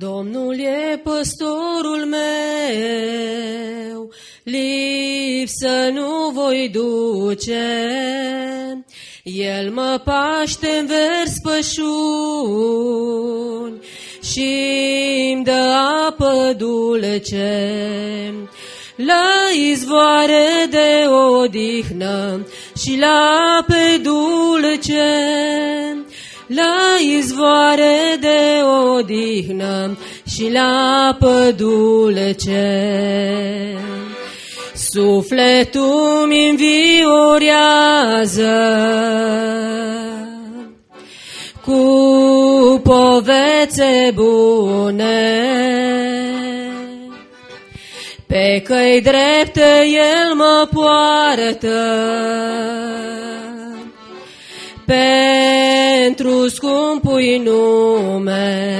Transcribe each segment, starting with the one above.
Domnul e păstorul meu, lipsă nu voi duce. El mă paște-n vers pășuni și-mi dă apă dulce. La izvoare de odihnă și la ape dulce, la izvoare de odihnă și la apă dulce. Sufletul mi înviorează cu povețe bune. Pe căi drepte El mă poartă, pentru scumpul-i nume,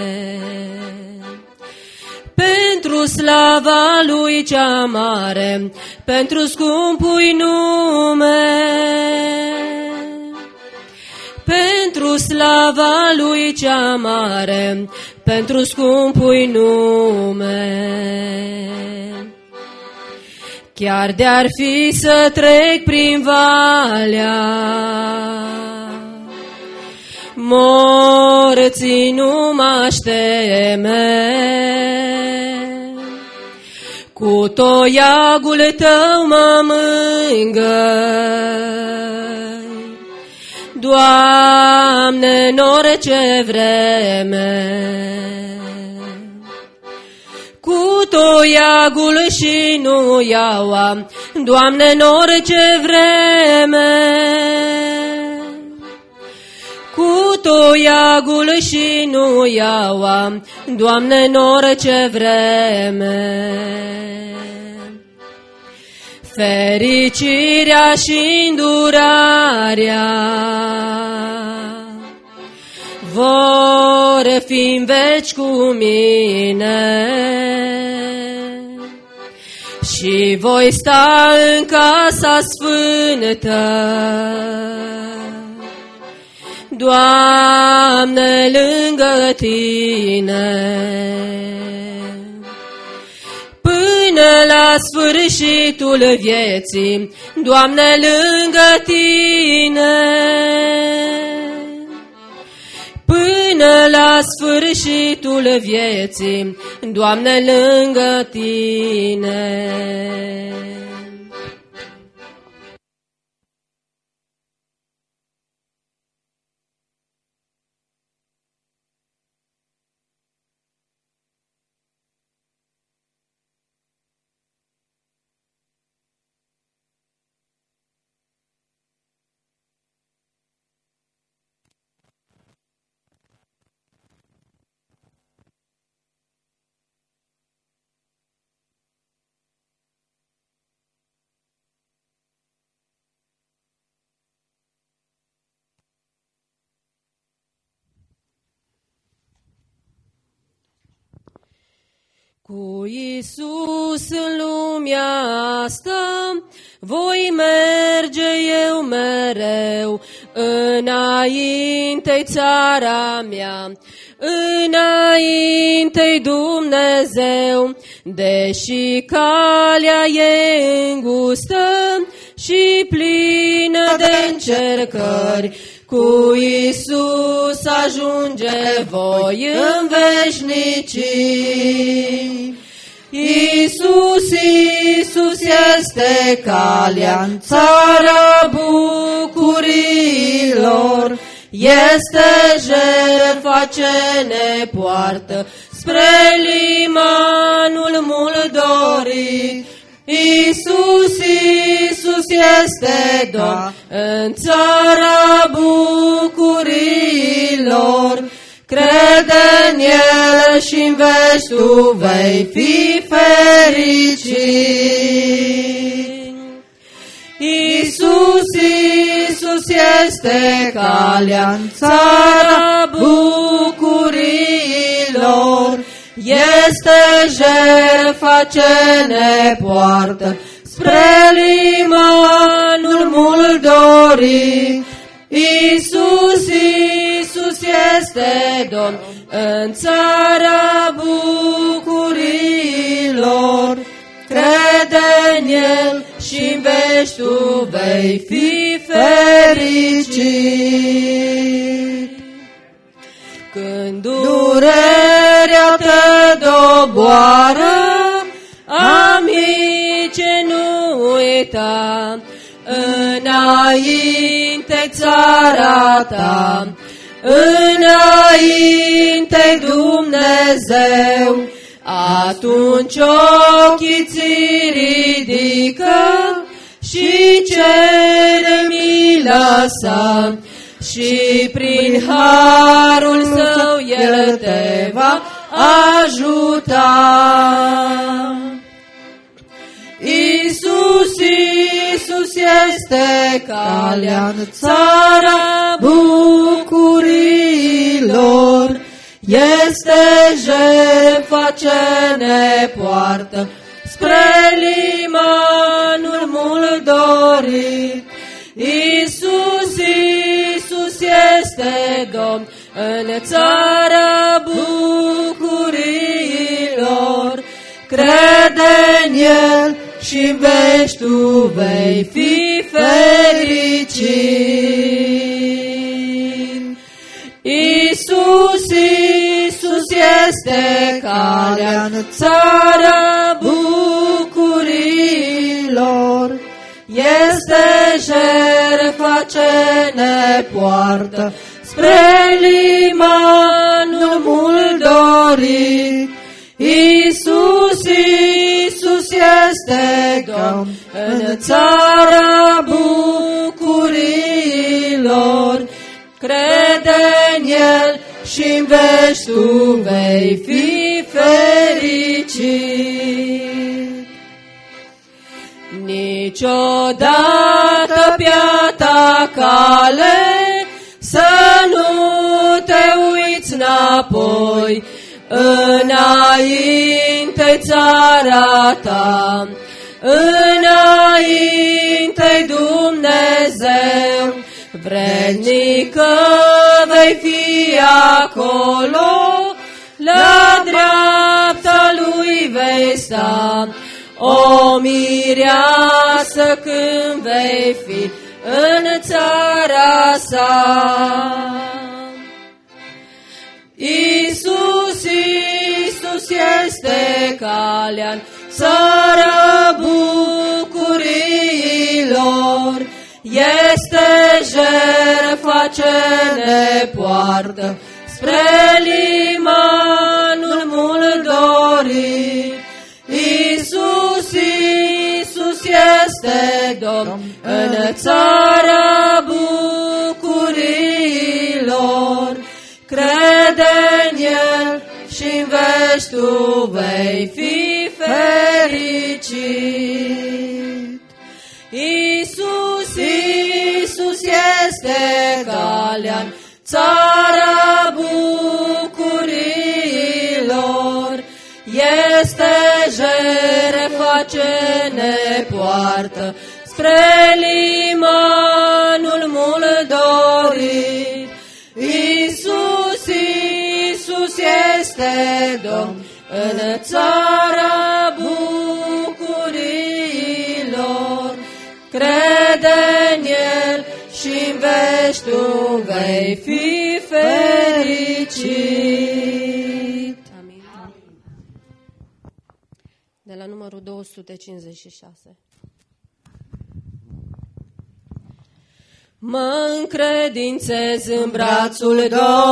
pentru slava Lui cea mare, pentru scumpul-i nume, pentru slava Lui cea mare, pentru scumpul-i nume. Chiar de-ar fi să trec prin valea morții, nu m-aș teme. Cu toiagul Tău mă mângâi, Doamne, în orice vreme. Cu toiagul și nu iaua, Doamne, în orice vreme. Cu toiagul și nu iaua, Doamne, în orice vreme. Fericirea și îndurarea vor fi în veci cu mine și voi sta în casa sfântă, Doamne, lângă Tine. Până la sfârșitul vieții, Doamne, lângă Tine. Până la sfârșitul vieții, Doamne, lângă Tine. Cu Iisus în lumea asta voi merge eu mereu, înainte-i țara mea, înainte-i Dumnezeu, deși calea e îngustă și plină de încercări, cu Iisus ajunge voi în veșnicii. Iisus, Iisus este calea în țara bucurilor, este jertfa ce ne poartă spre limanul mult dorit. Iisus, Iisus este Domn în țara bucurilor, crede în El și în veci tu vei fi fericit. Iisus, Iisus este calea în țara bucurilor, este jertfa ce ne poartă spre limanul mult dorit. Iisus, Iisus este este Domn în țara bucurilor. Crede în El și în veci tu vei fi fericit. Când durerea te doboară, amice, nu uita, înainte țara ta, înainte Dumnezeu. Atunci ochii ți ridică și cere milă sa, și prin harul său El te va ajuta. Iisus, Iisus este calea în țara bucurilor, este jertfa ce ne poartă spre limanul mult dorit. Iisus, Iisus este Domn în țara bucurilor. Crede în El și în veci tu vei fi fericit. Iisus, Iisus este calea în țara bucurilor, este jertfa ce ne poartă spre limanul mult dorit. Iisus, Iisus este Domn în țara bucurilor. Crede în El și în veci tu vei fi fericit. Niciodată pe-a ta cale să nu te uiți înapoi, înainte țara ta, înainte Dumnezeu. Vrednică vei fi acolo, la dreapta Lui vei sta, o mireasă când vei fi în țara sa. Iisus, Iisus este calea în țara bucurilor, este jertfa ce ne poartă spre limanul mult dorit. Iisus, Iisus este Domn în țara bucurilor. Crede în El și în veci tu vei fi fericit. Iisus, Iisus este calea în țara bucurilor, este jertfa ce ne poartă spre limanul mult dorit. Iisus, Iisus este Domn în țara bucurilor. Crede în El și în veci tu vei fi fericit. Amin. De la numărul 256. Mă încredințez în brațul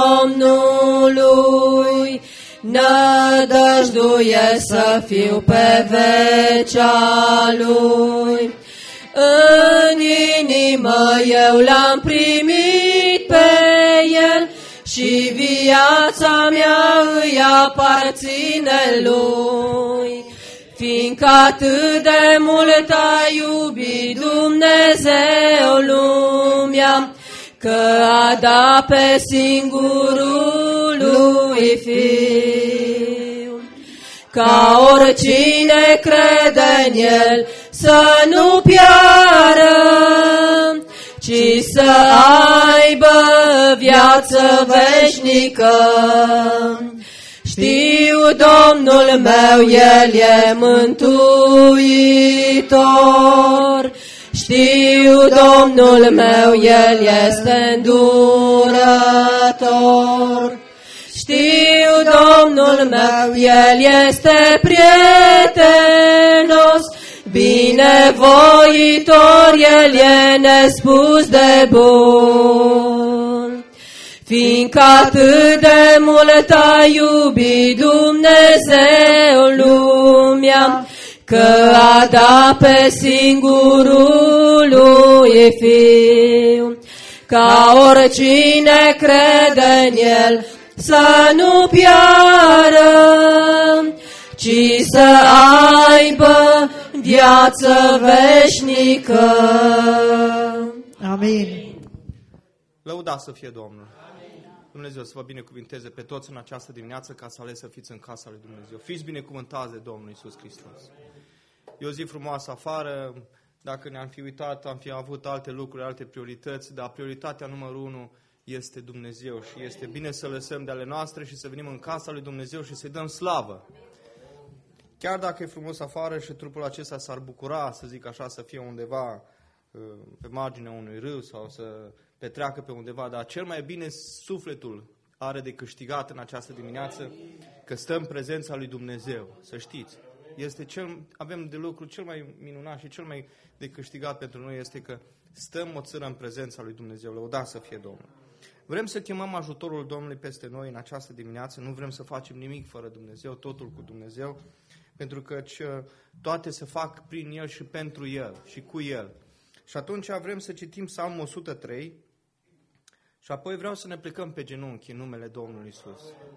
Domnului, nădăjduie să fiu pe vecea Lui. În inimă eu l-am primit pe El și viața mea îi aparține Lui. Fiindcă atât de mult a iubit Dumnezeu lumea, că a dat pe singurul Lui Fiu, ca oricine crede în El să nu piară, ci să aibă viață veșnică. Știu, Domnul meu, El e mântuitor. Știu, Domnul meu, El este îndurător. Știu, Domnul meu, El este prietenos, binevoitor, El e nespus de bun. Fiindcă atât de mult a iubit Dumnezeu lumea, că a dat pe singurul lui Fiu, ca oricine crede în El să nu piară, ci să aibă viață veșnică. Amin. Lăudați să fie Domnul. Dumnezeu să vă binecuvinteze pe toți în această dimineață ca să ales să fiți în casa lui Dumnezeu. Fiți binecuvântați de Domnul Iisus Hristos. E o zi frumoasă afară. Dacă ne-am fi uitat, am fi avut alte lucruri, alte priorități, dar prioritatea numărul 1 este Dumnezeu și este bine să lăsăm de ale noastre și să venim în casa lui Dumnezeu și să-i dăm slavă. Chiar dacă e frumos afară și trupul acesta s-ar bucura, să zic așa, să fie undeva pe marginea unui râu sau să petreacă pe undeva, dar cel mai bine sufletul are de câștigat în această dimineață că stăm în prezența lui Dumnezeu, să știți. Avem de lucru cel mai minunat și cel mai de câștigat pentru noi este că stăm o țără în prezența lui Dumnezeu. Lăudați să fie Domnul. Vrem să chemăm ajutorul Domnului peste noi în această dimineață, nu vrem să facem nimic fără Dumnezeu, totul cu Dumnezeu, pentru că toate se fac prin El și pentru El și cu El. Și atunci vrem să citim Psalmul 103 și apoi vreau să ne plecăm pe genunchi în numele Domnului Iisus.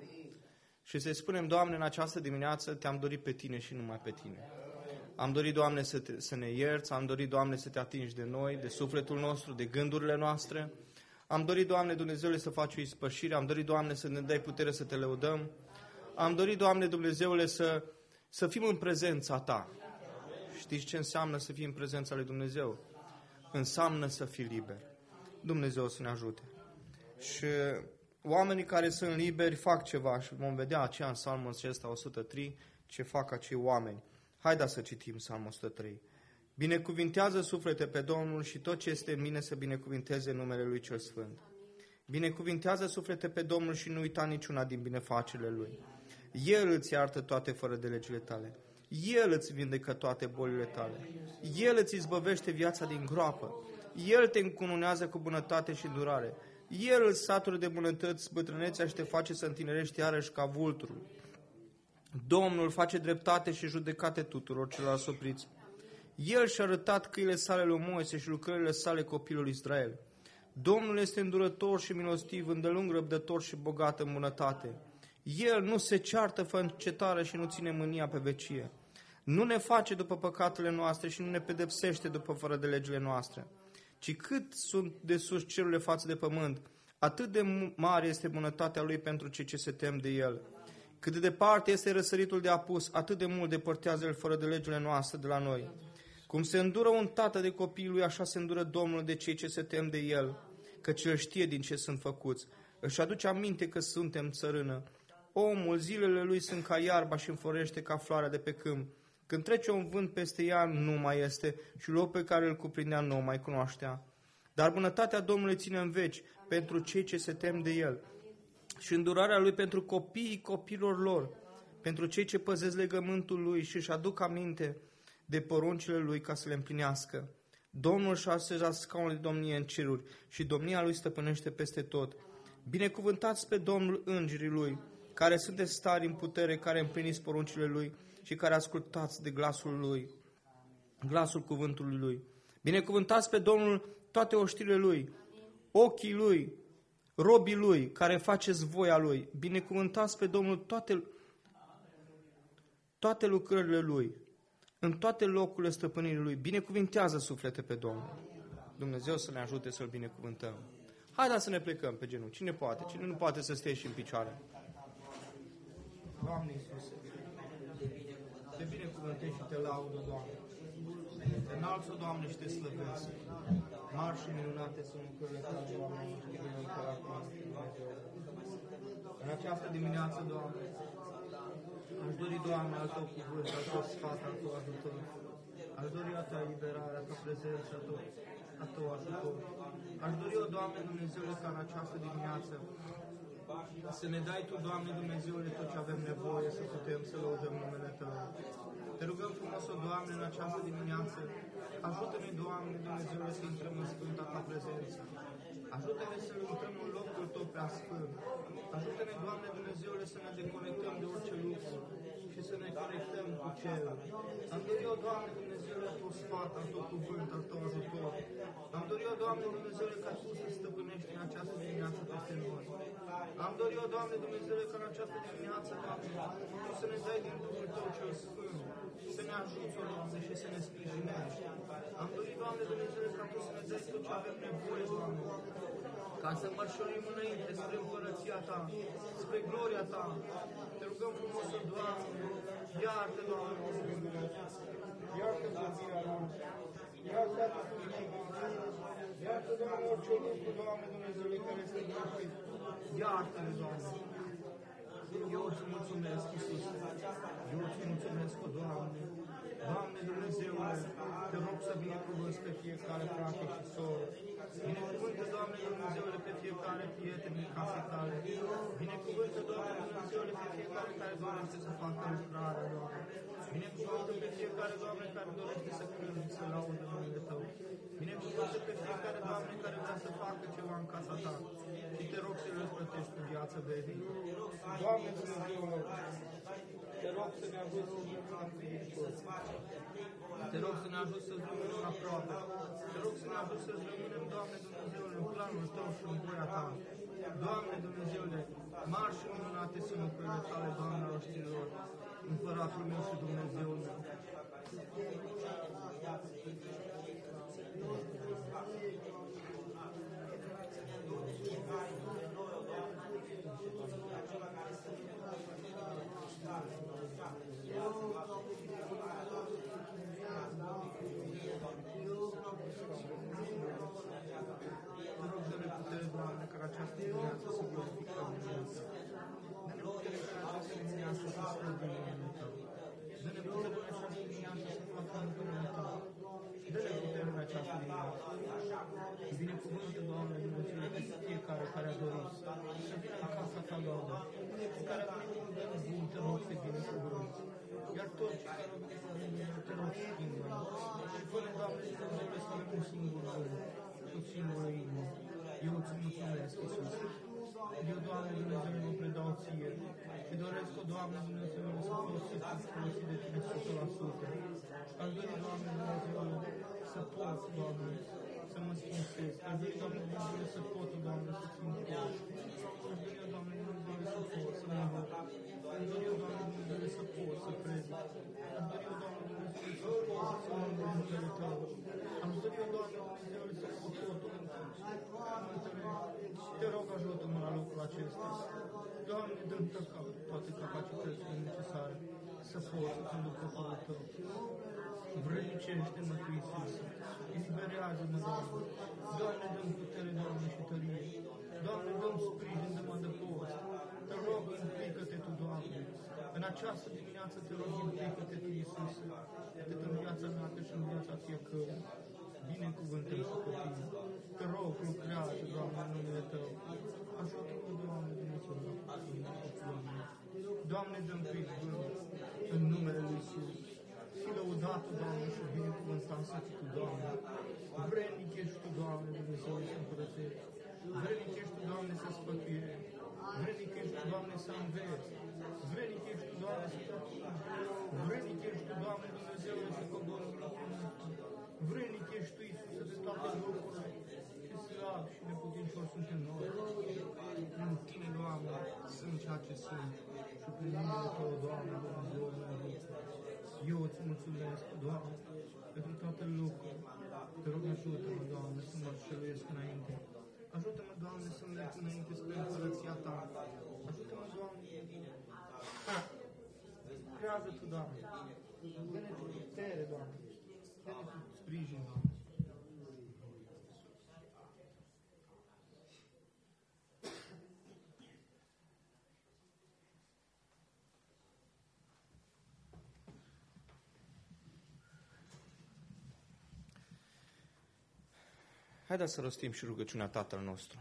Și să-i spunem, Doamne, în această dimineață te-am dorit pe Tine și numai pe Tine. Am dorit, Doamne, să ne ierți, am dorit, Doamne, să te atingi de noi, de sufletul nostru, de gândurile noastre. Am dorit, Doamne, Dumnezeule, să faci o ispășire, am dorit, Doamne, să ne dai putere să te lăudăm. Am dorit, Doamne, Dumnezeule, să fim în prezența Ta. Știți ce înseamnă să fii în prezența lui Dumnezeu? Înseamnă să fii liber. Dumnezeu să ne ajute. Și oamenii care sunt liberi fac ceva și vom vedea aceea în Psalmul acesta 103 ce fac acei oameni. Haideți să citim Psalmul 103. Binecuvintează suflete pe Domnul și tot ce este în mine să binecuvinteze numele Lui cel Sfânt. Binecuvintează suflete pe Domnul și nu uita niciuna din binefacerile Lui. El îți iartă toate fără de legile tale. El îți vindecă toate bolile tale. El îți izbăvește viața din groapă. El te încununează cu bunătate și durare. El îți satură de bunătăți bătrânețea și te face să întinerești iarăși ca vulturul. Domnul face dreptate și judecate tuturor celor supriți. El și-a arătat căile sale lui Moise și lucrările sale copilul Israel. Domnul este îndurător și milostiv, îndelung răbdător și bogat în bunătate. El nu se ceartă fără încetare și nu ține mânia pe vecie. Nu ne face după păcatele noastre și nu ne pedepsește după fără de legile noastre. Ci cât sunt de sus cerurile față de pământ, atât de mare este bunătatea Lui pentru cei ce se tem de El. Cât de departe este răsăritul de apus, atât de mult depărtează El fără de legile noastre de la noi. Cum se îndură un tată de copiii lui, așa se îndură Domnul de cei ce se tem de El, căci El știe din ce sunt făcuți. Își aduce aminte că suntem țărână. Omul, zilele lui sunt ca iarba și înflorește ca floarea de pe câmp. Când trece un vânt peste ea, nu mai este și locul pe care îl cuprindea nu mai cunoaștea. Dar bunătatea Domnului ține în veci pentru cei ce se tem de El și îndurarea Lui pentru copiii copilor lor, pentru cei ce păzesc legământul Lui și își aduc aminte de poruncile Lui ca să le împlinească. Domnul și-a așezat scaunul de domnie în ceruri și domnia Lui stăpânește peste tot. Binecuvântați pe Domnul îngerii Lui, care sunteți stari în putere, care împliniți poruncile Lui și care ascultați de glasul Lui, glasul cuvântului Lui. Binecuvântați pe Domnul toate oștirile Lui, ochii Lui, robii Lui, care faceți voia Lui. Binecuvântați pe Domnul toate lucrările Lui, în toate locurile stăpânirii Lui. Binecuvintează suflete pe Domnul. Dumnezeu să ne ajute să-L binecuvântăm. Haideți să ne plecăm pe genunchi. Cine poate? Cine nu poate să stea și în picioare? Doamne Iisuse, te binecuvântez și te laudă, Doamne. Te înalță, Doamne, și te slăvesc. Mari și minunate sunt lucrurile tale, Doamne, și această dimineață, Doamne, aș dori, Doamne, al Tău cuvânt, al Tău sfat, al Tău ajutor. Aș dori a Ta liberare, a Ta prezență, a Tău ajutor. Aș dori, o Doamne Dumnezeule, ca în această dimineață să ne dai Tu, Doamne Dumnezeule, tot ce avem nevoie, să putem să lăudăm numele Tău. Te rugăm frumos, o Doamne, în această dimineață, ajută-ne, Doamne Dumnezeule, să intrăm în Sfânta Ta prezență. Ajută-ne să intrăm în locul Tău prea sfânt. Ajută-ne, Doamne Dumnezeule, să ne deconectăm de orice lucru și să ne conectăm cu Cerul. Am dorit, o Doamne Dumnezeule, a Tău sfat, al Tău cuvânt, al Tău ajutor. Am dorit, o Doamne Dumnezeule, ca Tu să stăpânești în această dimineață peste noi. Am dorit, o Doamne Dumnezeule, ca în această dimineață, Doamne, Tu să ne dai din Duhul Tău cel Sfânt, să ne ajuți, o Doamne, și să ne sprijinești. Am dorit, Doamne Dumnezeule, ca Tu să ne dai tot ce avem nevoie, Doamne, ca să mărșălim înainte spre împărăția Ta, spre gloria Ta. Te rugăm frumos, o Doamne, iartă, Doamne, iartă vorbirea noastră, iartă iartă, Doamne, orice lucru, Doamne Dumnezeule, care este greșit. Iartă-ne, Doamne. Eu îți mulțumesc, Iisuse. Eu îți mulțumesc, o Doamne. Doamne Dumnezeule, te rog să binecuvânți pe fiecare frate și soră. Binecuvântă, Doamne Dumnezeule, pe fiecare prieten din casa Tale. Binecuvântă, Doamne Dumnezeule, pe fiecare care dorește să facă lucrarea, Doamne. Binecuvântă pe fiecare, Doamne, care dorește să cânte, să laudă numele Tău. Binecuvântă pe fiecare, Doamne, care vrea să facă ceva în casa Ta. Și te rog să-i răsplătești cu viață veșnică. Doamne Dumnezeule, te rog să ne ajuți să rămânem cu Hristos. Te rog să ne ajuți să rămânem aproape. Te rog să ne ajuți să rămânem, Doamne Dumnezeule, în planul Tău și în voia Ta. Doamne Dumnezeule, mari și minunate sunt lucrurile Tale, Doamne oștirilor, Împăratul meu și Dumnezeul meu. Doamne, ca această dimineață să glorificăm numele Tău. Dă-ne putere ca această dimineață să slăbim numele Tău. Dă-ne putere în această dimineață să facem numele Tău. Dă-ne putere în această dimineață. Binecuvântă, Doamne, Dumnezeule, pe fiecare care a dorit să vină în casa Ta, Doamne, și care a venit cu gând bun, te rog să binecuvânt. Iar toți care au venit cu gând bun, te rog să schimbă. Și fă-ne, Doamne, Dumnezeule, să avem un singur gând și o singură inimă. Eu îți mulțumesc, Iisuse. Eu, Doamne Dumnezeule, mă predau Ție și doresc, o Doamne Dumnezeule, să fiu folosit de Tine 100%. Aș dori, Doamne Dumnezeule, să pot, Doamne, să mă sfințesc. Aș dori, Doamne Dumnezeule, să pot, Doamne, să țin cor. Aș dori, Doamne Dumnezeule, să pot, să mă rog. Aș dori, Doamne Dumnezeule, să pot, să predic. Aș dori, Doamne Dumnezeule, să pot, să mă rog în numele Tău. Aș dori, Doamne Dumnezeule, să pot totul în Tău. Te rog, ajută-mă la lucrul acesta. Doamne, dă-mi toate capacitățile necesare să pot să conduc poporul Tău. Vrănicește-mă, Tu, Iisuse. Eliberează-mă, Doamne. Doamne, dă-mi putere, Doamne, și tărie. Doamne, dă-mi sprijin de mă de post. Te rog, implică-te Tu, Doamne. În această dimineață te rog, implică-te Tu, Iisuse. Atât în viața mea, cât și în viața fiecăruia. Binecuvântăm și copiii. Te rog, lucrează, Doamne, în numele Tău. Ajută-mă, Doamne, Dumnezeu. Doamne, dă-mi pe izbând în numele Lui Iisus. Și lăudată, Doamne, și binecuvântat să fii Tu, Doamne. Vrednic ești Tu, Doamne, Dumnezeu, să împărățești. Vrednic ești Tu, Doamne, să sfătuiești. Vrednic ești Tu, Doamne, să înveți. Vrednic ești Tu, Doamne, să te atingi. Vrednic ești Tu, Doamne, Dumnezeu, să cobori în locul nostru. Vrednic ești Tu, Iisuse, de toate lucrurile. Și slab și neputincioși suntem noi. În Tine, Doamne, sunt ceea ce sunt. Și prin numele Tău, Doamne, Dumnezeu, eu îți mulțumesc, Doamne, pentru toate lucrurile. Te rog, ajută-mă, Doamne, să mă șeluiesc înainte. Ajută-mă, Doamne, să merg înainte spre împărăția Ta. Ajută-mă, Doamne. Creează Tu, Doamne. Dă-ne Tu putere, Doamne. Dă-ne Tu sprijin, Doamne. Haideți să rostim și rugăciunea Tatăl nostru.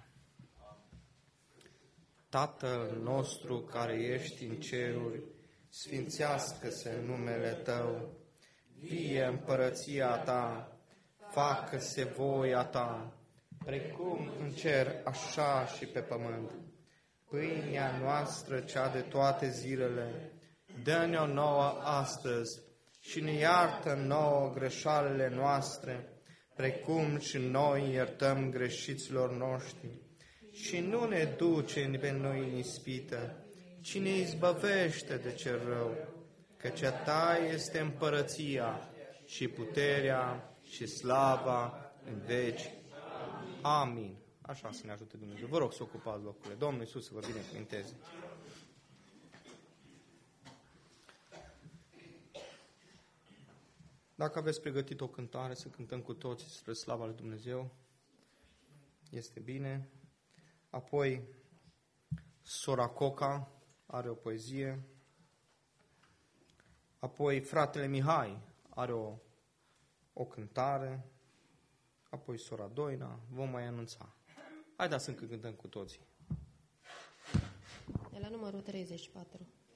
Tatăl nostru care ești în ceruri, sfințească-se numele Tău, vie împărăția Ta, facă-se voia Ta, precum în cer, așa și pe pământ. Pâinea noastră, cea de toate zilele, dă-ne-o nouă astăzi și ne iartă nouă greșalele noastre, precum și noi iertăm greșiților noștri. Și nu ne duce pe noi în ispită, ci ne izbăvește de cel rău, căci a Ta este împărăția și puterea și slava în veci. Amin. Așa să ne ajute Dumnezeu. Vă rog să ocupați locurile. Domnul Iisus să vă binecuvânteze. Dacă aveți pregătit o cântare, să cântăm cu toții spre slava lui Dumnezeu, este bine. Apoi, sora Coca are o poezie. Apoi, fratele Mihai are o cântare. Apoi, sora Doina, vom mai anunța. Haideți să cântăm cu toții. De la numărul 34.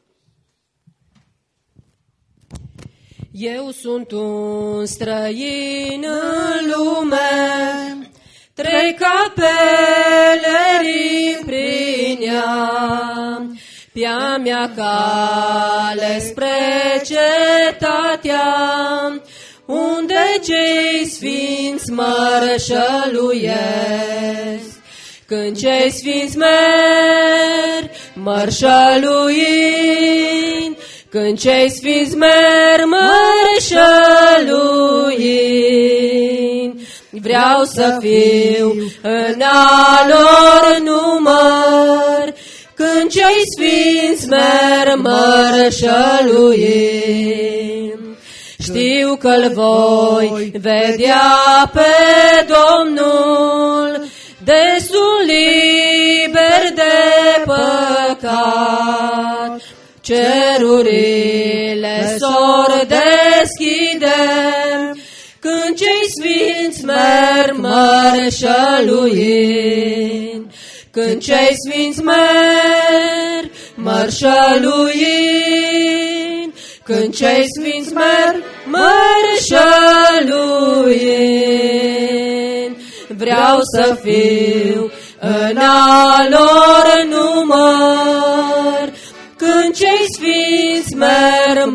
Eu sunt un străin în lume, trec ca pelerin prin ea, pe-a mea cale spre cetatea, unde cei sfinți mărșăluiesc. Când cei sfinți merg mărșăluind, când cei sfinți merg mărșăluind, vreau să fiu în a lor număr. Când cei sfinți merg mărșăluind, știu că-L voi vedea pe Domnul, destul liber de păcat. Cerurile s-or deschide, când cei sfinți merg mărșăluind. Când cei sfinți merg mărșăluind, când cei sfinți merg mărșăluind, vreau să fiu în a lor număr. Când cei sfinți merg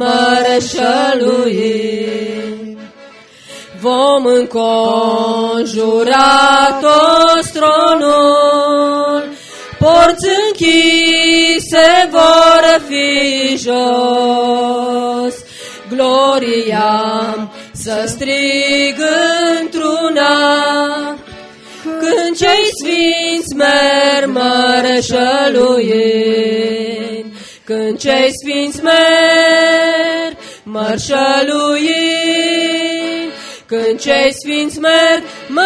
mărșăluind, vom înconjura toți tronul, porți închise vor fi jos. Gloria să strig într-una, când cei sfinți merg mărșăluind. Când cei sfinți merg mărșăluind, când cei sfinți merg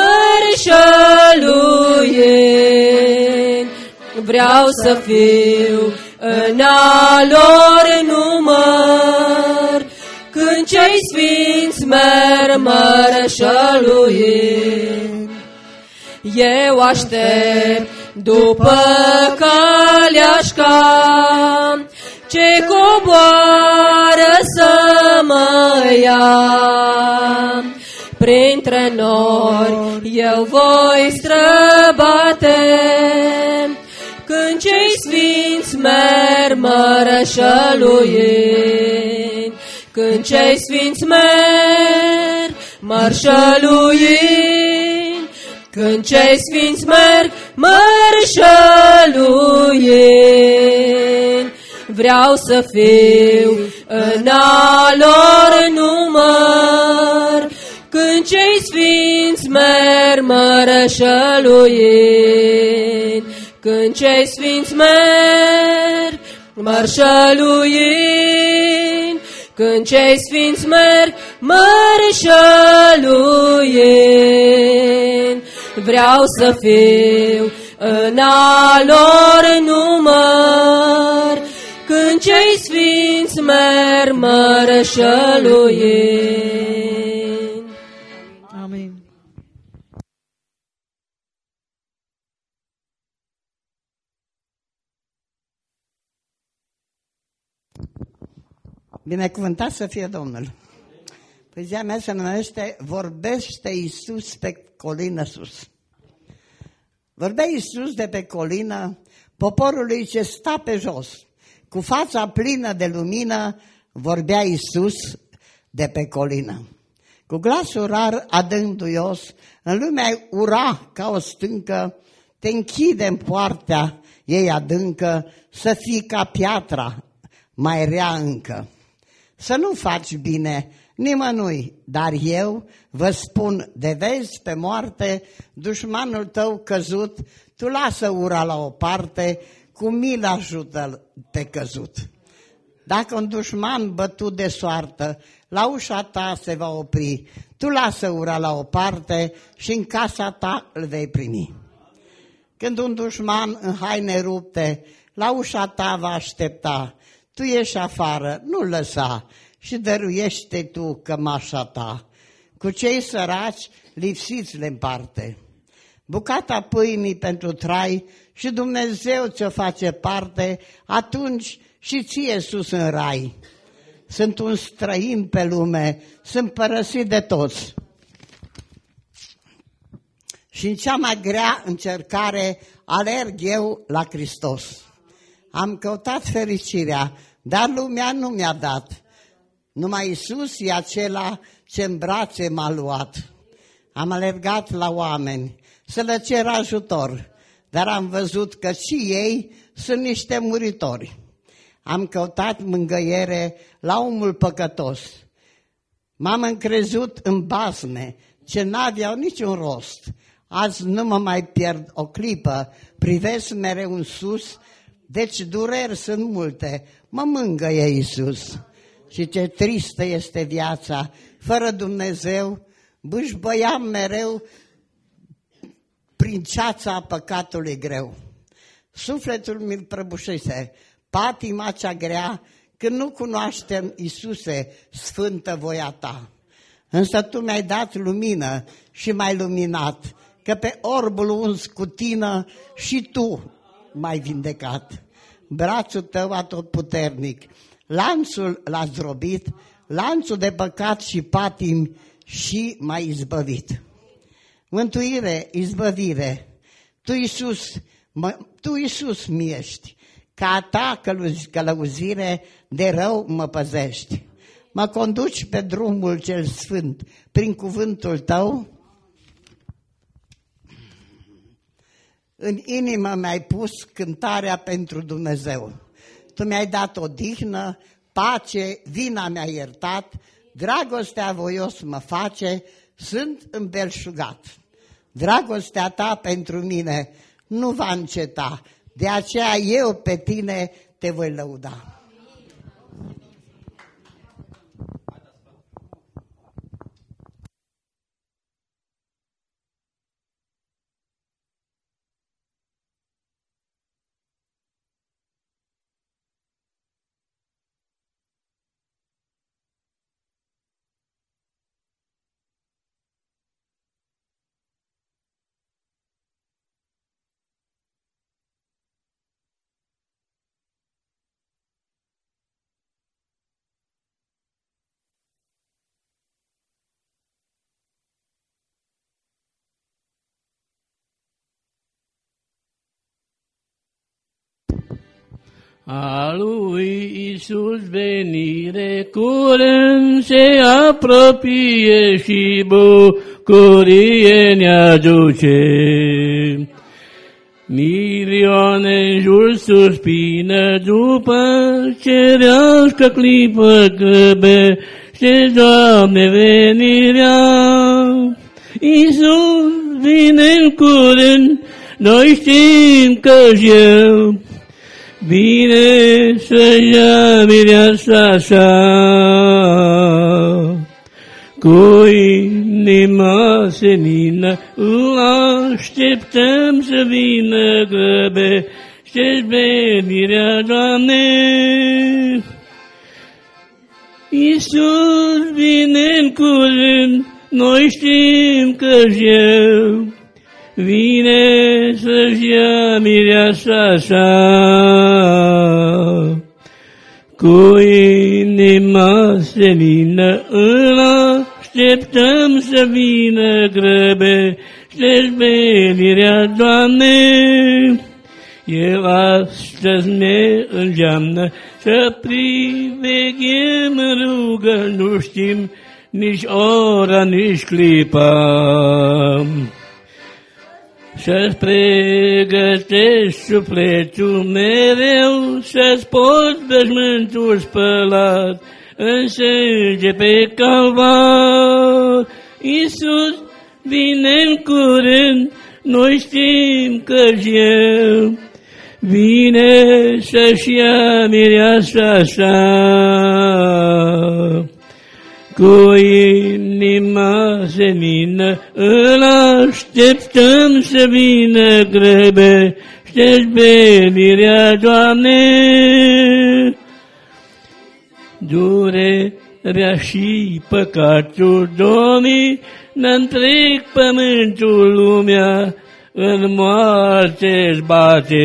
mărșăluind, vreau să fiu în a lor număr. Când cei sfinți merg mărșăluind, eu aștept după caleașca ce coboară să mă ia. Printre nori eu voi străbate, când cei sfinți merg mărșăluind. Când cei sfinți merg mărșăluind, când cei sfinți merg mărșăluind, vreau să fiu în a lor număr. Când cei sfinți merg mărșăluind, când cei sfinți merg mărșăluind, când cei sfinți merg mărșăluind, vreau să fiu în a lor număr. Când cei sfinți merg mărșăluind. Binecuvântat să fie Domnul. Poezia mea se numește Vorbește Iisus pe colină sus. Vorbea Iisus de pe colină poporului ce sta pe jos. Cu fața plină de lumină vorbea Iisus de pe colină. Cu glasul rar adânc duios, în lumea ura ca o stâncă, te închide în poartea ei adâncă, să fii ca piatra, mai rea încă. Să nu faci bine nimănui, dar eu vă spun, de vezi pe moarte, dușmanul tău căzut, tu lasă ura la o parte, cu milă ajută-l pe căzut. Dacă un dușman bătut de soartă, la ușa ta se va opri, tu lasă ura la o parte și în casa ta îl vei primi. Când un dușman în haine rupte, la ușa ta va aștepta, tu ieși afară, nu-l lăsa și dăruiește tu cămașa ta. Cu cei săraci lipsiți le împarte. Bucata pâinii pentru trai și Dumnezeu ți-o face parte, atunci și ție sus în rai. Sunt un străin pe lume, sunt părăsit de toți. Și în cea mai grea încercare alerg eu la Hristos. Am căutat fericirea, dar lumea nu mi-a dat. Numai Iisus e acela ce în brațe m-a luat. Am alergat la oameni să le cer ajutor, dar am văzut că și ei sunt niște muritori. Am căutat mângâiere la omul păcătos. M-am încrezut în basme ce n-aveau niciun rost. Azi nu mă mai pierd o clipă, privesc mereu în sus, deci dureri sunt multe, mă mângâie Iisus. Și ce tristă este viața, fără Dumnezeu, bâșbăiam mereu prin ceața păcatului greu. Sufletul mi-l prăbușise, patima cea grea, când nu cunoaștem, Iisuse, sfântă voia ta. Însă tu mi-ai dat lumină și m-ai luminat, că pe orbul uns cu tină și tu m-ai vindecat. Brațul tău atotputernic, lanțul l-a zdrobit, lanțul de păcat și patim și m-ai izbăvit. Mântuire, izbăvire, tu Iisus mi ești, ca a ta călăuzire de rău mă păzești. Mă conduci pe drumul cel sfânt, prin cuvântul tău. În inimă mi-ai pus cântarea pentru Dumnezeu. Tu mi-ai dat odihnă, pace, vina mi-a iertat, dragostea voios mă face, sunt îmbelșugat. Dragostea ta pentru mine nu va înceta, de aceea eu pe tine te voi lăuda. A lui Iisus venire curând se apropie și bucurie ne aduce. Milioane în jur suspină după cerească clipă grăbește, Doamne, venirea. Iisus vine în curând, noi știm că El vine să ia mireasa sa, cu inima senină îl așteptăm să vină, grăbește-ți venirea, Doamne. Iisus vine în curând, noi știm că El vine să-și ia mireasa sa, cu inima senină, îl așteptăm să vină grăbește-ți venirea, Doamne. El astăzi ne îndeamnă să priveghem în rugă, nu știm nici ora, nici clipa. Să-ți pregătești sufletul mereu, să-ți poți veșmântul spălat în sânge pe calvar. Iisus vine în curând, noi știm că-și El vine să-și ia mireasa sa. Cu inima senină îl așteptăm să vină grăbește-ți venirea, Doamne. Durerea și păcatul domii n-întreg pământul, lumea în moarte-ți bate.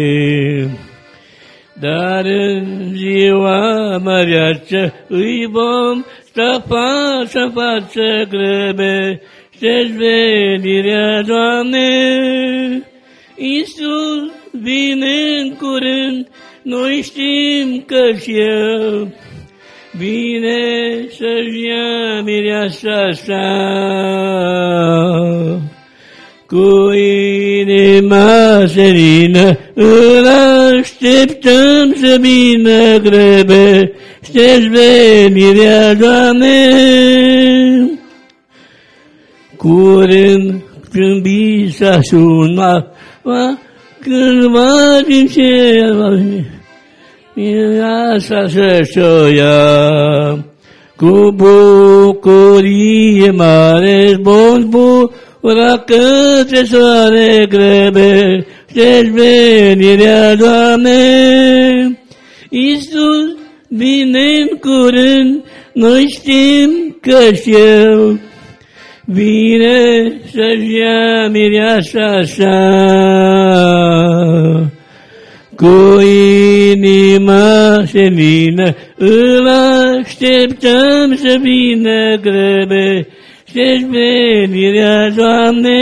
Dar în ziua măreață îi vom sta față, grăbește-ți venirea, Doamne. Iisus vine în curând, noi știm că-și El vine să-și ia mireasa sa. Cu inima senină îl așteptăm să vină grăbește-ți venirea, Doamne. Curând când bisa suna, cândva din cer va veni mireasa să-și ia. Cu bucurie mare zbor ora către soare, grăbește-ți venirea, Doamne. Iisus vine în curând, noi știm că-și El vine să-și ia mireasa sa. Cu inima senină îl așteptăm să vină grăbește-ți venirea, Doamne.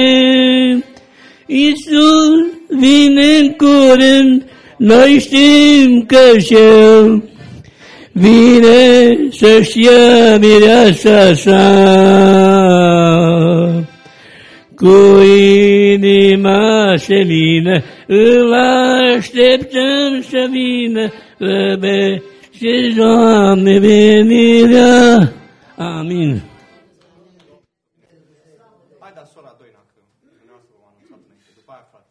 Iisus vine în curând, noi știm că-și El vine să-și ia mireasa sa. Cu inima senină îl așteptăm să vină grăbește-ți, Doamne, venirea. Amin. Hai da sora Doina, că dumneavoastră v-am anunțat înainte. După aia, frate.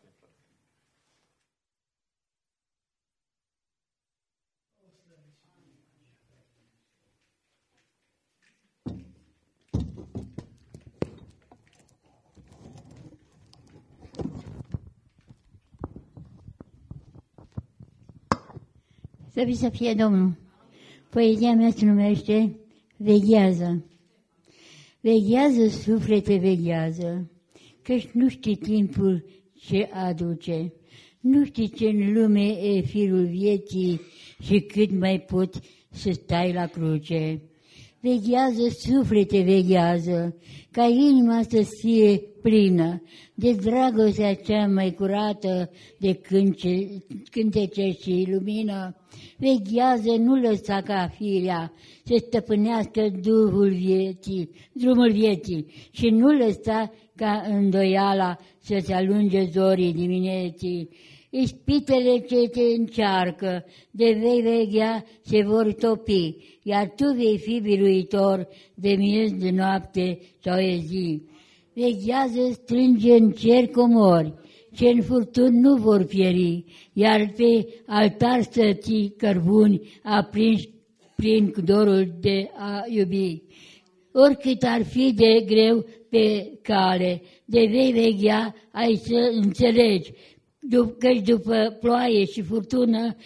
Să fie Domnul. Poezia mea se numește Veghează. Veghează, suflete, veghează, căci nu știi timpul ce aduce. Nu știi ce în lume e firul vieții și cât mai poți să stai la cruce. Veghează, suflete, veghează, ca inima să fie plină de dragostea cea mai curată, de cântece și lumină. Veghează, nu lăsa ca firea să stăpânească drumul vieții și nu lăsa ca îndoiala să-ți alunge zorii dimineții. Ispitele ce te încearcă, de vei veghea, se vor topi, iar tu vei fi biruitor de miez de noapte sau de zi. Veghează, strânge în cer comori, ce în furtuni nu vor pieri, iar pe altar să ții cărbuni aprinși prin dorul de a iubi. Oricât ar fi de greu pe cale, de vei veghea, ai să înțelegi, căci după ploaie și furtună,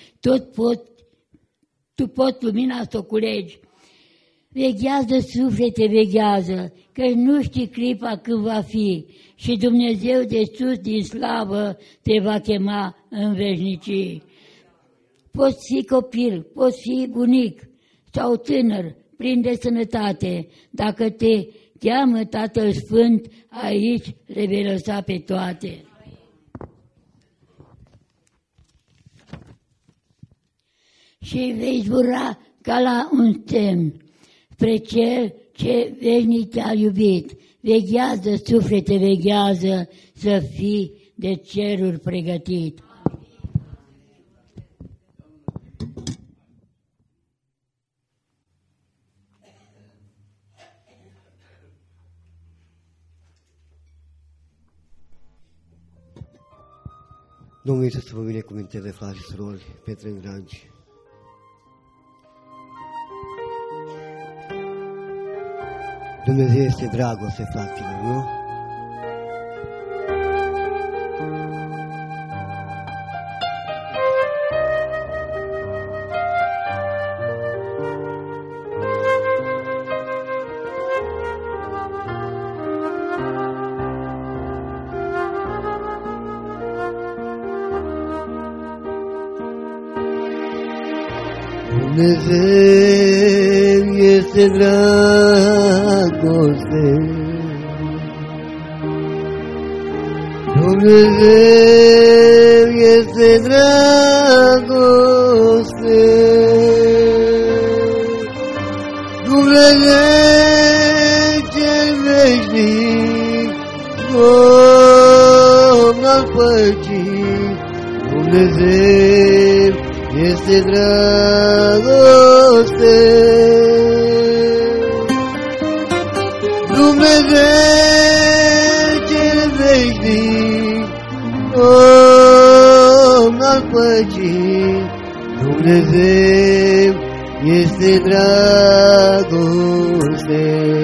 tu poți lumina să o culegi. Veghează, suflete, veghează, că nu știi clipa când va fi și Dumnezeu de sus din slavă te va chema în veșnicii. Poți fi copil, poți fi bunic sau tânăr, plin de sănătate, dacă te cheamă Tatăl Sfânt, aici le vei lăsa pe toate. Și vei zbura ca la un semn spre Cel ce veșnic te-a iubit. Veghează, suflete, veghează, să fii de ceruri pregătit. Domnul Iisus să vă binecuvânteze, frați și surori, prieteni dragi. Dumnezeu este dragoste, fraților, nu? Dumnezeu este dragoste, Dumnezeu este dragoste, Dumnezeu cel veșnic, Domn al păcii, Dumnezeu este dragoste, Dumnezeu cel veșnic, Domn al păcii, Dumnezeu este dragoste.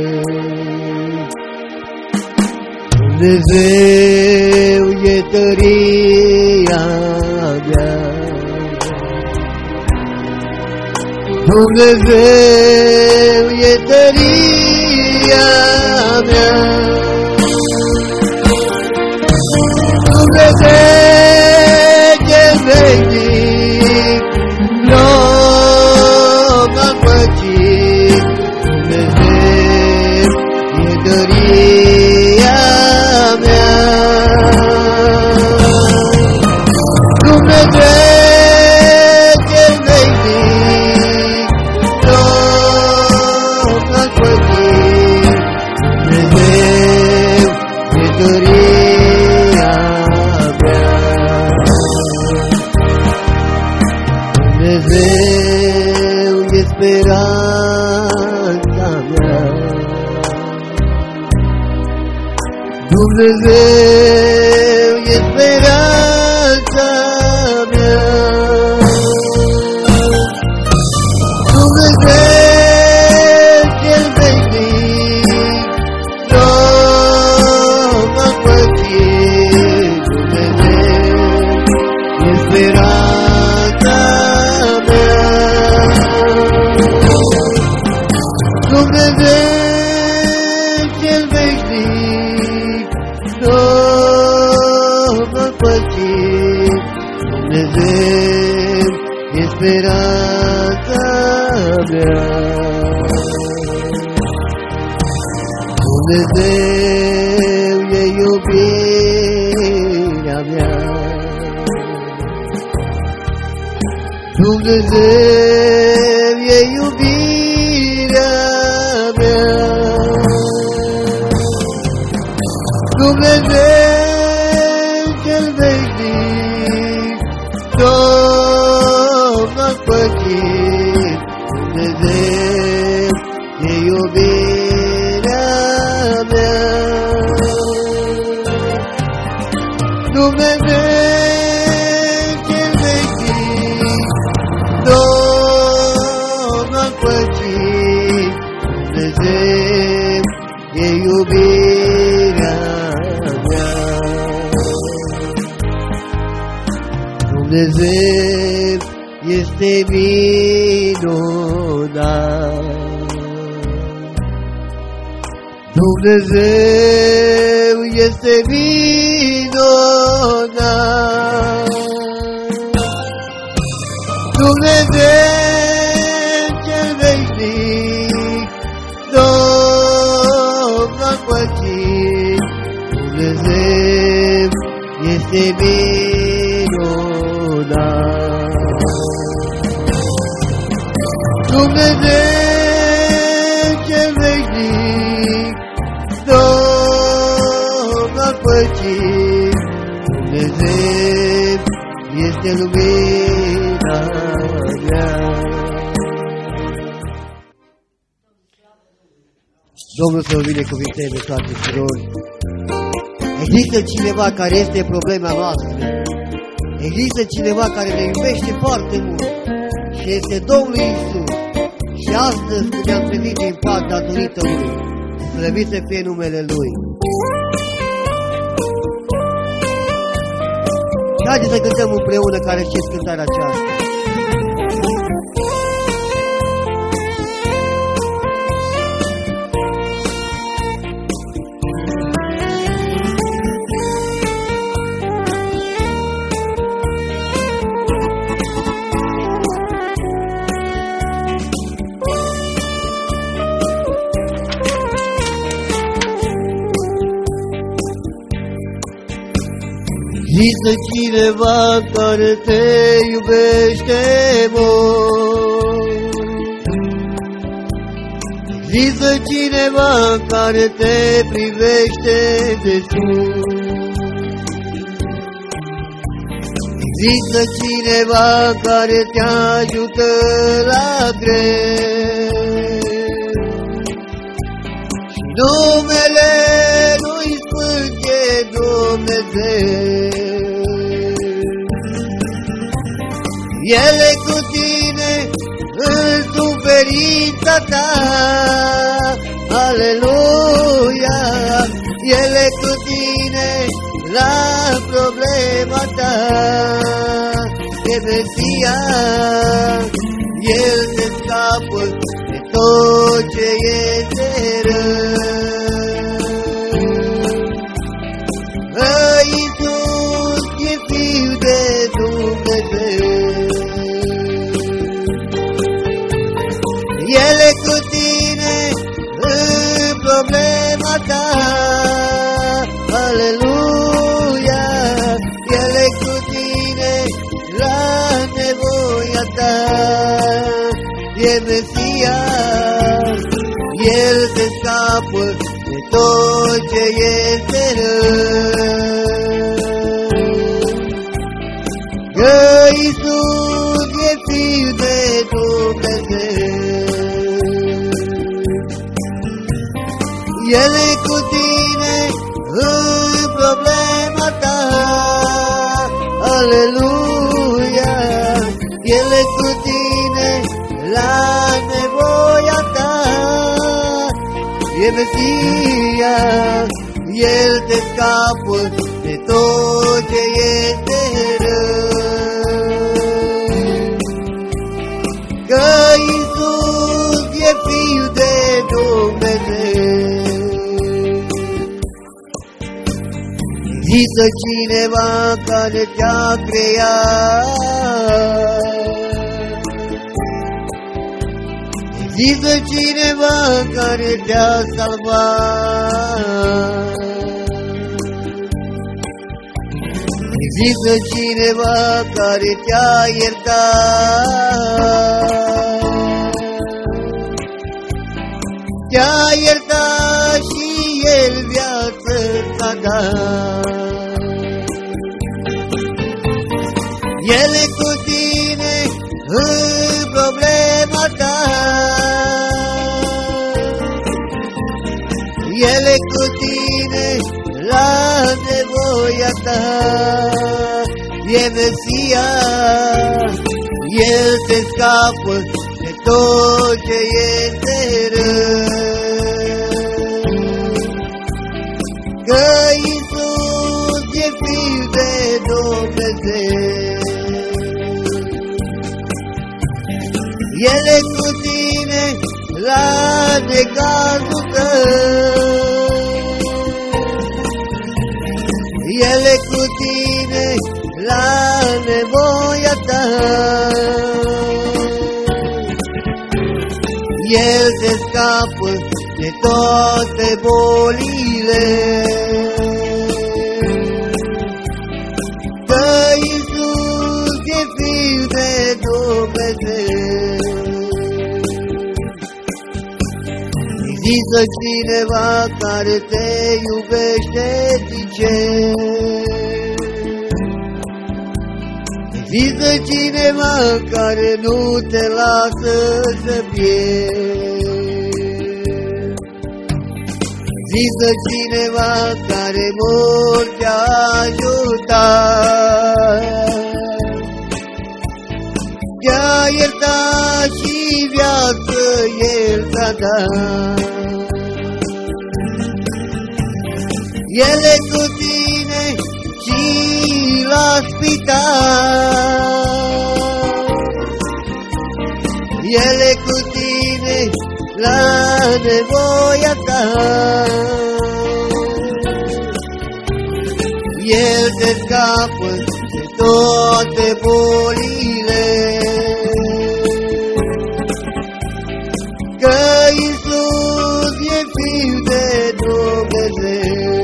Dumnezeu e tăria mea, Dumnezeu e tăria mea, Dumnezeu cel veșnic, Domn al păcii, Dumnezeu e tăria mea, Dumnezeu cel veșnic, Domn al păcii, Dumnezeu e tăria mea, Dumnezeu e speranța mea, Dumnezeu e speranța mea, Dumnezeu cel veșnic, Domn al păcii, Dumnezeu e speranța mea, Dumnezeu cel veșnic, Domn al păcii, Dumnezeu e speranța mea, Dumnezeu e iubirea mea, Dumnezeu e iubirea mea, Dumnezeu cel veșnic, Domn al păcii, Dumnezeu e iubirea mea, Dumnezeu cel veșnic, Domn al păcii, Dumnezeu e iubirea mea, Dumnezeu este minunat, Dumnezeu este minunat, Dumnezeu cel veșnic, Dumnezeu cel veșnic, Domn al păcii, Dumnezeu este lumina mea. Domnul să vă binecuvinteze, frate și surori. Există cineva care este problema noastră. Există cineva care ne iubește foarte mult și este Domnul Iisus. Și astăzi ne-am primit din fapt datorită Lui. Slăvit să fie numele Lui. Și haideți să cântăm împreună, care știți cântarea aceasta. Există cineva care te iubește mult. Există cineva care te privește de sus. Există cineva care te ajută la greu. Și numele Lui Sfânt e Dumnezeu. El e cu tine în suferința ta, aleluia. El e cu tine la problema ta, e Mesia. El te scapă de tot ce este rău. Iisus e Fiul de Dumnezeu. El e cu tine în problema ta, aleluia. El e cu tine la nevoia ta, e Mesia. El te scapă de tot ce este rău. Că Iisus e Fiul de Dumnezeu. El e cu tine în problema ta, aleluia. El e cu tine la nevoia ta, e Mesia. El te scapă de tot ce este rău. Că Iisus e Fiul de Dumnezeu. Există cineva care te-a creat. Există cineva care te-a salvat. Există cineva care te-a iertat. Te-a iertat și El viață ți-a dat. El e cu tine în problema ta. El e cu tine la nevoia ta, e Mesia. El te scapă de tot ce este rău. Că Iisus e Fiul de Dumnezeu. El e cu tine la necazul tău. El e cu tine la nevoia ta. El te scapă de toate bolile. Că Iisus e Fiul de Dumnezeu. Există cineva care te iubește, zice. Există cineva care nu te lasă să pierzi. Există cineva care mult te-a ajutat, te-a iertat și viață El ți-a dat. El e cu tine și la spital, El e cu tine la nevoia ta. El te scapă de toate bolile, că Iisus e Fiul de Dumnezeu.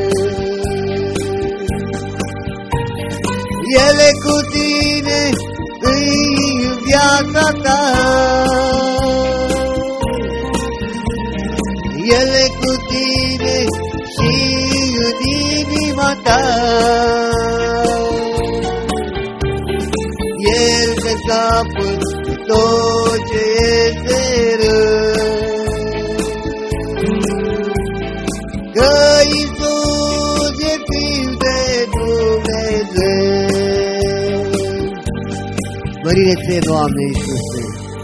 El e cu tine în viața ta, El e cu tine și în inima ta. El te scapă de tot ce este rău, că Iisus e Fiul de Dumnezeu. Mărire ție, Doamne Iisuse!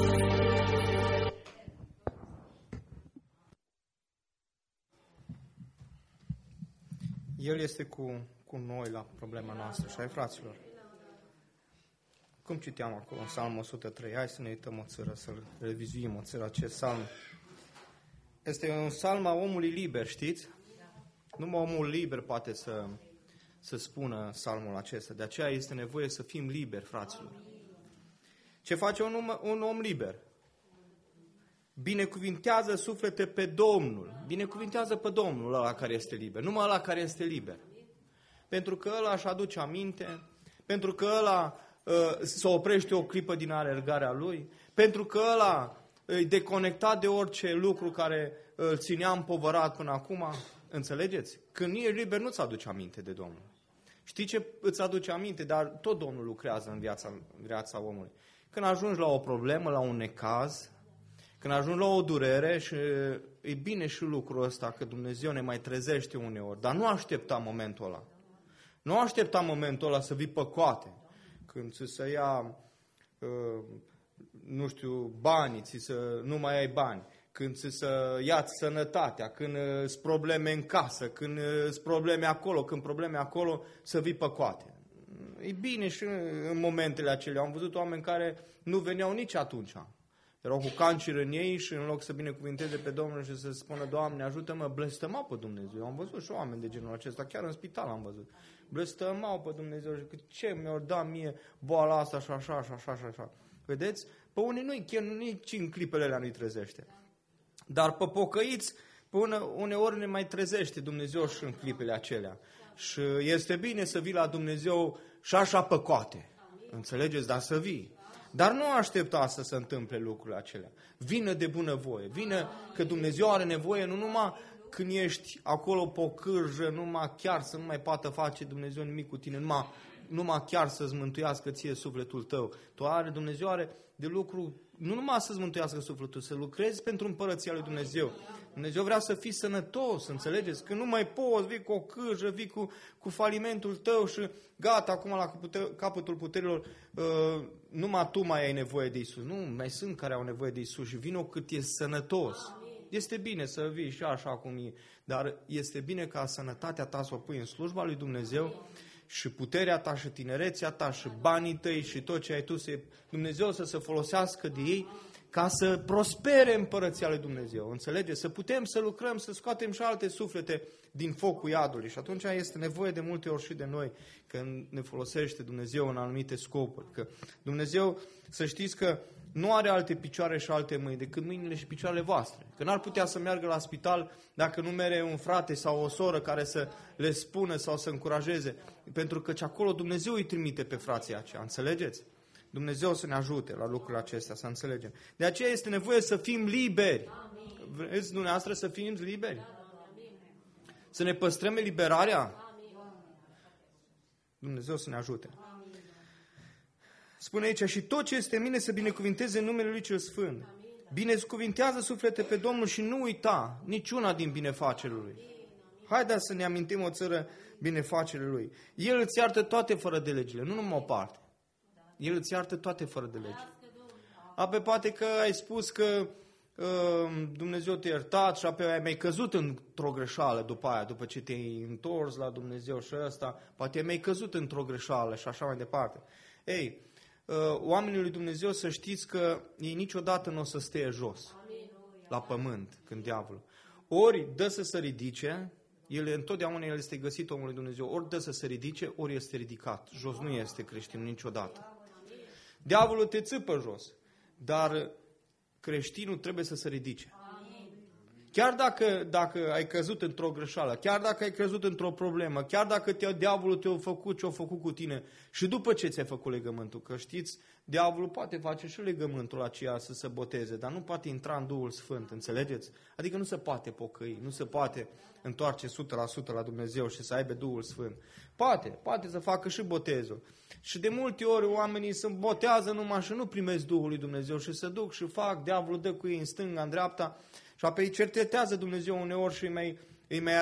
El este cu noi la problema noastră, așa e, fraților? Cum citeam acolo în Psalmul 103? Hai să ne uităm o țără, să-l revizuim o țără, acest psalm. Este un psalm a omului liber, știți? Numai omul liber poate să spună psalmul acesta. De aceea este nevoie să fim liberi, fraților. Ce face un om liber? Binecuvintează suflete pe Domnul. Binecuvintează pe Domnul ăla care este liber. Numai ăla care este liber. Pentru că ăla își aduce aminte, pentru că ăla se oprește o clipă din alergarea lui, pentru că ăla e deconectat de orice lucru care îl ținea împovărat până acum. Înțelegeți? Când ești liber nu-ți aduce aminte de Domnul. Știi ce îți aduce aminte? Dar tot Domnul lucrează în viața omului. Când ajungi la o problemă, la un necaz, când ajungi la o durere, și e bine și lucrul ăsta, că Dumnezeu ne mai trezește uneori, dar nu aștepta momentul ăla. Nu aștepta momentul ăla să vii pe coate, când ți se ia, nu știu, banii, nu mai ai bani, când ți se ia sănătatea, când sunt probleme în casă, când sunt probleme acolo, când probleme acolo, să vii pe coate. E bine și în momentele acelea. Am văzut oameni care nu veneau nici atunci. Erau cu cancer în ei și în loc să binecuvinteze pe Domnul și să spună, Doamne, ajută-mă, blestămau pe Dumnezeu. Am văzut și oameni de genul acesta, chiar în spital am văzut. Blestămau pe Dumnezeu și ce mi-au dat mie boala asta și așa, și așa, și așa. Vedeți? Pe unii nu-i, chiar nici în clipele alea nu-i trezește. Dar pe pocăiți, până uneori ne mai trezește Dumnezeu și în clipele acelea. Și este bine să vii la Dumnezeu și așa pe coate. Înțelegeți? Dar să vii. Dar nu aștepta să se întâmple lucrurile acelea. Vină de bunăvoie. Vină că Dumnezeu are nevoie nu numai când ești acolo pe o cârjă, numai chiar să nu mai poată face Dumnezeu nimic cu tine, numai chiar să-ți mântuiască ție sufletul tău. Dumnezeu are de lucru, nu numai să-ți mântuiască sufletul, să lucrezi pentru împărăția lui Dumnezeu. Dumnezeu vrea să fii sănătos, înțelegeți? Că nu mai poți, vii cu o cârjă, vii cu falimentul tău și gata, acum la capătul puterilor, numai tu mai ai nevoie de Iisus. Nu, mai sunt care au nevoie de Iisus și vină cât e sănătos. Este bine să vii și așa cum e, dar este bine ca sănătatea ta să o pui în slujba lui Dumnezeu și puterea ta și tinerețea ta și banii tăi și tot ce ai tu, Dumnezeu să se folosească de ei ca să prospere împărăția lui Dumnezeu. Înțelegeți? Să putem să lucrăm, să scoatem și alte suflete din focul iadului. Și atunci este nevoie de multe ori și de noi când ne folosește Dumnezeu în anumite scopuri. Că Dumnezeu, să știți că nu are alte picioare și alte mâini decât mâinile și picioarele voastre. Că n-ar putea să meargă la spital dacă nu mere un frate sau o soră care să le spună sau să încurajeze. Pentru că acolo Dumnezeu îi trimite pe frații aceia. Înțelegeți? Dumnezeu să ne ajute la lucrurile acestea, să înțelegem. De aceea este nevoie să fim liberi. vreți dumneavoastră să fim liberi? Să ne păstrăm eliberarea? Dumnezeu să ne ajute. Spune aici, și tot ce este în mine să binecuvinteze numele Lui cel Sfânt. Binecuvintează suflete pe Domnul și nu uita niciuna din binefacerile Lui. Haideți să ne amintim o țară binefacerile Lui. El îți iartă toate fără de legile, nu numai o parte. El îți iartă toate fără de lege. Apoi poate că ai spus că Dumnezeu te-a iertat și apoi ai mai căzut într-o greșeală după aia, după ce te-ai întors la Dumnezeu și ăsta, poate ai mai căzut într-o greșeală și așa mai departe. Ei, oamenii lui Dumnezeu să știți că ei niciodată nu o să stea jos la pământ când diavolul. Ori dă să se ridice, întotdeauna el este găsit omul lui Dumnezeu, ori dă să se ridice, ori este ridicat. Jos nu este creștin niciodată. Diavolul te țâpă jos, dar creștinul trebuie să se ridice. Chiar dacă ai căzut într-o greșeală, chiar dacă ai căzut într-o problemă, chiar dacă diavolul te-a făcut ce a făcut cu tine și după ce ți-ai făcut legământul, că știți, diavolul poate face și legământul aceea să se boteze, dar nu poate intra în Duhul Sfânt, înțelegeți? Adică nu se poate pocăi, nu se poate întoarce 100% la Dumnezeu și să aibă Duhul Sfânt. Poate să facă și botezul. Și de multe ori oamenii se botează numai și nu primesc Duhul lui Dumnezeu și se duc și fac, diavolul dă cu ei în stânga, în dreapta și apoi îi cercetează Dumnezeu uneori și îi mai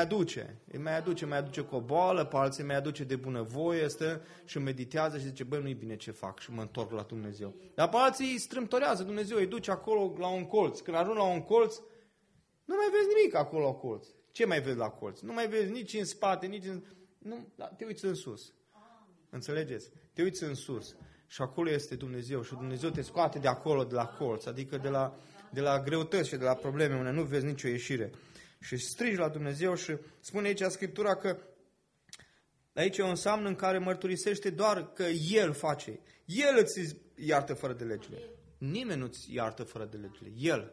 aduce cu o boală, pe alții îi mai aduce de bunăvoie, stă și meditează și zice, băi, nu-i bine ce fac și mă întorc la Dumnezeu. Dar pe alții îi strâmtorează Dumnezeu, îi duce acolo la un colț. Când ajung la un colț, nu mai vezi nimic acolo la colț. Ce mai vezi la colț? Nu mai vezi nici în spate, nici în... Nu, te uiți în sus. Înțelegeți? Te uiți în sus și acolo este Dumnezeu și Dumnezeu te scoate de acolo, de la colț, adică de la greutăți și de la probleme unde nu vezi nicio ieșire. Și strigi la Dumnezeu și spune aici Scriptura că aici e un înseamnă în care mărturisește doar că El face. El îți iartă fără de legile. Nimeni nu-ți iartă fără de legile. El.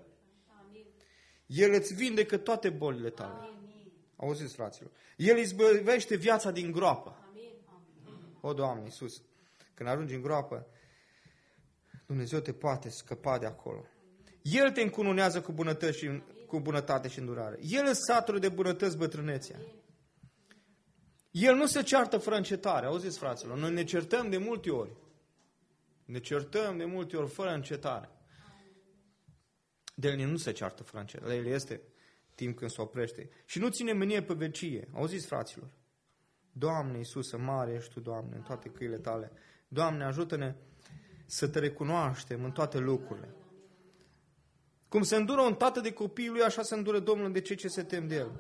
El îți vindecă toate bolile tale. Auziți, fraților? El izbăvește viața din groapă. O, Doamne Iisus, când ajungi în groapă, Dumnezeu te poate scăpa de acolo. El te încununează cu bunătate și îndurare. El îți satură de bunătăți bătrânețea. El nu se ceartă fără încetare. Auziți, fraților, noi ne certăm de multe ori. Ne certăm de multe ori fără încetare. De el nu se ceartă fără încetare. El este timp când se oprește. Și nu ține mânie pe vecie. Auziți, fraților? Doamne Iisuse, mare ești Tu, Doamne, în toate căile Tale. Doamne, ajută-ne să Te recunoaștem în toate lucrurile. Cum se îndură un tată de copiii lui, așa se îndură Domnul de cei ce se tem de El.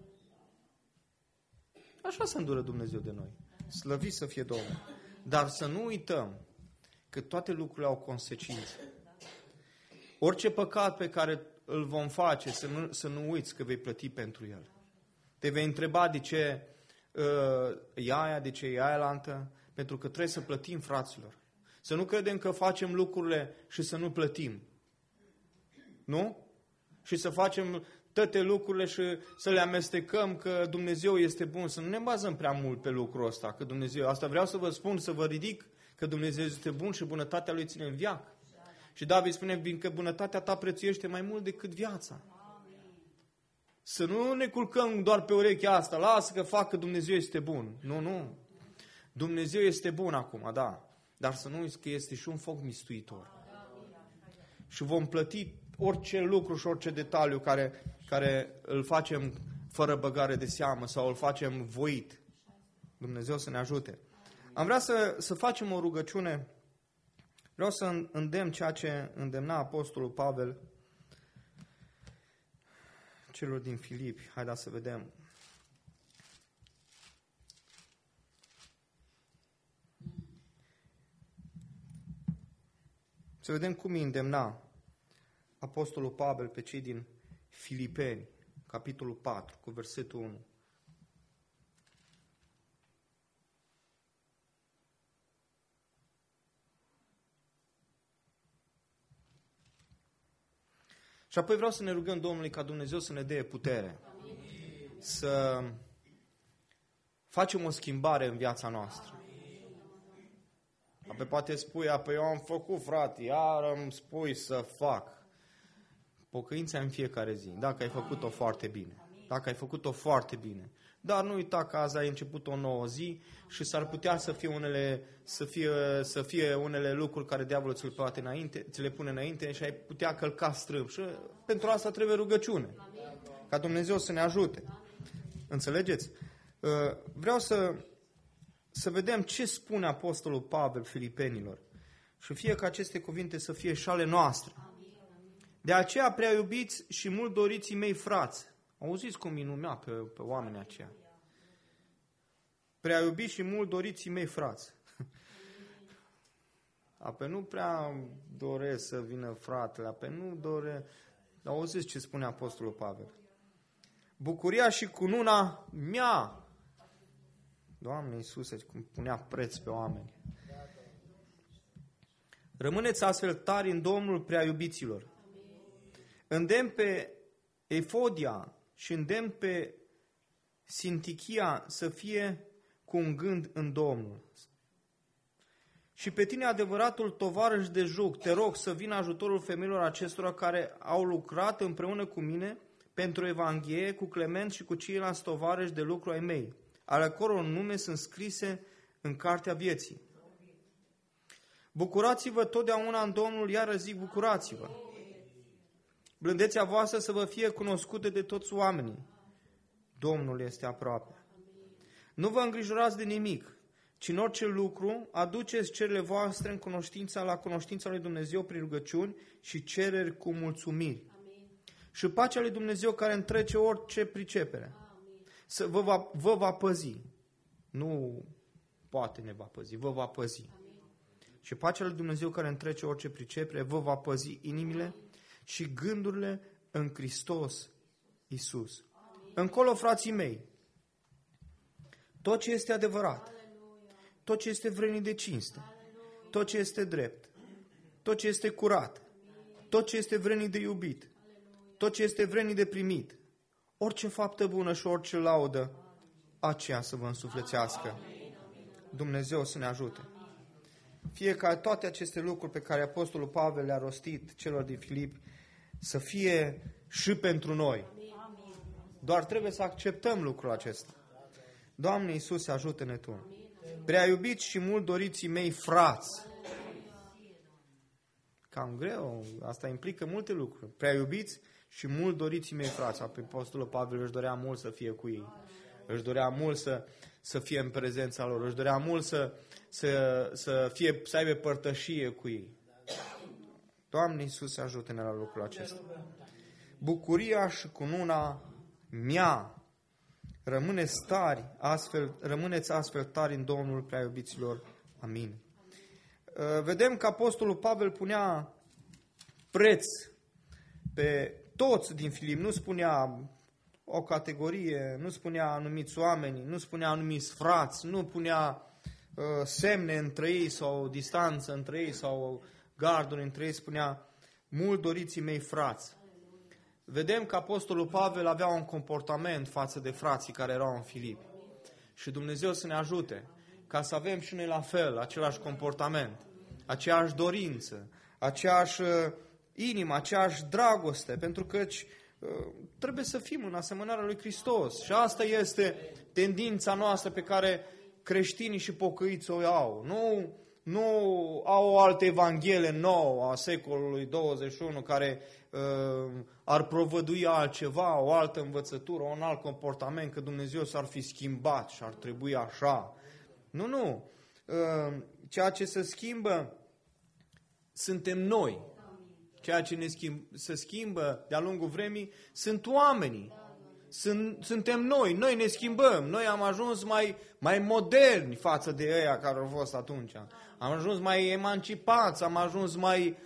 Așa se îndură Dumnezeu de noi. Slăvit să fie Domnul. Dar să nu uităm că toate lucrurile au consecințe. Orice păcat pe care îl vom face, să nu uiți că vei plăti pentru el. Te vei întreba de ce e aia, de ce e aia lantă, pentru că trebuie să plătim, fraților. Să nu credem că facem lucrurile și să nu plătim. Nu? Și să facem toate lucrurile și să le amestecăm că Dumnezeu este bun. Să nu ne bazăm prea mult pe lucrul ăsta. Că Dumnezeu, asta vreau să vă spun, să vă ridic, că Dumnezeu este bun și bunătatea Lui ține în veac. Și David spune că bunătatea ta prețuiește mai mult decât viața. Să nu ne culcăm doar pe urechea asta. Lasă că fac că Dumnezeu este bun. Nu. Dumnezeu este bun acum, da. Dar să nu uiți că este și un foc mistuitor. Și vom plăti orice lucru și orice detaliu care îl facem fără băgare de seamă sau îl facem voit. Dumnezeu să ne ajute. Am vrea să facem o rugăciune. Vreau să îndemn ceea ce îndemna Apostolul Pavel celor din Filipi. Haideți să vedem. Să vedem cum îi îndemna Apostolul Pavel pe cei din Filipeni, capitolul 4, cu versetul 1. Și apoi vreau să ne rugăm Domnului ca Dumnezeu să ne dea putere. Amin. Să facem o schimbare în viața noastră. Apoi poate spui, apoi eu am făcut, frate, iar îmi spui să fac. pocăința în fiecare zi, dacă ai făcut-o foarte bine. Dacă ai făcut-o foarte bine. Dar nu uita că azi ai început o nouă zi și s-ar putea să fie unele lucruri care diavolul ți le pune înainte și ai putea călca strâmb. Și pentru asta trebuie rugăciune. Ca Dumnezeu să ne ajute. Înțelegeți? Vreau să vedem ce spune Apostolul Pavel Filipenilor. Și fie ca aceste cuvinte să fie și ale noastre. De aceea, prea iubiți și mult doriții mei frați. Auziți cum îi numea pe oamenii aceia. Prea iubiți și mult doriții mei frați. Apoi nu prea doresc să vină fratele, apoi nu doresc. Dar auziți ce spune Apostolul Pavel. Bucuria și cununa mea. Doamne Iisuse, cum punea preț pe oameni. Rămâneți astfel tari în Domnul, prea iubiților. Îndemn pe Efodia și îndemn pe Sintichia să fie cu un gând în Domnul. Și pe tine, adevăratul tovarăș de juc, te rog să vină ajutorul femeilor acestora care au lucrat împreună cu mine pentru Evanghelie, cu Clement și cu ceilalți tovarăși de lucru ai mei, ale căror nume sunt scrise în cartea vieții. Bucurați-vă totdeauna în Domnul, iară zic bucurați-vă. Blândețea voastră să vă fie cunoscută de toți oamenii. Domnul este aproape. Nu vă îngrijorați de nimic, ci în orice lucru aduceți cererile voastre în cunoștința lui Dumnezeu prin rugăciuni și cereri cu mulțumiri. Amin. Și pacea lui Dumnezeu care întrece orice pricepere vă va păzi. Nu poate ne va păzi, vă va păzi. Amin. Și pacea lui Dumnezeu care întrece orice pricepere vă va păzi inimile și gândurile în Hristos Iisus. Amin. Încolo, frații mei, tot ce este adevărat, tot ce este vrednic de cinste, tot ce este drept, tot ce este curat, tot ce este vrednic de iubit, tot ce este vrednic de primit, orice faptă bună și orice laudă, aceea să vă însuflețească. Dumnezeu să ne ajute. Fie ca toate aceste lucruri pe care Apostolul Pavel le-a rostit celor din Filipi să fie și pentru noi. Doar trebuie să acceptăm lucrul acesta. Doamne Iisuse, ajută-ne Tu. Prea iubiți și mult doriții mei frați. Cam greu, asta implică multe lucruri. Prea iubiți și mult doriții mei frați. Apostolul Pavel își dorea mult să fie cu ei. Își dorea mult să fie în prezența lor. Își dorea mult să aibă părtășie cu ei. Doamne Iisuse, ajută-ne la lucrul acesta. Bucuria și cununa mea. Rămâneți astfel tari în Domnul, prea iubiților. Amin. Vedem că Apostolul Pavel punea preț pe toți din Filip. Nu spunea o categorie, nu spunea anumiți oameni, nu spunea anumiți frați, nu punea semne între ei sau distanță între ei sau garduri între ei, spunea mult doriții mei frați. Vedem că Apostolul Pavel avea un comportament față de frații care erau în Filipi. Și Dumnezeu să ne ajute ca să avem și noi la fel același comportament, aceeași dorință, aceeași inimă, aceeași dragoste, pentru că trebuie să fim în asemănarea lui Hristos. Și asta este tendința noastră pe care creștinii și pocăiți o au. Nu au o altă evanghelie nouă a secolului 21 care ar provădui altceva, o altă învățătură, un alt comportament, că Dumnezeu s-ar fi schimbat și ar trebui așa. Nu. Ceea ce se schimbă suntem noi. Ceea ce se schimbă de-a lungul vremii sunt oamenii. Suntem noi ne schimbăm. Noi am ajuns mai moderni față de ăia care au fost atunci. Am ajuns mai emancipați, am ajuns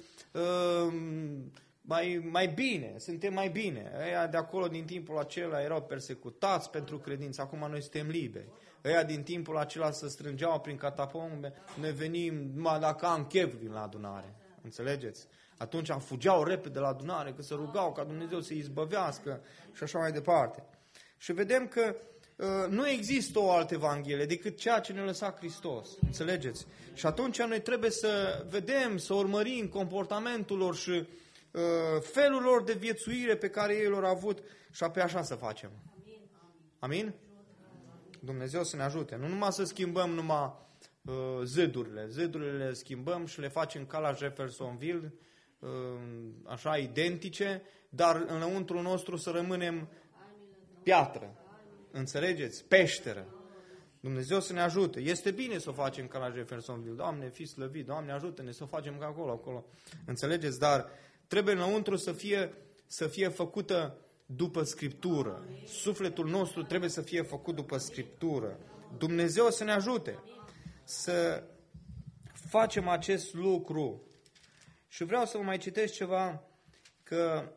mai bine, suntem mai bine. Ăia de acolo din timpul acela erau persecutați pentru credință, acum noi suntem liberi. Ăia din timpul acela se strângeau prin catacombe, noi venim, numai dacă am chef vin la adunare. Înțelegeți? Atunci fugeau repede la adunare, că se rugau ca Dumnezeu să-i izbăvească și așa mai departe. Și vedem că nu există o altă evanghelie decât ceea ce ne-a lăsat Hristos. Înțelegeți? Și atunci noi trebuie să vedem, să urmărim comportamentul lor și felul lor de viețuire pe care ei l-au avut și apoi așa să facem. Amin? Dumnezeu să ne ajute. Nu numai să schimbăm numai zidurile. Zidurile le schimbăm și le facem ca la Jeffersonville, așa identice, dar înăuntru nostru să rămânem piatră. Înțelegeți? Peșteră. Dumnezeu să ne ajute. Este bine să o facem ca la Jeffersonville. Doamne, fii slăvit, Doamne, ajută-ne să o facem ca acolo. Înțelegeți? Dar trebuie înăuntru să fie făcută după Scriptură. Sufletul nostru trebuie să fie făcut după Scriptură. Dumnezeu să ne ajute să facem acest lucru. Și vreau să vă mai citesc ceva, că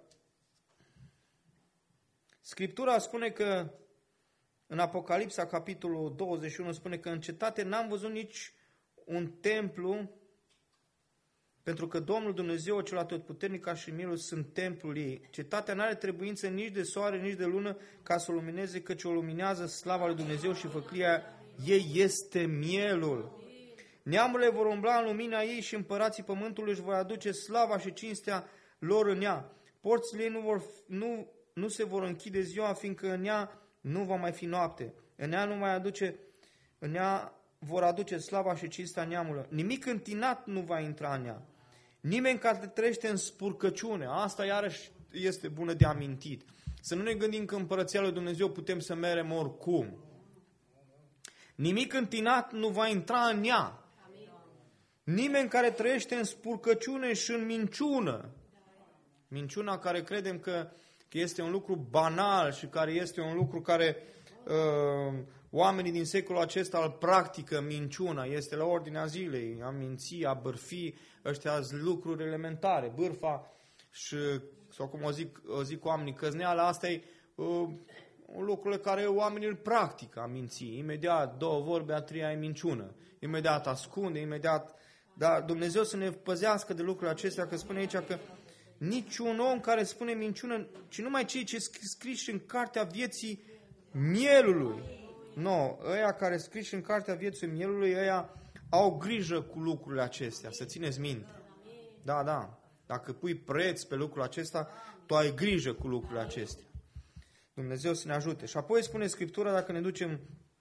Scriptura spune că în Apocalipsa, capitolul 21, spune că în cetate n-am văzut nici un templu, pentru că Domnul Dumnezeu, cel atotputernic și mielul, sunt templul ei. Cetatea n-are trebuință nici de soare, nici de lună, ca să o lumineze, căci o luminează slava lui Dumnezeu și făclia ei este mielul. Neamurile vor umbla în lumina ei și împărații pământului își vor aduce slava și cinstea lor în ea. Porțile ei nu se vor închide ziua, fiindcă în ea nu va mai fi noapte. În ea vor aduce slava și cinstea neamului. Nimic întinat nu va intra în ea. Nimeni care trăiește în spurcăciune. Asta iarăși este bună de amintit. Să nu ne gândim că în Împărăția lui Dumnezeu putem să merem oricum. Nimic întinat nu va intra în ea. Nimeni care trăiește în spurcăciune și în minciună. Minciuna care credem că este un lucru banal și care este un lucru care oamenii din secolul acesta îl practică, minciuna. Este la ordinea zilei, a minți, a bârfi, ăștia sunt lucruri elementare. Bârfa și, sau cum o zic oamenii, căzneala, asta e lucrurile care oamenii îl practică, a minți. Imediat, două vorbe, a treia e minciună. Imediat ascunde, imediat. Dar Dumnezeu să ne păzească de lucrurile acestea, că spune aici că niciun om care spune minciună, ci numai cei ce scriși în cartea vieții mielului. Ăia care scriși în cartea vieții mielului, ăia au grijă cu lucrurile acestea, să țineți minte. Da. Dacă pui preț pe lucrul acesta, tu ai grijă cu lucrurile acestea. Dumnezeu să ne ajute. Și apoi spune Scriptura, dacă ne ducem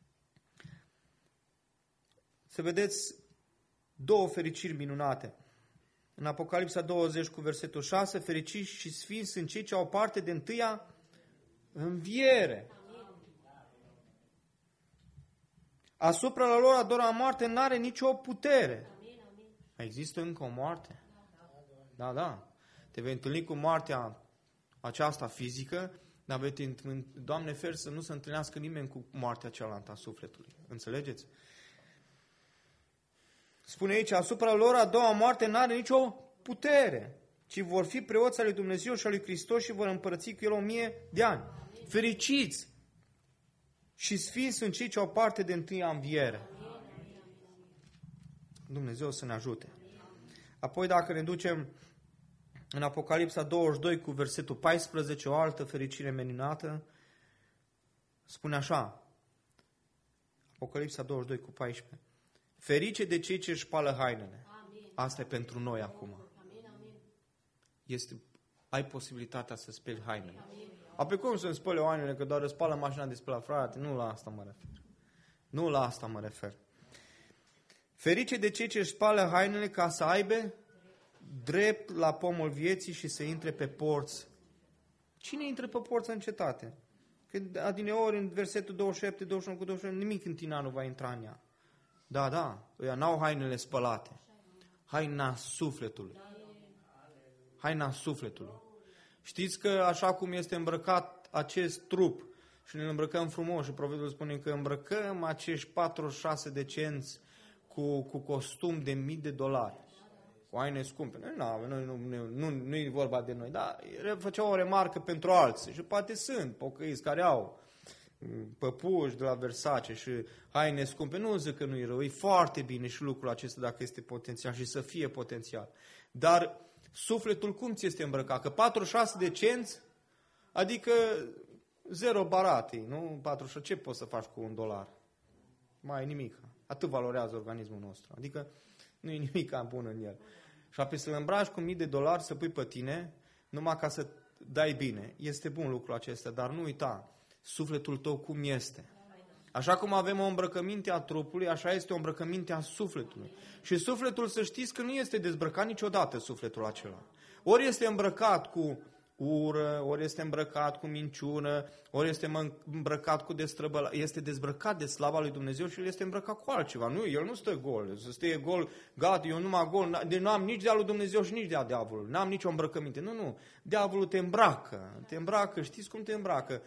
să vedeți două fericiri minunate. În Apocalipsa 20 cu versetul 6, fericiți și sfinți sunt cei ce au parte de întâia înviere. Asupra lor a doua moarte n-are nicio putere. Există încă o moarte? Da. Te vei întâlni cu moartea aceasta fizică, dar Doamne fer să nu se întâlnească nimeni cu moartea cealaltă a sufletului. Înțelegeți? Spune aici, asupra lor a doua moarte n-are nicio putere, ci vor fi preoți al lui Dumnezeu și al lui Hristos și vor împărăți cu El 1000 de ani. Fericiți și sfinți sunt cei ce au parte de întâia înviere. Dumnezeu să ne ajute. Apoi dacă ne ducem în Apocalipsa 22 cu versetul 14, o altă fericire minunată, spune așa, Apocalipsa 22 cu 14, ferice de cei ce își spală hainele. Asta e pentru noi acum. Ai posibilitatea să speli hainele. Apoi cum să-mi spăle hainele, că doar îți spală mașina de spălat, frate? Nu la asta mă refer. Ferice de cei ce își spală hainele ca să aibă drept la pomul vieții și să intre pe porți. Cine intră pe porți în cetate? Că adineori în versetul 27, 21 cu 28, nimic întinat nu va intra în ea. Da, ăia n-au hainele spălate. Haina sufletului. Știți că așa cum este îmbrăcat acest trup și ne îmbrăcăm frumos și profetul spune că îmbrăcăm acești 46 de cenți cu costum de $1000, cu haine scumpe. Nu e vorba de noi, dar făcea o remarcă pentru alții și poate sunt pocăiți care au păpuși de la Versace și haine scumpe. Nu zic că nu e rău, e foarte bine și lucrul acesta dacă este potențial și să fie potențial. Dar sufletul cum ți este îmbrăcat? Că 46 de cenți, adică 0 barate, nu? 46, ce poți să faci cu $1? Mai e nimic. Atât valorează organismul nostru. Adică nu e nimic bun în el. Și apoi să-l îmbraci cu $1000 să pui pe tine numai ca să dai bine. Este bun lucrul acesta, dar nu uita sufletul tău cum este. Așa cum avem o îmbrăcăminte a trupului, așa este o îmbrăcăminte a sufletului. Și sufletul, să știți că nu este dezbrăcat niciodată, sufletul acela. Ori este îmbrăcat cu ură, ori este îmbrăcat cu minciună, ori este îmbrăcat cu destrăbălare. Este dezbrăcat de slava lui Dumnezeu și el este îmbrăcat cu altceva. Nu, el nu stă gol. Să stie gol, gata, eu numai gol. Deci nu am nici de-a lui Dumnezeu și nici de-a diavolului. N-am nicio îmbrăcăminte. Nu. Diavolul te îmbracă. Te îmbracă, știți cum te îmbracă?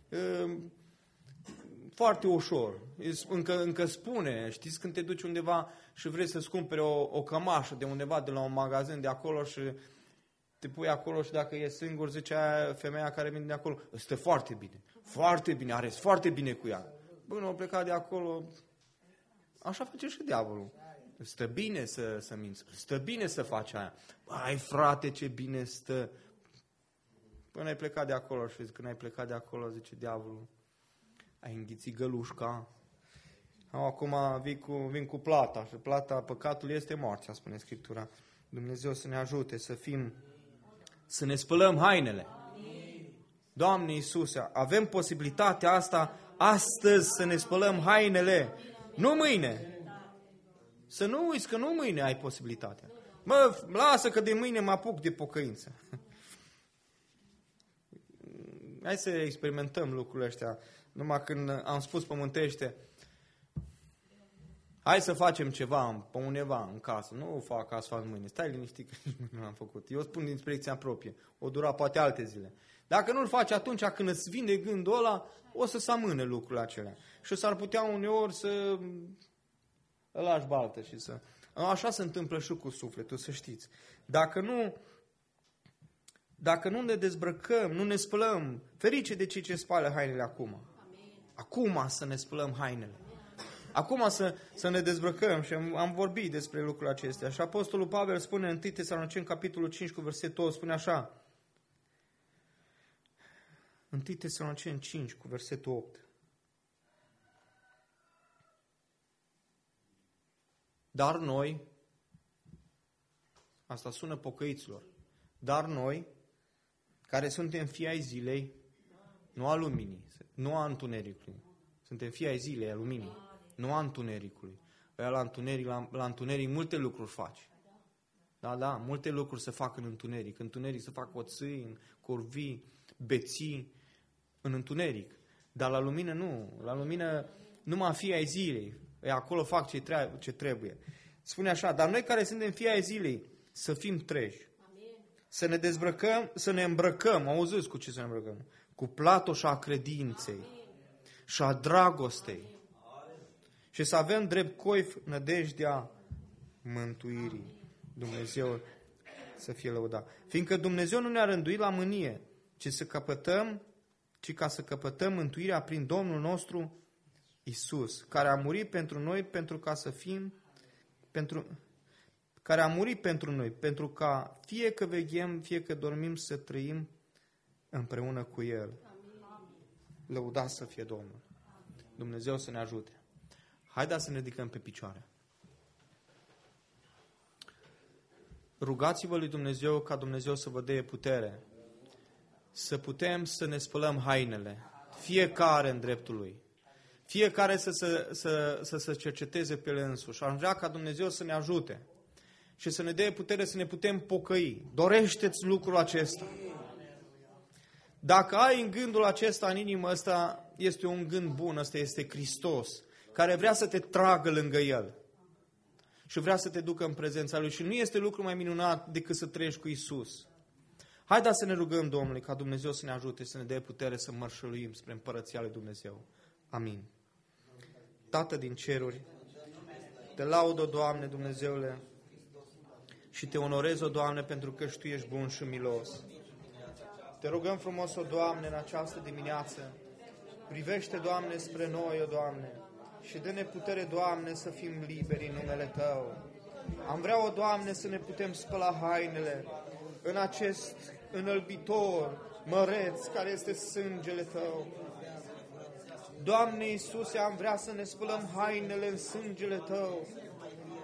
Foarte ușor. Încă spune, știți când te duci undeva și vrei să-ți cumpere o cămașă de undeva, de la un magazin de acolo și te pui acolo și dacă e singur, zicea femeia care vine de acolo, stă foarte bine, foarte bine, arăți foarte bine cu ea. Bun, o plecat de acolo, așa face și diavolul. Stă bine să minți, stă bine să faci aia. Ai frate, ce bine stă. Până ai plecat de acolo și când ai plecat de acolo, zice diavolul, ai înghițit gălușca. Acum vin cu plata și plata păcatului este moartea, spune Scriptura. Dumnezeu să ne ajute să ne spălăm hainele. Doamne Iisuse, avem posibilitatea asta astăzi să ne spălăm hainele, nu mâine. Să nu uiți că nu mâine ai posibilitatea. Mă, lasă că de mâine mă apuc de pocăință. Hai să experimentăm lucrurile astea. Numai când am spus pământește, hai să facem ceva pe undeva în casă. Nu o fac ca să fac mâine. Stai liniștit că nu l-am făcut. Eu spun din experiența proprie. O dura poate alte zile. Dacă nu-l faci atunci când îți vine gândul ăla, o să se amâne lucrurile acelea. Și s-ar putea uneori să îl lași baltă și să... Așa se întâmplă și cu sufletul, să știți. Dacă nu ne dezbrăcăm, nu ne spălăm, ferice de cei ce spală hainele acum. Acum să ne spălăm hainele. Acum să ne dezbrăcăm și am vorbit despre lucrurile acestea. Și Apostolul Pavel spune în 1 Tesaloniceni, capitolul 5, cu versetul 8, spune așa. 1 Tesaloniceni 5, cu versetul 8. Dar noi, asta sună pocăiților, dar noi, care suntem fii ai zilei, nu a luminii, nu a întunericului, suntem fii ai zilei, a luminii, nu a întunericului. La întuneric multe lucruri faci. Da, multe lucruri se fac în întuneric. În întuneric se fac oțâi, curvii, beții, în întuneric. Dar la lumină nu. La lumină numai fii ai zilei. Acolo fac ce trebuie. Spune așa, dar noi care suntem fii ai zilei, să fim treji. Să ne dezbrăcăm, să ne îmbrăcăm. Auziți cu ce să ne îmbrăcăm? Cu platoșa credinței și a dragostei. Și să avem drept coif nădejdea mântuirii. Dumnezeu să fie lăudat. Fiindcă Dumnezeu nu ne-a rânduit la mânie, ci ca să căpătăm mântuirea prin Domnul nostru Iisus, care a murit pentru noi, care a murit pentru noi, pentru ca fie că veghem, fie că dormim, să trăim împreună cu El. Lăudat să fie Domnul. Dumnezeu să ne ajute. Haideți să ne ridicăm pe picioare. Rugați-vă lui Dumnezeu ca Dumnezeu să vă dea putere, să putem să ne spălăm hainele, fiecare în dreptul Lui. Fiecare să se cerceteze pe el însuși. Am vrea ca Dumnezeu să ne ajute și să ne dea putere să ne putem pocăi. Dorește-ți lucrul acesta. Dacă ai în gândul acesta, în inimă, ăsta este un gând bun, ăsta este Hristos, care vrea să te tragă lângă El și vrea să te ducă în prezența Lui. Și nu este lucru mai minunat decât să trăiești cu Iisus. Haideți să ne rugăm Domnului ca Dumnezeu să ne ajute, să ne dea putere să mărșăluim spre împărăția lui Dumnezeu. Amin. Tată din ceruri, te laud, o Doamne, Dumnezeule, și te onorez, o Doamne, pentru că Tu ești bun și milos. Te rugăm frumos, o Doamne, în această dimineață, privește, Doamne, spre noi, o Doamne, și dă-ne putere, Doamne, să fim liberi în numele Tău. Am vrea, o Doamne, să ne putem spăla hainele în acest înălbitor, măreț, care este sângele Tău. Doamne Iisuse, am vrea să ne spălăm hainele în sângele Tău.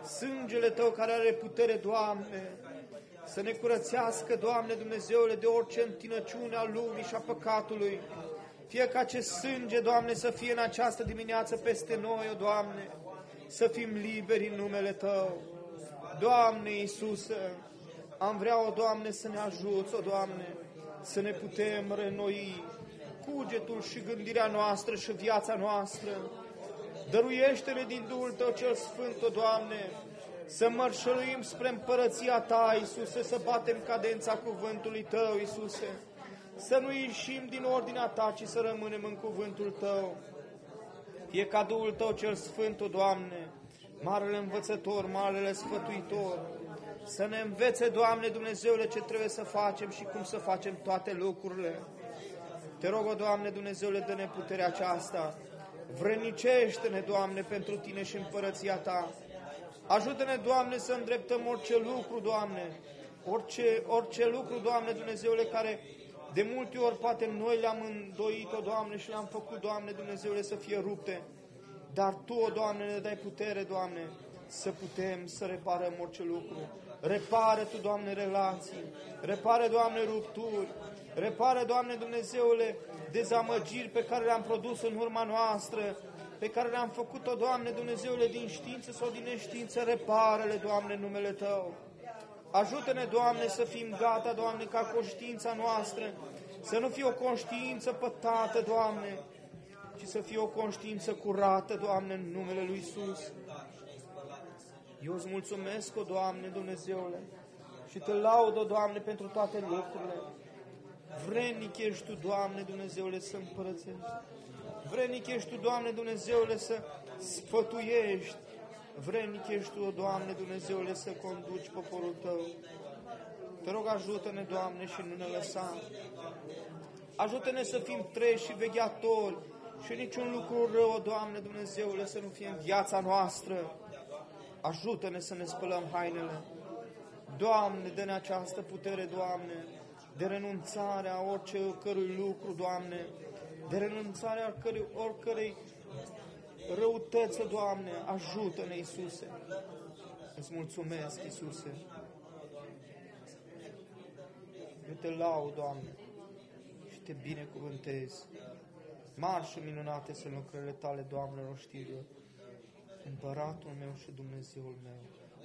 Sângele Tău care are putere, Doamne, să ne curățească, Doamne Dumnezeule, de orice întinăciune a lumii și a păcatului. Fie ca acest sânge, Doamne, să fie în această dimineață peste noi, o Doamne, să fim liberi în numele Tău. Doamne Iisuse, am vrea, o Doamne, să ne ajuți, o Doamne, să ne putem reînnoi cugetul și gândirea noastră și viața noastră. Dăruiește-ne din Duhul Tău cel Sfânt, o Doamne, să mărșăluim spre împărăția Ta, Iisuse, să batem cadența cuvântului Tău, Iisuse, să nu ieșim din ordinea Ta, ci să rămânem în cuvântul Tău. Fie ca Duhul Tău cel Sfânt, o Doamne, Marele Învățător, Marele Sfătuitor, să ne învețe, Doamne Dumnezeule, ce trebuie să facem și cum să facem toate lucrurile. Te rog, o Doamne Dumnezeule, dă-ne puterea aceasta. Vrănicește-ne, Doamne, pentru Tine și împărăția Ta. Ajută-ne, Doamne, să îndreptăm orice lucru, Doamne, orice lucru, Doamne Dumnezeule, care de multe ori poate noi le-am îndoit-o, Doamne, și le-am făcut, Doamne Dumnezeule, să fie rupte. Dar Tu, o Doamne, ne dai putere, Doamne, să putem să reparăm orice lucru. Repară Tu, Doamne, relații, repară, Doamne, rupturi, repară, Doamne Dumnezeule, dezamăgiri pe care le-am produs în urma noastră, pe care le-am făcut-o, Doamne Dumnezeule, din știință sau din neștiință, repară-le, Doamne, în numele Tău. Ajută-ne, Doamne, să fim gata, Doamne, ca conștiința noastră să nu fie o conștiință pătată, Doamne, ci să fie o conștiință curată, Doamne, în numele Lui Iisus. Eu îți mulțumesc, o Doamne Dumnezeule, și Te laud, o Doamne, pentru toate lucrurile. Vrednic ești Tu, Doamne Dumnezeule, să împărățești. Vrednic ești Tu, Doamne Dumnezeule, să sfătuiești. Vrednic ești Tu, Doamne Dumnezeule, să conduci poporul Tău. Te rog, ajută-ne, Doamne, și nu ne lăsa. Ajută-ne să fim treji și vegheatori și niciun lucru rău, Doamne Dumnezeule, să nu fie în viața noastră. Ajută-ne să ne spălăm hainele. Doamne, dă-ne această putere, Doamne, de renunțarea oricărui lucru, Doamne, de renunțarea oricărei răutăți, Doamne. Ajută-ne, Iisuse. Îți mulțumesc, Iisuse. Eu Te laud, Doamne, și Te binecuvântez. Mari și minunate sunt lucrările Tale, Doamne, roștirilor, Împăratul meu și Dumnezeul meu.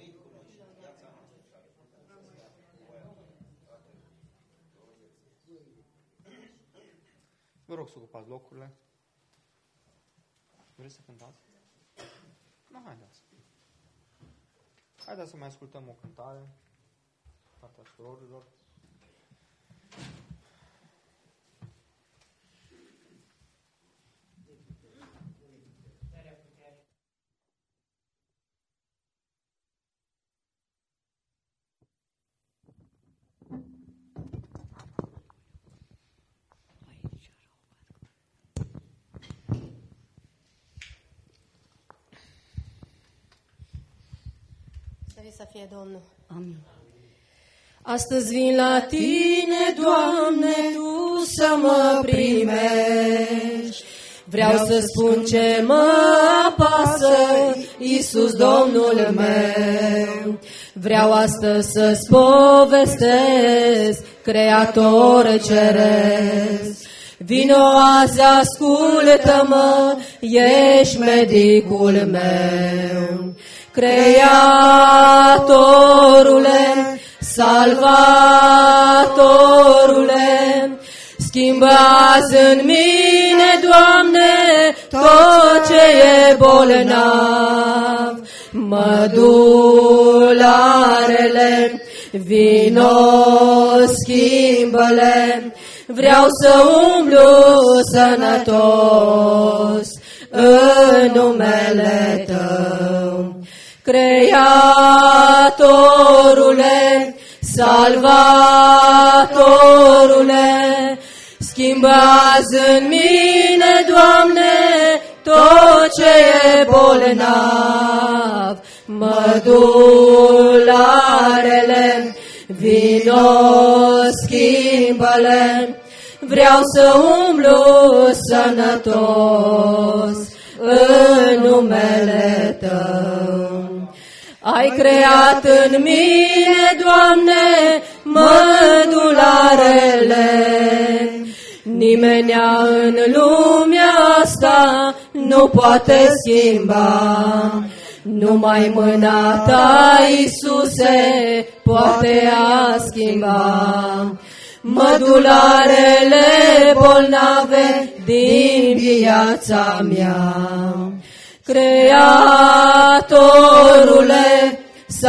Vă rog să ocupați locurile. Vreți să cântați? Nu, haideți. Haideți să mai ascultăm o cântare. Partea surorilor. Să fie Domnul. Amin. Astăzi vin la Tine, Doamne, Tu să mă primești. Vreau să spun ce mă apasă, Iisus Domnul meu. Vreau astăzi să-ți povestesc, Creator ceresc. Vino azi, ascultă-mă, ești medicul meu. Creatorule, Salvatorule, schimbă azi în mine, Doamne, tot ce e bolnav. Mădularele, vino, schimbă-le, vreau să umblu sănătos în numele Tău. Creatorule, Salvatorule, schimbă azi în mine, Doamne, tot ce e bolnav. Mădularele, vino, schimbă-le, vreau să umblu sănătos în numele Tău. Ai creat în mine, Doamne, mădularele. Nimenea în lumea asta nu poate schimba. Numai mâna ta, Iisuse, poate a schimba. Mădularele bolnave din viața mea. Creatorule,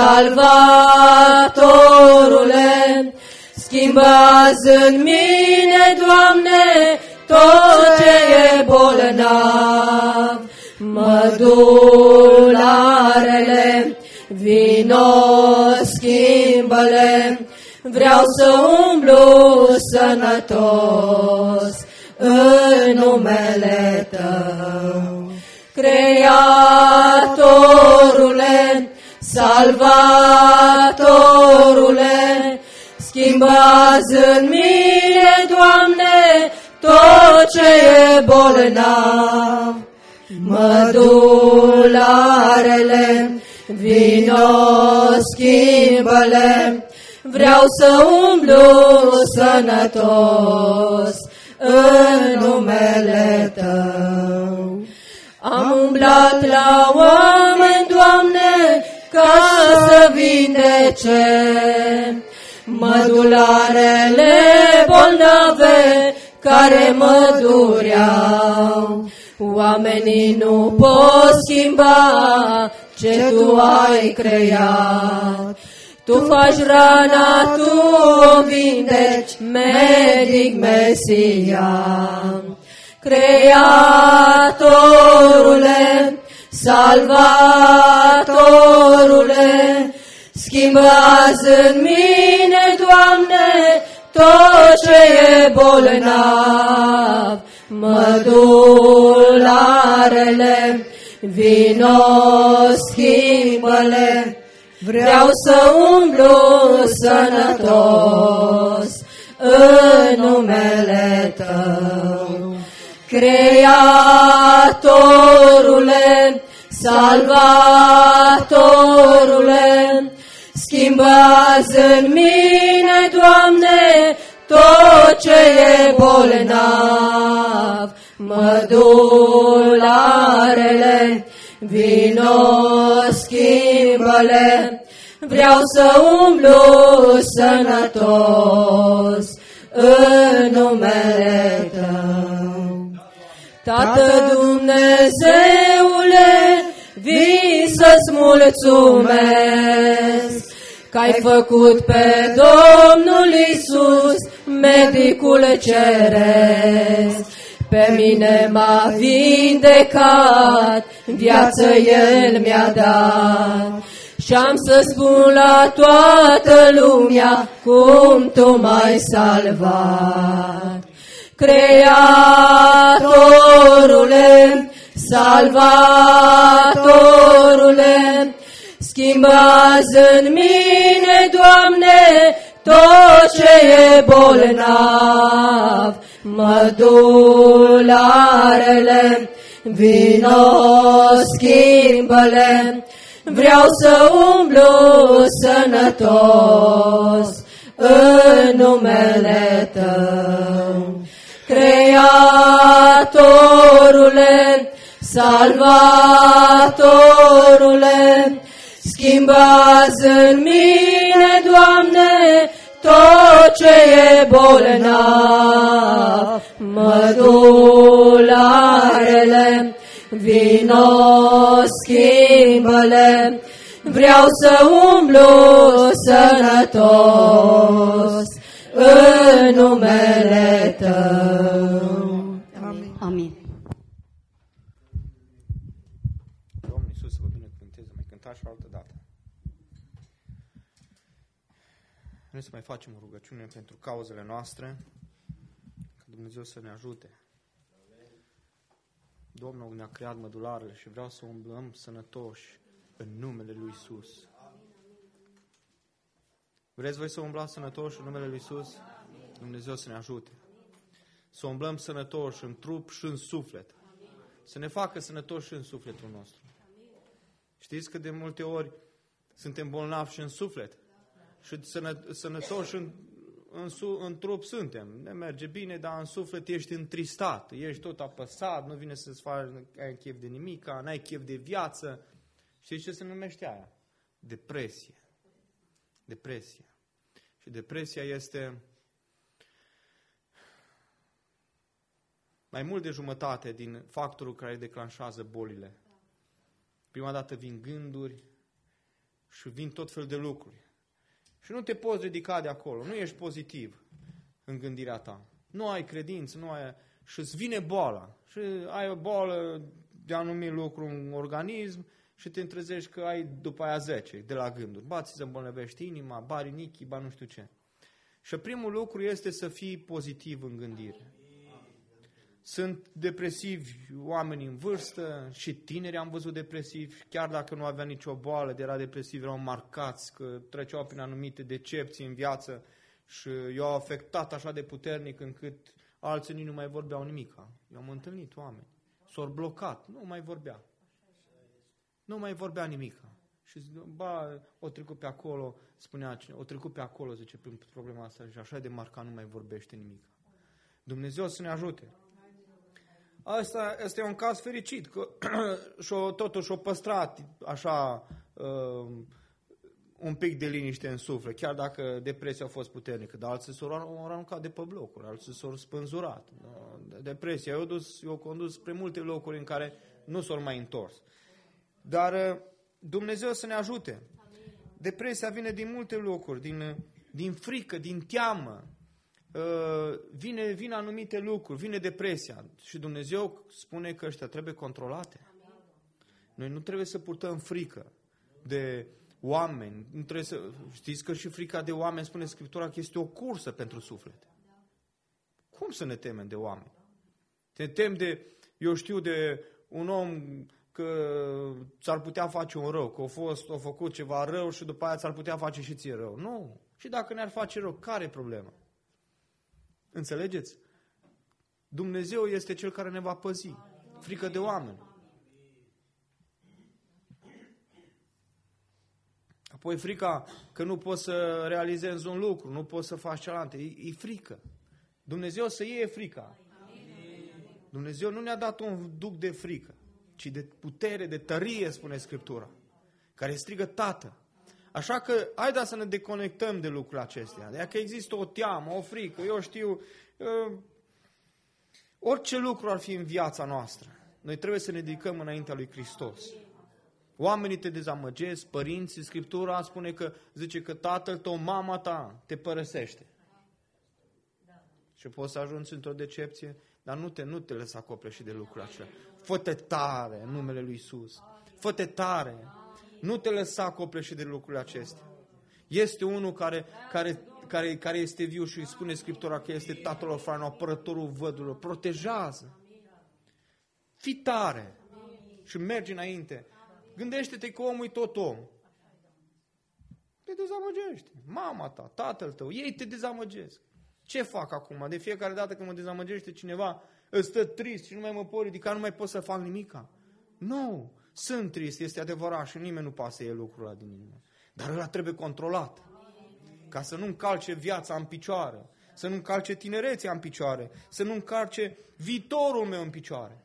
Salvatorule, schimbați în mine, Doamne, tot ce e bolnav. Mădularele, vino, schimbă-le, vreau să umblu sănătos în numele Tău. Creatorule, Salvatorule, schimbați în mine, Doamne, tot ce e bolnav. Mădularele, vino, schimbă-le, vreau să umblu sănătos în numele Tău. Am umblat la oameni, Doamne, ca să vindece mădularele bolnave care mă dureau. Oamenii nu pot schimba ce Tu ai creat. Tu faci rana, Tu o vindeci, medic Mesia. Creatorule, Salvatorule, schimbați în mine, Doamne, tot ce e bolnav. Mădularele, vino, schimbă-le, vreau să umblu sănătos în numele Tău. Creatorule, Salvatorule, schimbați în mine, Doamne, tot ce e bolnav. Mădularele, vino, schimbă-le, vreau să umblu sănătos în numele Tău. Tată Dumnezeule, vin să-ți mulțumesc că-ai făcut pe Domnul Iisus, medicul ceresc. Pe mine m-a vindecat, viață El mi-a dat. Și-am să spun la toată lumea cum Tu m-ai salvat. Creatorule, Salvatorule, schimbați în mine, Doamne, tot ce e bolnav. Mădularele, vino, schimbă-le, vreau să umblu sănătos în numele Tău. Creatorule, Salvatorule, schimbați în mine, Doamne, tot ce e bolnav. Mădularele, vino, schimbă-le, vreau să umblu sănătos în numele Tău. Amin. Amin. Domnul Iisus să vă binecuvânteze, mai cântați și o altă dată. Vrem să mai facem o rugăciune pentru cauzele noastre, ca Dumnezeu să ne ajute. Domnul ne-a creat mădularele și vreau să umblăm sănătoși în numele Lui Iisus. Vreți voi să umblați sănătoși în numele Lui Iisus? Dumnezeu să ne ajute. Să umblăm sănătoși în trup și în suflet. Să ne facă sănătoși și în sufletul nostru. Știți că de multe ori Suntem bolnavi și în suflet. Și sănătoși în trup suntem. Ne merge bine, dar în suflet ești întristat. Ești tot apăsat, nu vine să-ți faci, ai chef de nimic, n-ai chef de viață. Știi ce se numește aia? Depresie. Depresia. Și depresia este mai mult de jumătate din factorul care declanșează bolile. Prima dată vin gânduri și vin tot fel de lucruri. Și nu te poți ridica de acolo. Nu ești pozitiv în gândirea ta. Nu ai credință, nu ai... Și îți vine boala. Și ai o boală de anumit lucru în organism și te întrezești că ai după aia 10 de la gânduri. Ba ți se îmbolnăvești inima, ba rinichii, ba nu știu ce. Și primul lucru este să fii pozitiv în gândire. Sunt depresivi oameni în vârstă și tineri am văzut depresivi, chiar dacă nu avea nicio boală, de era depresivi, erau marcați, că treceau prin anumite decepții în viață și i-au afectat așa de puternic încât alții nici nu mai vorbeau nimica. Eu am întâlnit oameni, s-au blocat, nu mai vorbea. Nu mai vorbea nimica. Și ba, o trecut pe acolo, spunea cineva, o trecut pe acolo, zice, prin problema asta și așa de marcat nu mai vorbește nimica. Dumnezeu să ne ajute. Asta e un caz fericit, că totuși o păstrat așa un pic de liniște în suflet, chiar dacă depresia a fost puternică, dar alții s-au aruncat de pe blocuri, alții s-au spânzurat. Depresia i-a condus spre multe locuri în care nu s-au mai întors. Dar Dumnezeu să ne ajute. Depresia vine din multe locuri, din frică, din teamă. Vine anumite lucruri, vine depresia și Dumnezeu spune că ăștia trebuie controlate. Noi nu trebuie să purtăm frică de oameni. Nu trebuie să... Știți că și frica de oameni, spune Scriptura, că este o cursă pentru suflet. Cum să ne temem de oameni? Te temi de, eu știu, de un om că ți-ar putea face un rău, că a făcut ceva rău și după aia ți-ar putea face și ție rău. Nu. Și dacă ne-ar face rău, care e problema? Înțelegeți? Dumnezeu este Cel care ne va păzi. Frică de oameni. Apoi frica că nu poți să realizezi un lucru, nu poți să faci cealaltă. E frică. Dumnezeu să iei frica. Dumnezeu nu ne-a dat un duc de frică, ci de putere, de tărie, spune Scriptura, care strigă Tată. Așa că haideți să ne deconectăm de lucrurile acestea. Dacă există o teamă, o frică, eu știu, orice lucru ar fi în viața noastră, noi trebuie să ne dedicăm înaintea lui Hristos. Oamenii te dezamăgesc, părinții, Scriptura spune că, zice că tatăl tău, mama ta te părăsește. Și poți să ajungi într-o decepție, dar nu te lăsa copleșit de lucrurile acelea. Fă-te tare în numele lui Iisus. Fă-te tare. Nu te lăsa copleșit de lucrurile acestea. Este unul care este viu și spune Scriptura că este tatăl orfanilor, apărătorul vădurilor. Protejează. Fii tare și mergi înainte. Gândește-te că omul e tot om. Te dezamăgește. Mama ta, tatăl tău, ei te dezamăgesc. Ce fac acum? De fiecare dată când mă dezamăgește cineva, îți stă trist și nu mai mă pot ridica, nu mai pot să fac nimica. Nu, sunt trist, este adevărat și nimeni nu poate să iei lucrul ăla din mine. Dar ăla trebuie controlat. Ca să nu încalce viața în picioare, să nu încalce tinerețea în picioare, să nu încalce viitorul meu în picioare.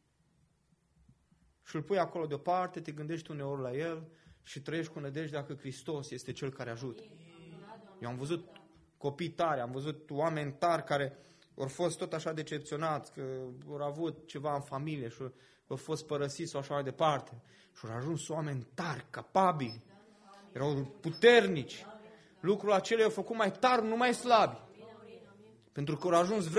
Și îl pui acolo deoparte, te gândești uneori la el și trăiești cu nădejdea că Hristos este Cel care ajută. Eu am văzut copii tari, am văzut oameni tari care au fost tot așa decepționați, că au avut ceva în familie și au fost părăsiți sau așa mai departe. Și au ajuns oameni tari, capabili, erau puternici. Lucrul acela i-a făcut mai tari, nu mai slabi. Pentru că au ajuns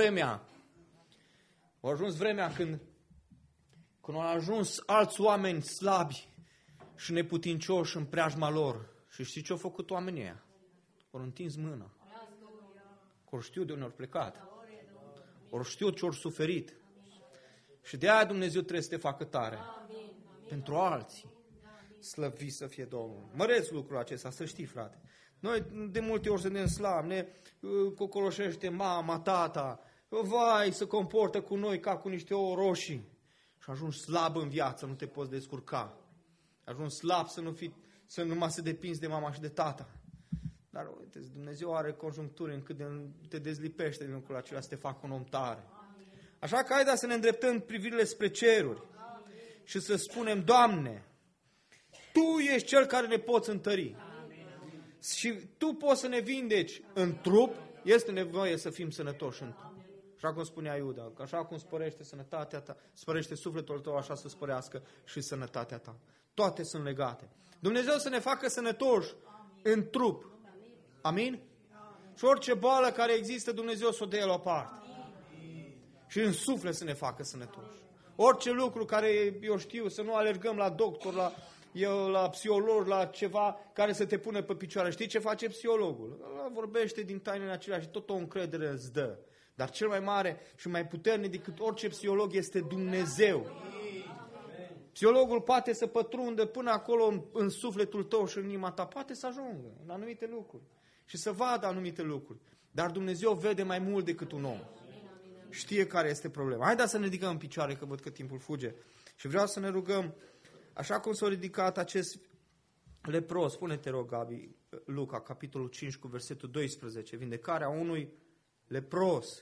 vremea când au ajuns alți oameni slabi și neputincioși în preajma lor. Și știți ce au făcut oamenii ăia? Au întins mâna. Ori știu de unde au plecat. Ori știu ce au suferit. Și de aia Dumnezeu trebuie să te facă tare. Pentru alții. Slăvit să fie Domnul. Măreți lucrul acesta, să știi, frate. Noi de multe ori suntem slabi, ne cocoloșește mama, tata, vai, se comportă cu noi ca cu niște ouă roșii. Și ajungi slab în viață, nu te poți descurca. Ajungi slab să să numai să depinzi de mama și de tata. Dar uite, Dumnezeu are conjuncturi încât te dezlipește din lucrul acela să te facă un om tare. Așa că haide să ne îndreptăm privirile spre ceruri și să spunem, Doamne, Tu ești Cel care ne poți întări. Și Tu poți să ne vindeci în trup, este nevoie să fim sănătoși în trup. Așa cum spunea Iuda, că așa cum sporește sănătatea ta, sporește sufletul tău, așa să sporească și sănătatea ta. Toate sunt legate. Dumnezeu să ne facă sănătoși în trup. Amin? Și orice boală care există, Dumnezeu să o dea la o parte. Și în suflet să ne facă sănătoși. Orice lucru care, eu știu, să nu alergăm la doctor, la psiholog, la ceva care să te pună pe picioare. Știi ce face psihologul? Vorbește din tainele acelea și tot o încredere îți dă. Dar cel mai mare și mai puternic decât orice psiholog este Dumnezeu. Psihologul poate să pătrundă până acolo în sufletul tău și în inima ta. Poate să ajungă în anumite lucruri și să vadă anumite lucruri. Dar Dumnezeu vede mai mult decât un om. Știe care este problema. Haideți să ne ridicăm în picioare, că văd că timpul fuge. Și vreau să ne rugăm, așa cum s-a ridicat acest lepros. Spune-te, rog, Gabi, Luca, capitolul 5, cu versetul 12. Vindecarea unui lepros.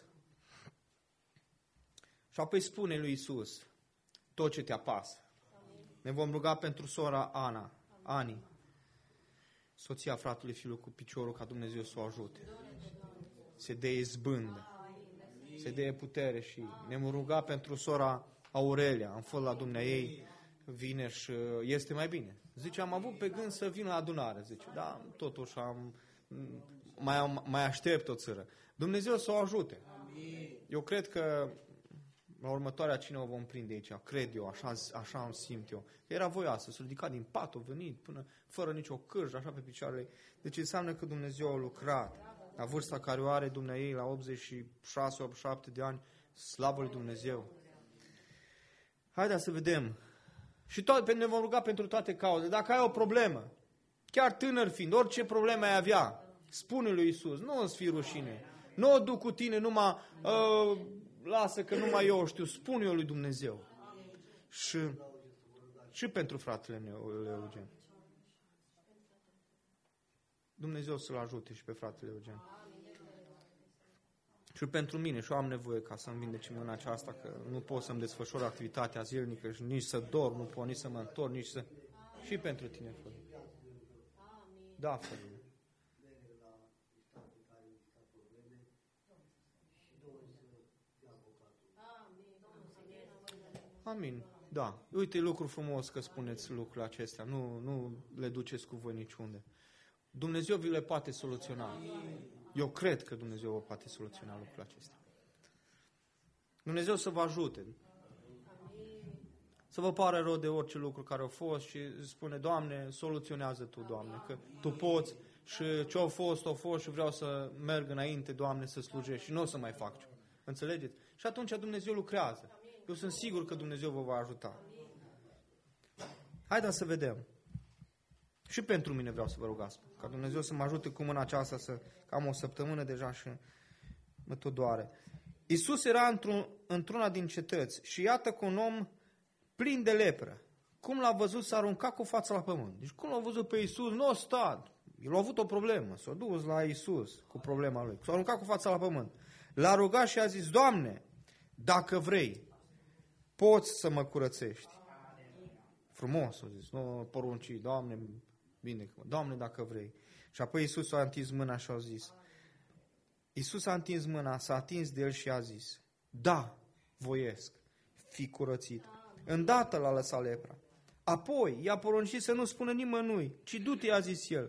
Și apoi spune lui Iisus tot ce te apasă. Ne vom ruga pentru sora Ani, soția fratelui fiului cu piciorul, ca Dumnezeu să o ajute. Se dea izbândă, se dea putere și ne vom ruga pentru sora Aurelia. Am fost la dumneaei vineri și este mai bine. Zice, am avut pe gând să vin la adunare. Zice, da, totuși mai aștept o țără. Dumnezeu să o ajute. Eu cred că la următoarea cină o vom prinde aici, cred eu, așa îmi simt eu. Era voioasă, s-a ridicat din pat, a venit până fără nicio cârjă, așa pe picioarele. Deci înseamnă că Dumnezeu a lucrat. La vârsta care o are dumneaei, la 86-87 de ani, slavă lui Dumnezeu. Haideți să vedem. Și ne vom ruga pentru toate cauzele. Dacă ai o problemă, chiar tânăr fiind, orice problemă ai avea, spune lui Iisus, nu îți fii rușine. Nu o duc cu tine numai, lasă că numai eu știu, spune eu lui Dumnezeu. Și pentru fratele meu, Eugen. Dumnezeu să-l ajute și pe fratele Eugen. Și pentru mine, și eu am nevoie ca să-mi vindeci mâna aceasta, că nu pot să-mi desfășor activitatea zilnică și nici să dorm, nu pot nici să mă întorc, nici să... Și pentru tine, Fădine. Da, Fădine. Amin. Da. Uite, lucru frumos că spuneți lucrurile acestea. Nu le duceți cu voi niciunde. Dumnezeu vi le poate soluționa. Eu cred că Dumnezeu vă poate soluționa lucrurile acestea. Dumnezeu să vă ajute. Să vă pară rău de orice lucru care a fost și spune, Doamne, soluționează Tu, Doamne, că Tu poți și ce a fost și vreau să merg înainte, Doamne, să slujești și nu o să mai fac ce. Înțelegeți? Și atunci Dumnezeu lucrează. Eu sunt sigur că Dumnezeu vă va ajuta. Haideți să vedem. Și pentru mine vreau să vă rugați. Ca Dumnezeu să mă ajute cu mâna aceasta, că am o săptămână deja și mă tot doare. Iisus era într-una din cetăți și iată că un om plin de lepră. Cum l-a văzut, s-a aruncat cu fața la pământ. Deci cum l-a văzut pe Iisus, nu a stat. El a avut o problemă. S-a dus la Iisus cu problema lui. S-a aruncat cu fața la pământ. L-a rugat și a zis, Doamne, dacă vrei, poți să mă curățești. Frumos, a zis, nu porunci, Doamne, bine, Doamne, dacă vrei. Și apoi Iisus a întins mâna și a zis, Iisus a întins mâna, s-a atins de el și a zis, da, voiesc, fi curățit. Îndată l-a lăsat lepra. Apoi i-a poruncit să nu spună nimănui, ci du-te, a zis el.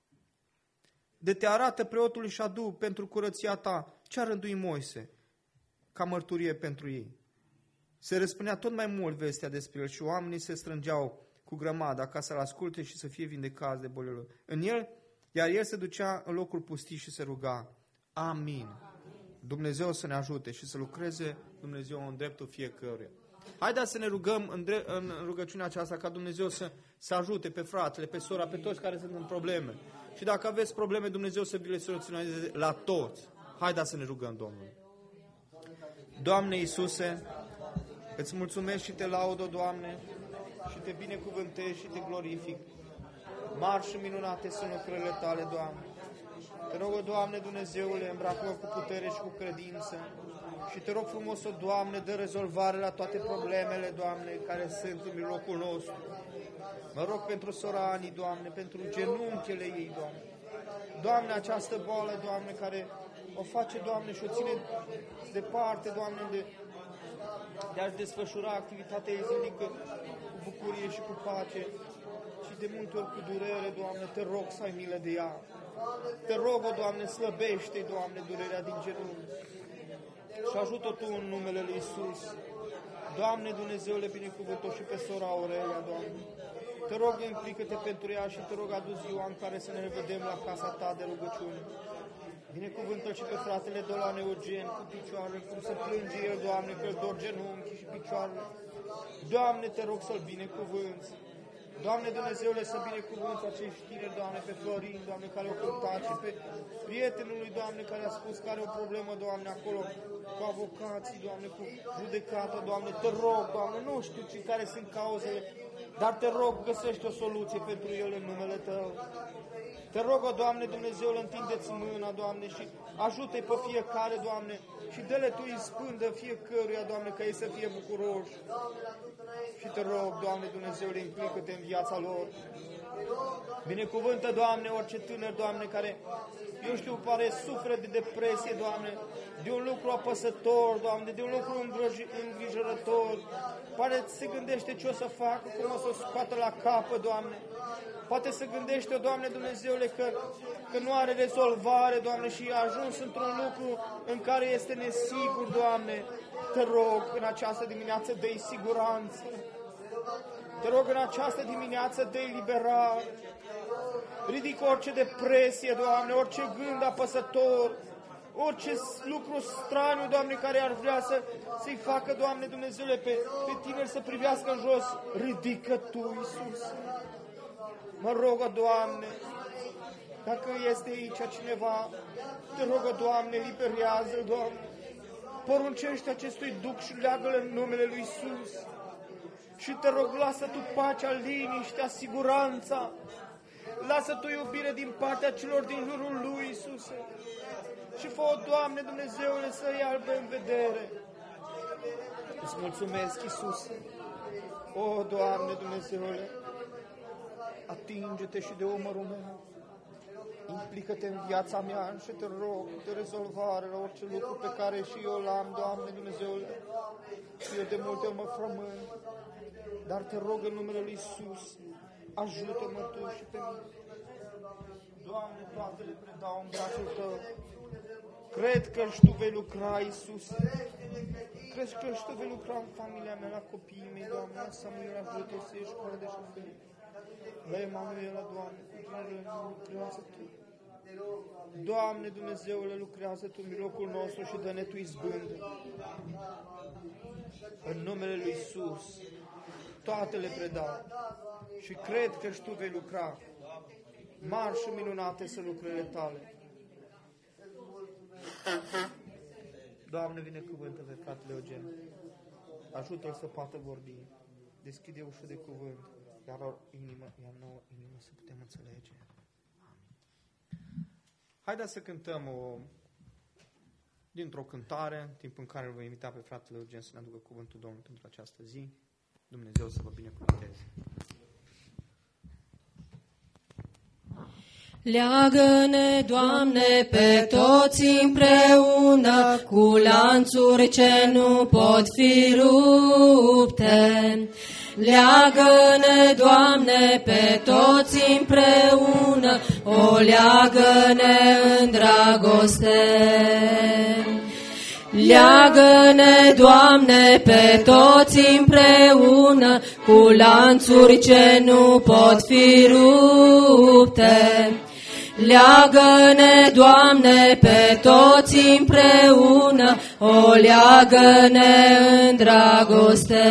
De te arată preotului și adu pentru curăția ta ce-a rânduit Moise ca mărturie pentru ei. Se răspândea tot mai mult vestea despre el și oamenii se strângeau cu grămadă ca să-l asculte și să fie vindecați de bolile lor. Iar el se ducea în locul pustii și se ruga. Amin. Dumnezeu să ne ajute și să lucreze Dumnezeu în dreptul fiecăruia. Haideți să ne rugăm în rugăciunea aceasta ca Dumnezeu să ajute pe fratele, pe sora, pe toți care sunt în probleme. Și dacă aveți probleme, Dumnezeu să vi le soluționeze la toți. Haideți să ne rugăm Domnului. Doamne Iisuse, îți mulțumesc și te laud, Doamne, și te binecuvântez și te glorific. Mari și minunate sunt lucrările Tale, Doamne. Te rog, Doamne Dumnezeule, îmbracă-mă cu putere și cu credință. Și te rog frumos, Doamne, dă rezolvare la toate problemele, Doamne, care sunt în mijlocul nostru. Mă rog pentru sora Ani, Doamne, pentru genunchele ei, Doamne. Doamne, această boală, Doamne, care o face, Doamne, și o ține departe, Doamne, de a-și desfășura activitatea ei zilnică cu bucurie și cu pace și de multe ori cu durere, Doamne, te rog să ai milă de ea. Te rog, o Doamne, slăbește, Doamne, durerea din genunchi și ajută Tu în numele Lui Iisus. Doamne Dumnezeule, binecuvântă și pe sora Aurelia, Doamne. Te rog, implică-te pentru ea și te rog, adu ziua în care să ne revedem la casa Ta de rugăciune. Binecuvântă și pe fratele Dolan Eugen cu picioarele, cum se plânge el, Doamne, că îl dor genunchi și picioarele. Doamne, te rog să-l binecuvânți. Doamne Dumnezeule, să binecuvânți acești tineri, Doamne, pe Florin, Doamne, care au cântat și pe prietenul lui, Doamne, care a spus că are o problemă, Doamne, acolo cu avocații, Doamne, cu judecată, Doamne, te rog, Doamne, nu știu care sunt cauzele, dar te rog, găsești o soluție pentru el în numele Tău. Te rog, o Doamne Dumnezeule, întindeți mâna, Doamne, și ajută-i pe fiecare, Doamne, și dă-le Tu izbândă fiecăruia, Doamne, ca ei să fie bucuroși. Și te rog, Doamne Dumnezeule, implică-te în viața lor. Binecuvântă, Doamne, orice tânăr, Doamne, care, eu știu, pare suferă de depresie, Doamne, de un lucru apăsător, Doamne, de un lucru îngrijorător. Pare se gândește ce o să facă, cum o să o scoată la capă, Doamne. Poate se gândește, Doamne Dumnezeule, că nu are rezolvare, Doamne, și a ajuns într-un lucru în care este nesigur, Doamne. Te rog, în această dimineață dă-i siguranță. Te rog, în această dimineață dă-i liberare. Ridică orice depresie, Doamne, orice gând apăsător, orice lucru straniu, Doamne, care ar vrea să-i facă, Doamne Dumnezeule, pe tineri să privească în jos. Ridică Tu, Iisus. Mă rog, Doamne, dacă este aici cineva, te rog, Doamne, eliberează-l, Doamne. Poruncește acestui duc și leagă-l în numele Lui Iisus. Și te rog, lasă Tu pacea, liniștea, siguranța. Lasă Tu iubire din partea celor din jurul Lui, Iisuse. Și fă-o, Doamne Dumnezeule, să-i aibă în vedere. Îți mulțumesc, Iisuse. O, Doamne Dumnezeule, atinge-te și de umărul meu. Implică-te în viața mea și te rog de rezolvare la orice lucru pe care și eu l-am, Doamne Dumnezeule. Eu de multe ori mă frământ, dar te rog în numele Lui Iisus, ajută-mă Tu și pe mine. Doamne, toate le predau în brațul Tău. Cred că și Tu vei lucra, Iisus. Cred că și Tu vei lucra în familia mea, la copiii mei, Doamne. La Samuel, ajută să ieși școală de șofer. La Emanuela, Doamne, cu tinerile lucrează Tu. Doamne Dumnezeule, lucrează Tu în mijlocul nostru și dă-ne Tu izbândă. În numele Lui Iisus, toate le predau și cred că și Tu vei lucra. Mari și minunate sunt lucrările Tale. Doamne, binecuvântă pe fratele Eugen. Ajută-l să poată vorbi. Deschide ușă de cuvânt. Iar nouă inimă să putem înțelege. Amin. Haideți să cântăm dintr-o cântare, în timpul în care îl voi invita pe fratele Eugen să ne aducă cuvântul Domnului pentru această zi. Dumnezeu să vă binecuvânteze. Leagă-ne, Doamne, pe toți împreună, cu lanțuri ce nu pot fi rupte. Leagă-ne, Doamne, pe toți împreună, o leagă-ne în dragoste. Leagă-ne, Doamne, pe toți împreună, cu lanțuri ce nu pot fi rupte. Leagă-ne, Doamne, pe toți împreună, o leagă-ne în dragoste.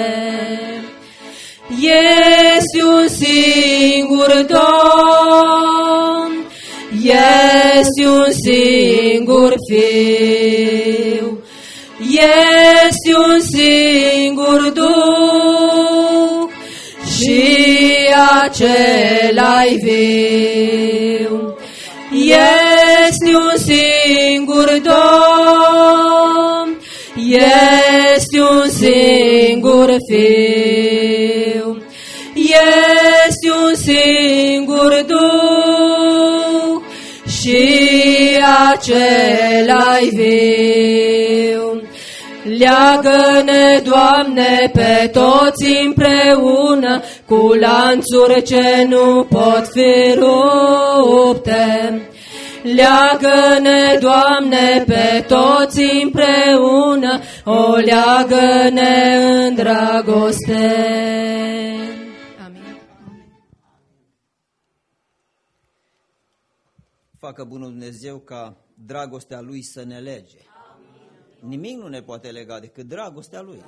Este un singur Domn, este un singur Fiu, este un singur Duh și acela-i viu. Este un singur Domn, este un singur Fiu, este un singur Duh și acela-i viu. Leagă-ne, Doamne, pe toți împreună, cu lanțuri ce nu pot fi rupte. Leagă-ne, Doamne, pe toți împreună, o leagă-ne în dragoste. Amin. Facă bunul Dumnezeu ca dragostea Lui să ne lege. Nimic nu ne poate lega decât dragostea Lui.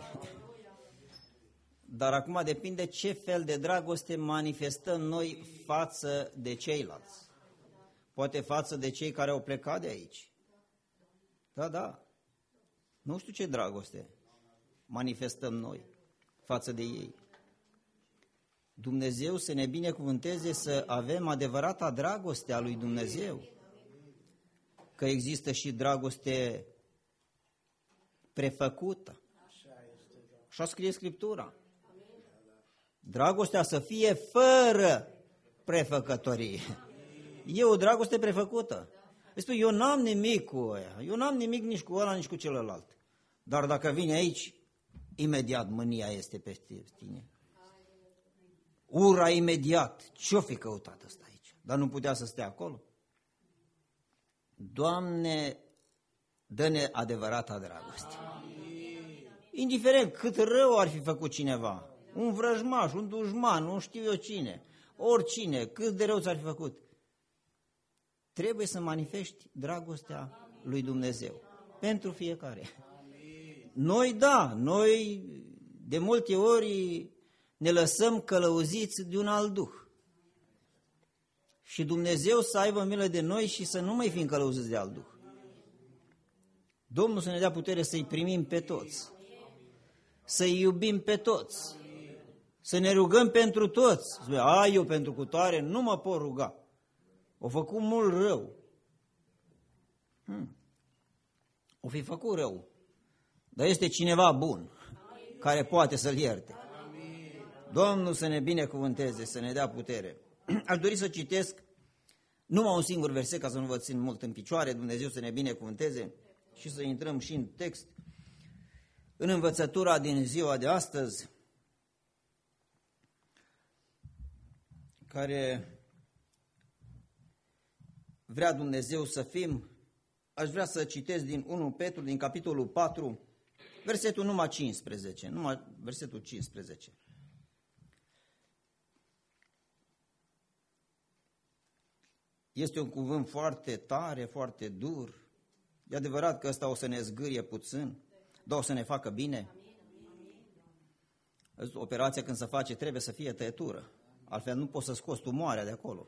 Dar acum depinde ce fel de dragoste manifestăm noi față de ceilalți. Poate față de cei care au plecat de aici. Da. Nu știu ce dragoste manifestăm noi față de ei. Dumnezeu să ne binecuvânteze să avem adevărata dragoste a lui Dumnezeu. Că există și dragoste prefăcută. Așa scrie Scriptura. Dragostea să fie fără prefăcătorie. E o dragoste prefăcută. Spune, eu n-am nimic cu ăia, eu n-am nimic nici cu ăla, nici cu celălalt. Dar dacă vine aici, imediat mânia este peste tine. Ura imediat. Ce-o fi căutat ăsta aici? Dar nu putea să stea acolo? Doamne, dă-ne adevărata dragoste. Indiferent cât rău ar fi făcut cineva, un vrăjmaș, un dușman, nu știu eu cine, oricine, cât de rău ți-ar fi făcut, trebuie să manifesti dragostea lui Dumnezeu pentru fiecare. Noi de multe ori ne lăsăm călăuziți de un alt duh. Și Dumnezeu să aibă milă de noi și să nu mai fim călăuziți de alt duh. Domnul să ne dea putere să-i primim pe toți, să-i iubim pe toți, să ne rugăm pentru toți. Eu pentru cutare nu mă pot ruga. O făcut mult rău. O fi făcut rău. Dar este cineva bun care poate să-l ierte. Domnul să ne binecuvânteze, să ne dea putere. Aș dori să citesc numai un singur verset ca să nu vă țin mult în picioare. Dumnezeu să ne binecuvânteze și să intrăm și în text. În învățătura din ziua de astăzi, care vrea Dumnezeu să fim, aș vrea să citesc din 1 Petru, din capitolul 4, versetul numai 15, versetul 15. Este un cuvânt foarte tare, foarte dur. E adevărat că ăsta o să ne zgârie puțin, dar o să ne facă bine. Operația când se face trebuie să fie tăietură, altfel nu poți să scoți tumoarea de acolo.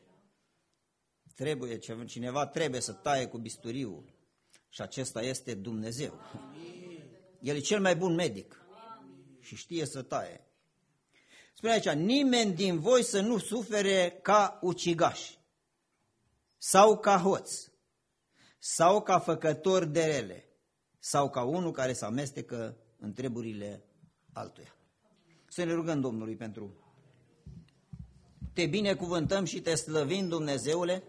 Cineva trebuie să taie cu bisturiul și acesta este Dumnezeu. El e cel mai bun medic și știe să taie. Spune aici, nimeni din voi să nu sufere ca ucigași sau ca hoți sau ca făcători de rele sau ca unul care se amestecă în treburile altuia. Să ne rugăm Domnului pentru. Te binecuvântăm și te slăvim, Dumnezeule,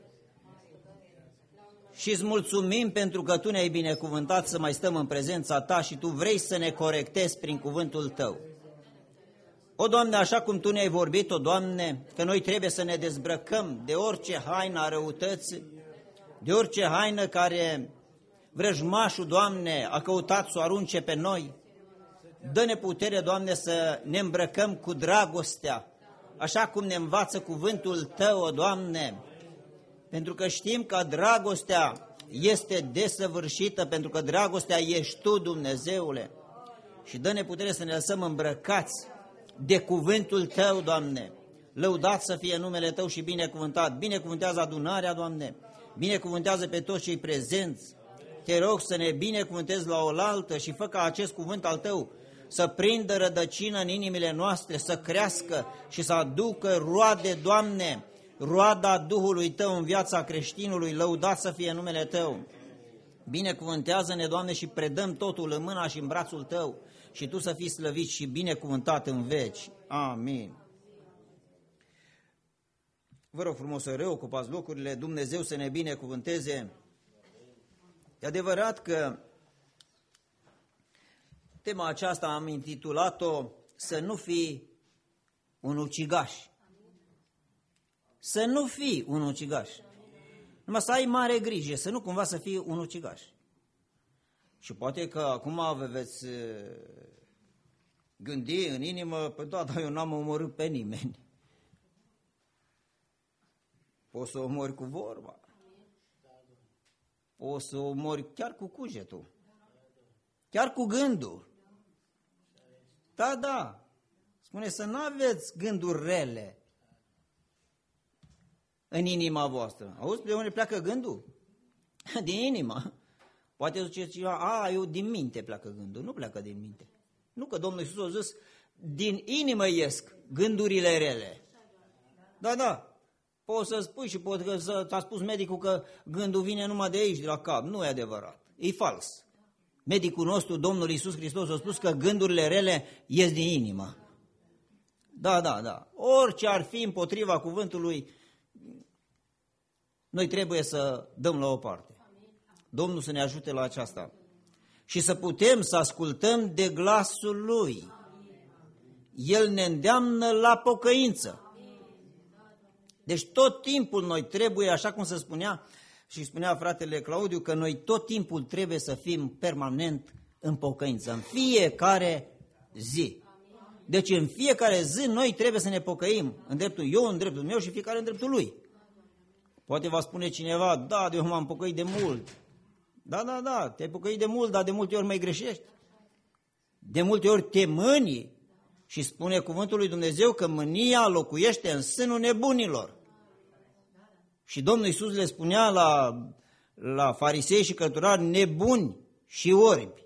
și îți mulțumim pentru că Tu ne-ai binecuvântat să mai stăm în prezența Ta și Tu vrei să ne corectezi prin cuvântul Tău. O, Doamne, așa cum Tu ne-ai vorbit, o, Doamne, că noi trebuie să ne dezbrăcăm de orice haină a răutății, de orice haină care vrăjmașul, Doamne, a căutat să o arunce pe noi. Dă-ne putere, Doamne, să ne îmbrăcăm cu dragostea, așa cum ne învață cuvântul Tău, o, Doamne, pentru că știm că dragostea este desăvârșită, pentru că dragostea ești Tu, Dumnezeule, și dă-ne putere să ne lăsăm îmbrăcați de cuvântul Tău, Doamne. Lăudat să fie numele Tău și binecuvântat. Binecuvântează adunarea, Doamne, binecuvântează pe toți cei prezenți. Te rog să ne binecuvântezi la oaltă și fă ca acest cuvânt al Tău să prindă rădăcină în inimile noastre, să crească și să aducă roade, Doamne, roada Duhului Tău în viața creștinului, lăudat să fie numele Tău. Binecuvântează-ne, Doamne, și predăm totul în mâna și în brațul Tău și Tu să fii slăvit și binecuvântat în veci. Amin. Vă rog frumos să reocupați locurile, Dumnezeu să ne binecuvânteze. E adevărat că tema aceasta am intitulat-o Să nu fii un ucigaș. Să nu fii un ucigaș. Numai să ai mare grijă, să nu cumva să fii un ucigaș. Și poate că acum vă veți gândi în inimă, păi da, dar eu n-am omorât pe nimeni. Poți să omori cu vorba. Poți să omori chiar cu cugetul. Chiar cu gândul. Da, da. Spune să nu aveți gânduri rele în inima voastră. Auzi, de unde pleacă gândul? Din inimă. Poate zice cineva, eu din minte pleacă gândul. Nu pleacă din minte. Nu, că Domnul Iisus a zis, din inimă iesc gândurile rele. Da, da. Poți să spui și poate că ți-a spus medicul că gândul vine numai de aici, de la cap. Nu e adevărat. E fals. Medicul nostru, Domnul Iisus Hristos, a spus că gândurile rele ies din inimă. Da, da, da. Orice ar fi împotriva cuvântului, noi trebuie să dăm la o parte. Domnul să ne ajute la aceasta. Și să putem să ascultăm de glasul Lui. El ne îndeamnă la pocăință. Deci tot timpul noi trebuie, așa cum se spunea și spunea fratele Claudiu, că noi tot timpul trebuie să fim permanent în pocăință, în fiecare zi. Deci în fiecare zi noi trebuie să ne pocăim, în dreptul eu, în dreptul meu și fiecare în dreptul lui. Poate va spune cineva, da, eu m-am pocăit de mult. Da, da, da, te-ai pocăit de mult, dar de multe ori mai greșești. De multe ori te mâni și spune cuvântul lui Dumnezeu că mânia locuiește în sânul nebunilor. Și Domnul Iisus le spunea la farisei și cărturari nebuni și orbi.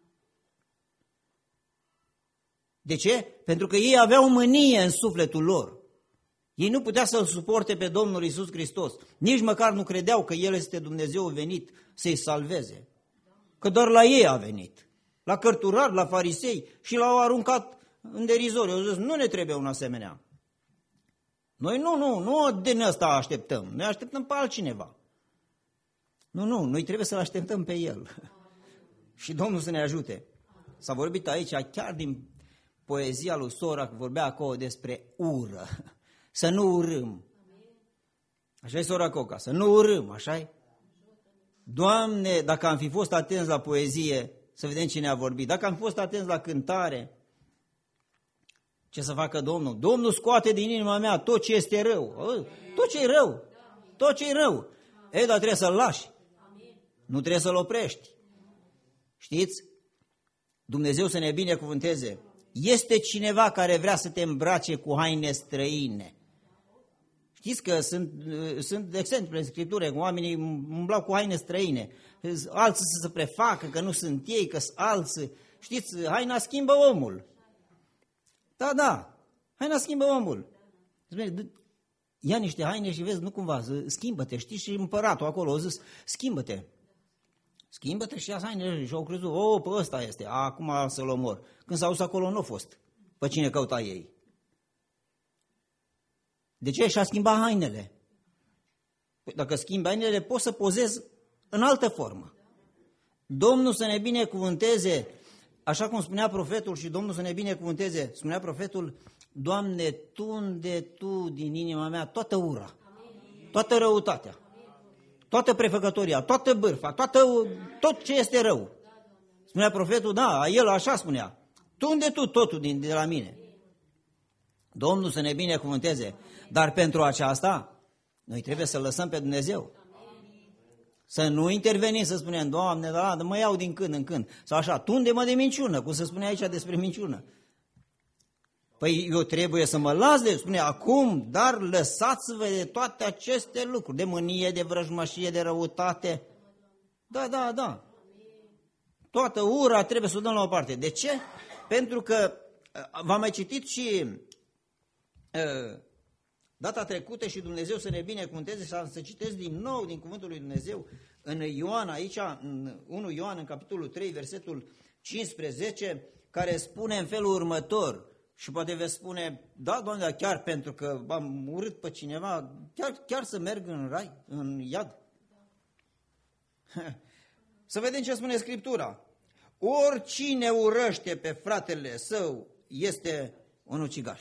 De ce? Pentru că ei aveau mânie în sufletul lor. Ei nu puteau să-L suporte pe Domnul Iisus Hristos. Nici măcar nu credeau că El este Dumnezeu venit să-i salveze. Că doar la ei a venit. La cărturari, la farisei și l-au aruncat în derizoriu. Au zis, nu ne trebuie un asemenea. Noi nu din ăsta așteptăm. Noi așteptăm pe altcineva. Nu, noi trebuie să-L așteptăm pe El. Și Domnul să ne ajute. S-a vorbit aici, chiar din poezia lui Sora, vorbea acolo despre ură. Să nu urâm. Așa-i Sora Coca, să nu urâm, așa-i? Doamne, dacă am fi fost atenți la poezie, să vedem cine a vorbit. Dacă am fi fost atenți la cântare, ce să facă Domnul? Domnul scoate din inima mea tot ce este rău. Tot ce e rău. Tot ce e rău. Dar trebuie să-l lași. Nu trebuie să-l oprești. Știți? Dumnezeu să ne binecuvânteze. Este cineva care vrea să te îmbrace cu haine străine. Știți că sunt exemple în Scriptură, că oamenii umblau cu haine străine. Alții să se prefacă că nu sunt ei, că sunt alții. Știți, haina schimbă omul. Da, da, haina schimbă omul. Ia niște haine și vezi, nu cumva, schimbă-te. Știi, și împăratul acolo a zis, schimbă-te. Schimbă-te și ia hainele și au crezut, pe ăsta este, acum să-l omor. Când s-a dus acolo, nu a fost. Pe cine căuta ei? De ce? Și-a schimbat hainele. Păi dacă schimbi hainele, poți să pozezi în altă formă. Domnul să ne binecuvânteze, așa cum spunea profetul și Domnul să ne binecuvânteze, spunea profetul, Doamne, tunde Tu din inima mea toată ura, toată răutatea, toată prefăcătoria, toată bârfa, tot ce este rău. Spunea profetul, da, el așa spunea, tunde Tu totul de la mine. Domnul să ne binecuvânteze, dar pentru aceasta noi trebuie să lăsăm pe Dumnezeu. Să nu intervenim, să spunem, Doamne, da, mă iau din când în când. Sau așa, tunde-mă de minciună, cum se spune aici despre minciună. Păi eu trebuie să mă las de, spune acum, dar lăsați-vă de toate aceste lucruri, de mânie, de vrăjmășie, de răutate. Da, da, da. Toată ura trebuie să o dăm la o parte. De ce? Pentru că v-am mai citit și data trecută și Dumnezeu să ne binecuvânteze și să citesc din nou din cuvântul lui Dumnezeu în Ioan, aici, în 1 Ioan, în capitolul 3, versetul 15, care spune în felul următor, și poate veți spune, da, Doamne, dar chiar pentru că am urât pe cineva, chiar să merg în rai, în iad? Să vedem ce spune Scriptura. Oricine urăște pe fratele său este un ucigaș.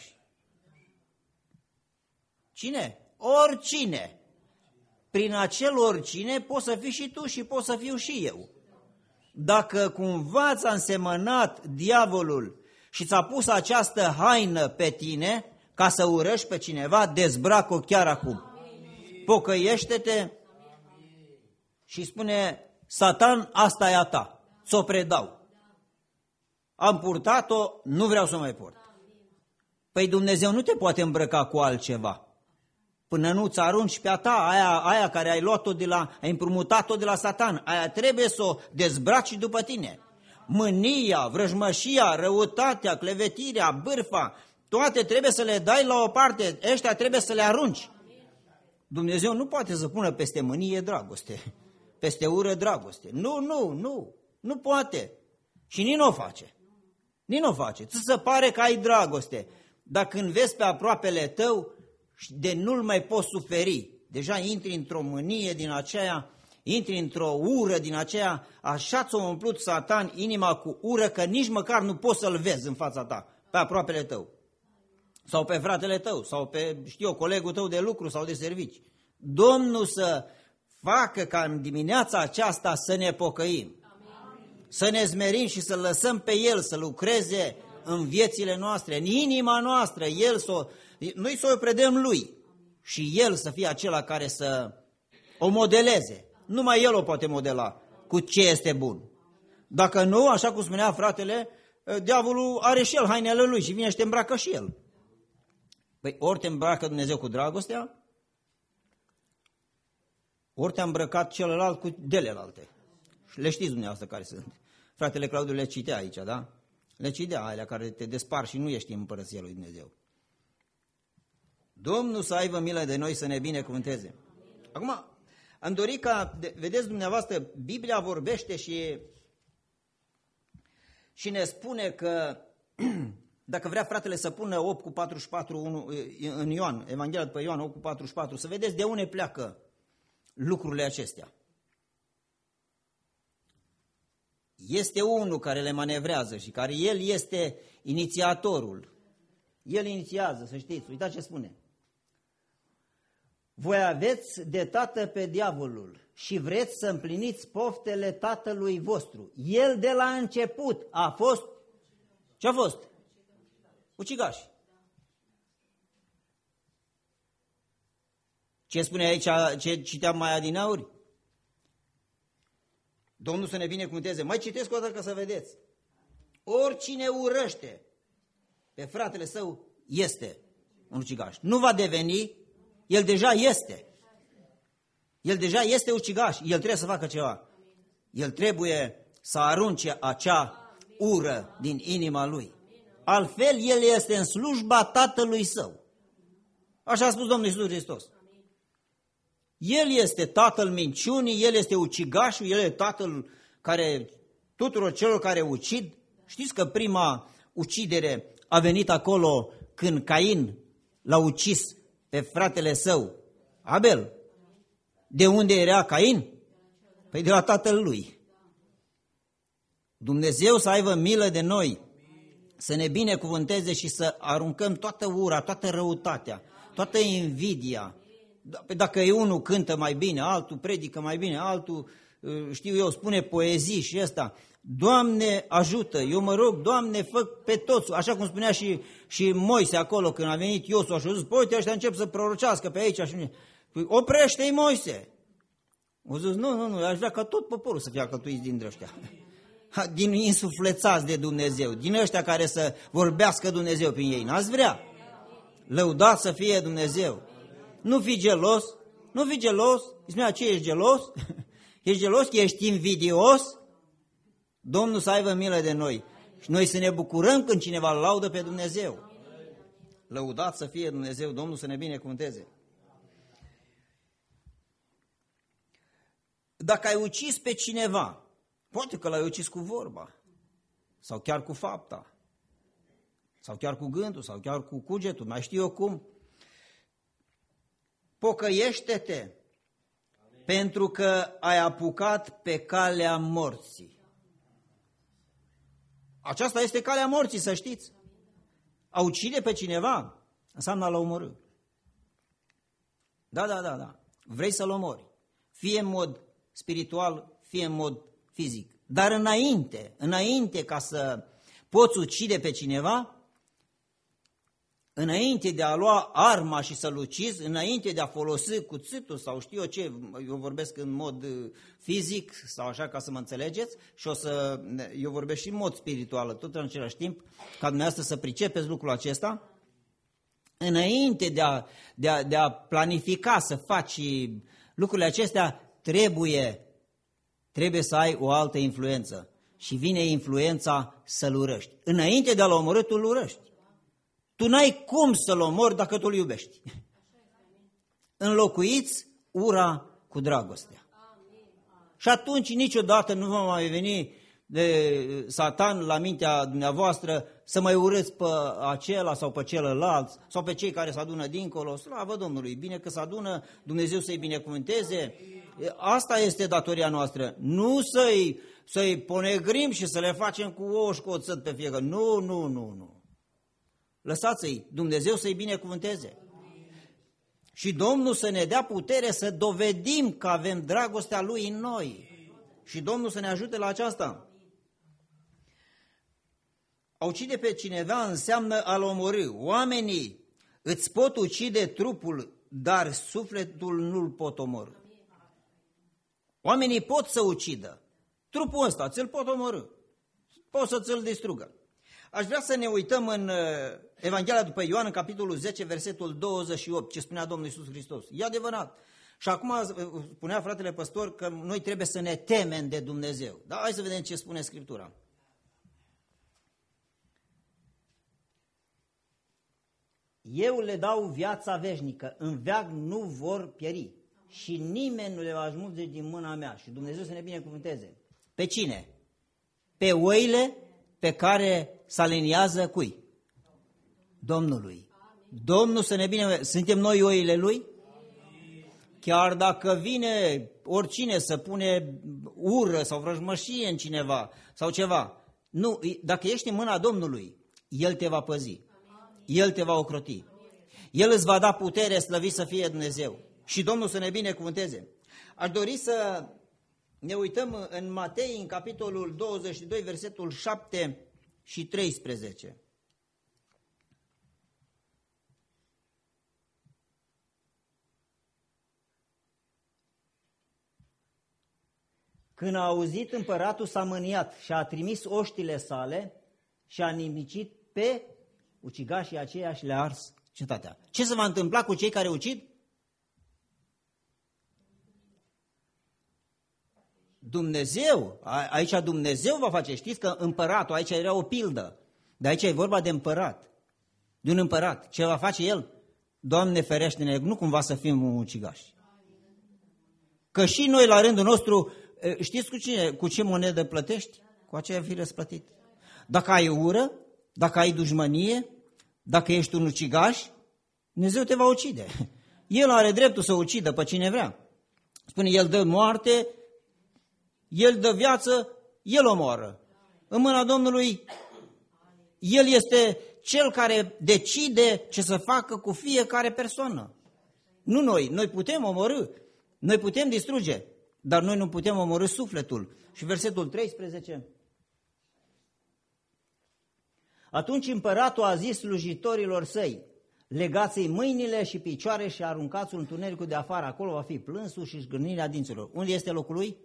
Cine? Oricine. Prin acel oricine poți să fii și tu și poți să fiu și eu. Dacă cumva ți-a însemănat diavolul și ți-a pus această haină pe tine ca să urăști pe cineva, dezbrac-o chiar acum. Pocăiește-te și spune, Satan, asta e a ta, ți-o predau. Am purtat-o, nu vreau să o mai port. Păi Dumnezeu nu te poate îmbrăca cu altceva. Până nu ți arunci pe a ta, aia care ai luat-o ai împrumutat-o de la Satan, aia trebuie să o dezbraci după tine. Mânia, vrăjmășia, răutatea, clevetirea, bârfa, toate trebuie să le dai la o parte, ăștia trebuie să le arunci. Dumnezeu nu poate să pună peste mânie dragoste, peste ură dragoste. Nu poate. Și nici nu o face. Nici nu o face. Ți se pare că ai dragoste, dar când vezi pe aproapele tău, de nu-l mai poți suferi. Deja intri într-o mânie din aceea, intri într-o ură din aceea, așa ți-a umplut Satan inima cu ură că nici măcar nu poți să-l vezi în fața ta, pe aproapele tău. Sau pe fratele tău, sau pe, colegul tău de lucru sau de servici. Domnul să facă ca în dimineața aceasta să ne pocăim. Să ne smerim și să lăsăm pe El să lucreze în viețile noastre, în inima noastră, noi să o predăm Lui și El să fie acela care să o modeleze. Numai El o poate modela cu ce este bun. Dacă nu, așa cum spunea fratele, diavolul are și el hainele lui și vine și te îmbracă și el. Păi ori te îmbracă Dumnezeu cu dragostea, ori te-a îmbrăcat celălalt cu delelalte. Și le știți dumneavoastră care sunt. Fratele Claudiu le citea aici, da? Le citea alea care te despar și nu ești în împărăția lui Dumnezeu. Domnul să aibă milă de noi, să ne binecuvânteze. Acum, am dorit ca, vedeți dumneavoastră, Biblia vorbește și ne spune că, dacă vrea fratele să pună 8:44 în Ioan, Evanghelia după Ioan 8:44, să vedeți de unde pleacă lucrurile acestea. Este unul care le manevrează și care el este inițiatorul. El inițiază, să știți, uitați ce spune. Voi aveți de tată pe diavolul și vreți să împliniți poftele tatălui vostru. El de la început a fost, ce a fost? Ucigaș. Ce spune aici, ce citeam mai adineauri? Domnul să ne binecuvânteze. Mai citesc o dată ca să vedeți. Oricine urăște pe fratele său este un ucigaș. Nu va deveni, el deja este. El deja este ucigaș. El trebuie să facă ceva. El trebuie să arunce acea ură din inima lui. Altfel, el este în slujba tatălui său. Așa a spus Domnul Iisus Hristos. El este tatăl minciunii, el este ucigașul, el este tatăl care, tuturor celor care ucid. Știți că prima ucidere a venit acolo când Cain l-a ucis pe fratele său, Abel. De unde era Cain? Păi de la tatăl lui. Dumnezeu să aibă milă de noi, să ne binecuvânteze și să aruncăm toată ura, toată răutatea, toată invidia. Dacă e unul cântă mai bine, altul predică mai bine, altul, spune poezii și ăsta. Doamne, ajută! Eu mă rog, Doamne, fă pe toți, așa cum spunea și Moise acolo când a venit Iosua și a zis, păi uite, ăștia încep să prorocească pe aici. Păi, oprește-i, Moise! O zis, nu, aș vrea ca tot poporul să fie alcătuiți din ăștia. Din insuflețați de Dumnezeu, din ăștia care să vorbească Dumnezeu prin ei. N-ați vrea? Lăudați să fie Dumnezeu. Nu fi gelos, nu fi gelos. Îi spunea, ce ești gelos? Ești gelos că ești invidios? Domnul să aibă milă de noi Și noi să ne bucurăm când cineva laudă pe Dumnezeu. Lăudat să fie Dumnezeu, Domnul să ne binecuvânteze. Dacă ai ucis pe cineva, poate că l-ai ucis cu vorba, sau chiar cu fapta, sau chiar cu gândul, sau chiar cu cugetul, mai știu eu cum, pocăiește-te, pentru că ai apucat pe calea morții. Aceasta este calea morții, să știți. A ucide pe cineva înseamnă a-l omorî. Da. Vrei să-l omori, fie în mod spiritual, fie în mod fizic. Dar înainte ca să poți ucide pe cineva, înainte de a lua arma și să-l ucizi, înainte de a folosi cuțitul sau știu eu ce, eu vorbesc în mod fizic sau așa ca să mă înțelegeți și eu vorbesc și în mod spiritual, tot în același timp, ca dumneavoastră să pricepeți lucrul acesta, înainte de a planifica să faci lucrurile acestea, trebuie să ai o altă influență și vine influența să-l urăști. Înainte de a-l omorî, tu îl urăști. Tu n-ai cum să-l omori dacă tu îl iubești. Înlocuiți ura cu dragostea. Și atunci niciodată nu va mai veni de Satan la mintea dumneavoastră să mai urâți pe acela sau pe celălalt sau pe cei care se adună dincolo. Slavă Domnului, bine că se adună, Dumnezeu să-i binecuvânteze. Asta este datoria noastră. Nu să-i ponegrim și să le facem cu ouă și cu oțet pe fiecare. Nu. Lăsați-i, Dumnezeu să-i binecuvânteze. Și Domnul să ne dea putere să dovedim că avem dragostea Lui în noi. Și Domnul să ne ajute la aceasta. A ucide pe cineva înseamnă a-l omorî. Oamenii îți pot ucide trupul, dar sufletul nu-l pot omorî. Oamenii pot să ucidă. Trupul ăsta ți-l pot omorî. Pot să ți-l distrugă. Aș vrea să ne uităm în Evanghelia după Ioan, în capitolul 10, versetul 28, ce spunea Domnul Iisus Hristos. E adevărat. Și acum spunea fratele păstor că noi trebuie să ne temem de Dumnezeu. Dar hai să vedem ce spune Scriptura. Eu le dau viața veșnică, în veac nu vor pieri și nimeni nu le va smulge din mâna mea. Și Dumnezeu să ne binecuvânteze. Pe cine? Pe oile pe care se aliniază cui? Domnului. Domnul să ne binecuvânteze. Suntem noi oile Lui? Chiar dacă vine oricine să pune ură sau vrăjmășie în cineva sau ceva, nu, dacă ești în mâna Domnului, El te va păzi, El te va ocroti, El îți va da putere, slăvit să fie Dumnezeu. Și Domnul să ne binecuvânteze. Aș dori să ne uităm în Matei, în capitolul 22, versetul 7 și 13. Când a auzit împăratul s-a mâniat și a trimis oștile sale și a nimicit pe ucigașii aceia și le-a ars cetatea. Ce se va întâmpla cu cei care ucid? Dumnezeu, aici Dumnezeu va face. Știți că împăratul, aici era o pildă, dar aici e vorba de împărat, de un împărat. Ce va face el? Doamne ferește-ne, nu cumva să fim ucigași. Că și noi la rândul nostru, știți cu ce monedă plătești? Cu aceea fi răsplătit. Dacă ai ură, dacă ai dușmănie, dacă ești un ucigaș, Dumnezeu te va ucide. El are dreptul să ucidă pe cine vrea. Spune, El dă moarte, El dă viață, El omoară. În mâna Domnului, El este Cel care decide ce să facă cu fiecare persoană. Nu noi. Noi putem omorî, noi putem distruge, dar noi nu putem omorî sufletul. Și versetul 13. Atunci împăratul a zis slujitorilor săi, legați-i mâinile și picioare și aruncați-l în întunericul de afară. Acolo va fi plânsul și șgârnirea dinților. Unde este locul lui?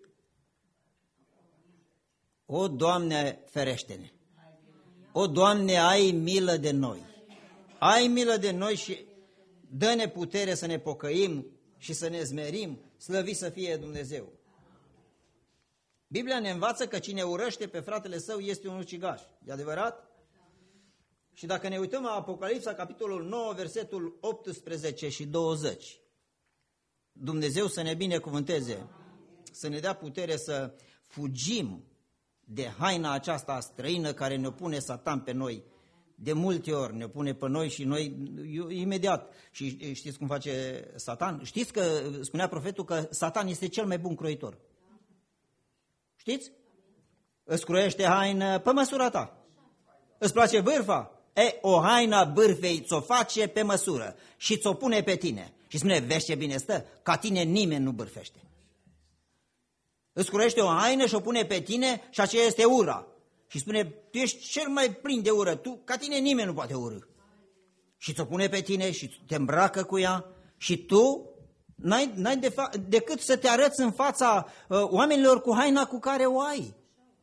O, Doamne, ferește-ne! O, Doamne, ai milă de noi! Ai milă de noi și dă-ne putere să ne pocăim și să ne zmerim, slăvit să fie Dumnezeu. Biblia ne învață că cine urăște pe fratele său este un ucigaș. E adevărat? Și dacă ne uităm la Apocalipsa, capitolul 9, versetul 18 și 20, Dumnezeu să ne binecuvânteze, să ne dea putere să fugim de haina aceasta străină care ne pune Satan pe noi. De multe ori ne pune pe noi și noi imediat. Și știți cum face Satan? Știți că spunea profetul că Satan este cel mai bun croitor. Știți? Îți croiește haină pe măsura ta. Îți place bârfa? O haina bârfei ți-o face pe măsură și ți-o pune pe tine. Și spune, vezi ce bine stă? Ca tine nimeni nu bârfește. Îți croiește o haină și o pune pe tine și aceea este ura. Și spune, tu ești cel mai plin de ură, ca tine nimeni nu poate urâ. Și ți-o pune pe tine și te îmbracă cu ea și tu n-ai decât să te arăți în fața oamenilor cu haina cu care o ai.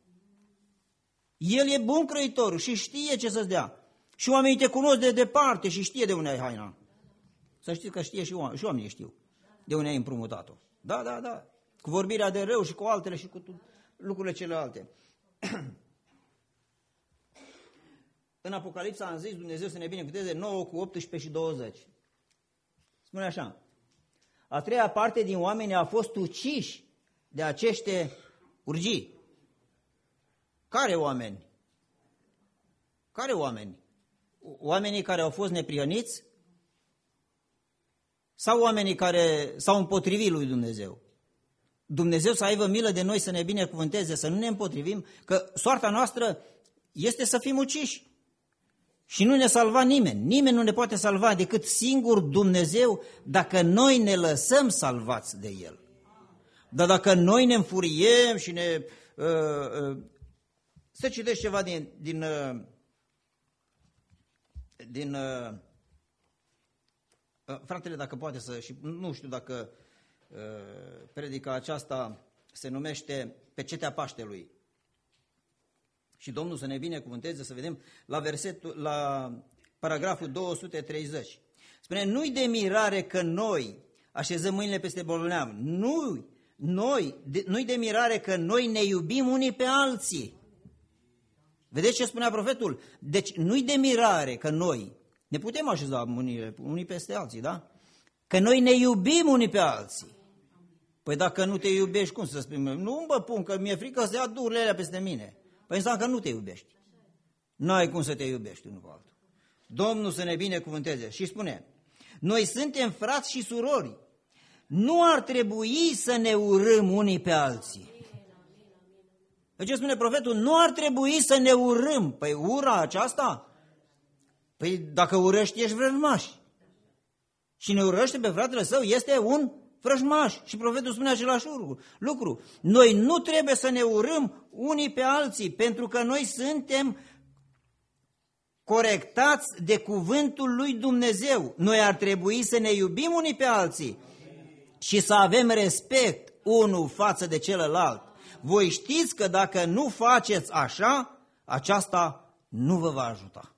El e bun croitor și știe ce să-ți dea. Și oamenii te cunosc de departe și știe de unde ai haina. Să știți că știe și oamenii știu de unde ai împrumutat-o. Da. Cu vorbirea de rău și cu altele și cu lucrurile celelalte. În Apocalipsa am zis, Dumnezeu să ne binecuvânteze, 9 cu 18 și 20. Spune așa, a treia parte din oameni a fost uciși de acește urgii. Care oameni? Care oameni? Oamenii care au fost neprihăniți? Sau oamenii care s-au împotrivit lui Dumnezeu? Dumnezeu să aibă milă de noi, să ne binecuvânteze, să nu ne împotrivim, că soarta noastră este să fim uciși. Și nu ne salva nimeni. Nimeni nu ne poate salva decât singur Dumnezeu dacă noi ne lăsăm salvați de El. Dar dacă noi ne înfuriem și ne... să citești ceva din fratele, dacă poate să... și nu știu dacă predica aceasta se numește Pe cetea Paștelui. Și Domnul să ne binecuvânteze, să vedem la paragraful 230. Spune, nu-i de mirare că noi așezăm mâinile peste bolnavi. Nu-i de mirare că noi ne iubim unii pe alții. Vedeți ce spunea profetul? Deci nu-i de mirare că noi ne putem așeza mâinile unii peste alții, da? Că noi ne iubim unii pe alții. Păi dacă nu te iubești, cum să spui? Nu mă pun, că mi-e frică să ia durile alea peste mine. Păi înseamnă că nu te iubești. N-ai cum să te iubești unul cu altul. Domnul să ne binecuvânteze. Și spune, noi suntem frați și surori. Nu ar trebui să ne urâm unii pe alții. Păi ce spune profetul? Nu ar trebui să ne urâm. Păi ura aceasta? Păi dacă urăști, ești vrăjmaș. Cine urăște pe fratele său este un vrăjmaș. Și profetul spune același lucru. Noi nu trebuie să ne urâm unii pe alții, pentru că noi suntem corectați de cuvântul lui Dumnezeu. Noi ar trebui să ne iubim unii pe alții și să avem respect unul față de celălalt. Voi știți că dacă nu faceți așa, aceasta nu vă va ajuta.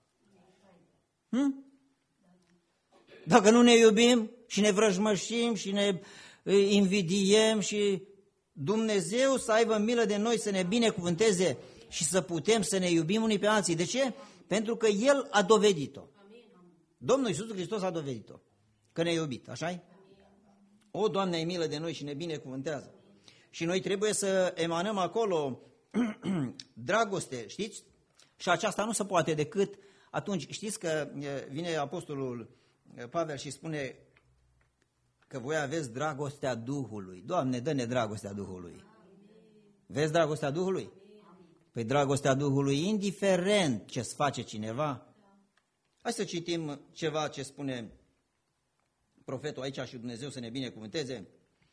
Dacă nu ne iubim și ne vrăjmășim și ne invidiem și Dumnezeu să aibă milă de noi, să ne binecuvânteze și să putem să ne iubim unii pe alții. De ce? Pentru că El a dovedit-o. Domnul Iisus Hristos a dovedit-o. Că ne-a iubit, așa-i? O, Doamne, ai milă de noi și ne binecuvântează. Și noi trebuie să emanăm acolo dragoste, știți? Și aceasta nu se poate decât atunci. Știți că vine apostolul Pavel și spune că voi aveți dragostea Duhului. Doamne, dă-ne dragostea Duhului. Vezi dragostea Duhului? Păi dragostea Duhului, indiferent ce-ți face cineva. Hai să citim ceva ce spune profetul aici și Dumnezeu să ne binecuvânteze.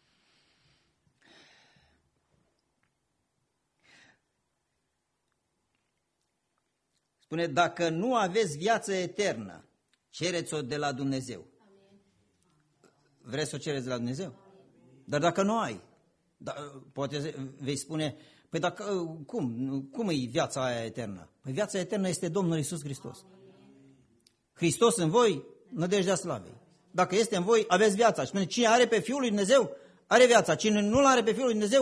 Spune, dacă nu aveți viață eternă, cereți-o de la Dumnezeu. Vreți să o cereți de la Dumnezeu? Dar dacă nu ai, poate vei spune, păi dacă, cum e viața aia eternă? Păi viața eternă este Domnul Iisus Hristos. Hristos în voi, nădejdea slavei. Dacă este în voi, aveți viața. Și spune, cine are pe Fiul lui Dumnezeu, are viața. Cine nu-L are pe Fiul lui Dumnezeu,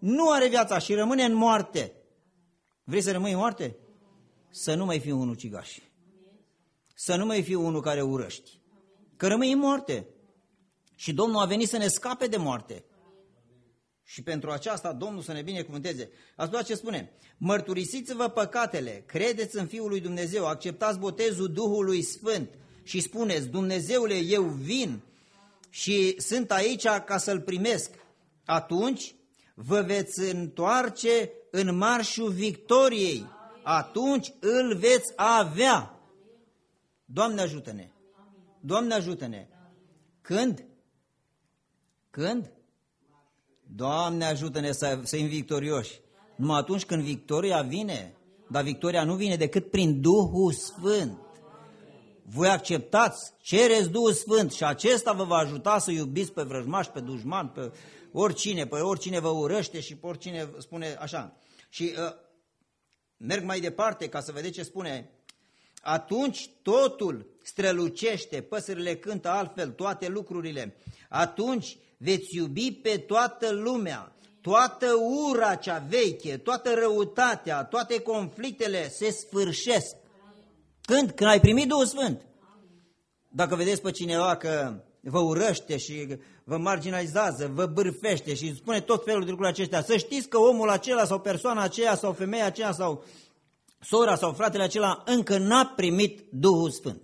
nu are viața și rămâne în moarte. Vrei să rămâi în moarte? Să nu mai fii un ucigaș. Să nu mai fii unul care urăști. Că rămâi în moarte. Și Domnul a venit să ne scape de moarte. Și pentru aceasta Domnul să ne binecuvânteze. Ascultați ce spune: mărturisiți-vă păcatele, credeți în Fiul lui Dumnezeu, acceptați botezul Duhului Sfânt și spuneți: Dumnezeule, eu vin și sunt aici ca să-L primesc. Atunci vă veți întoarce în marșul victoriei. Atunci îl veți avea. Doamne ajută-ne! Doamne ajută-ne! Când? Când? Doamne ajută-ne să fim victorioși. Numai atunci când victoria vine. Dar victoria nu vine decât prin Duhul Sfânt. Voi acceptați, cereți Duhul Sfânt și acesta vă va ajuta să iubiți pe vrăjmași, pe dușmani, pe oricine vă urăște și pe oricine spune așa. Și merg mai departe ca să vedeți ce spune. Atunci totul strălucește, păsările cântă altfel, toate lucrurile. Atunci veți iubi pe toată lumea, toată ura cea veche, toată răutatea, toate conflictele se sfârșesc. Când? Când ai primit Duhul Sfânt. Dacă vedeți pe cineva că vă urăște și vă marginalizează, vă bârfește și spune tot felul de lucruri acestea, să știți că omul acela sau persoana aceea sau femeia aceea sau sora sau fratele acela încă n-a primit Duhul Sfânt.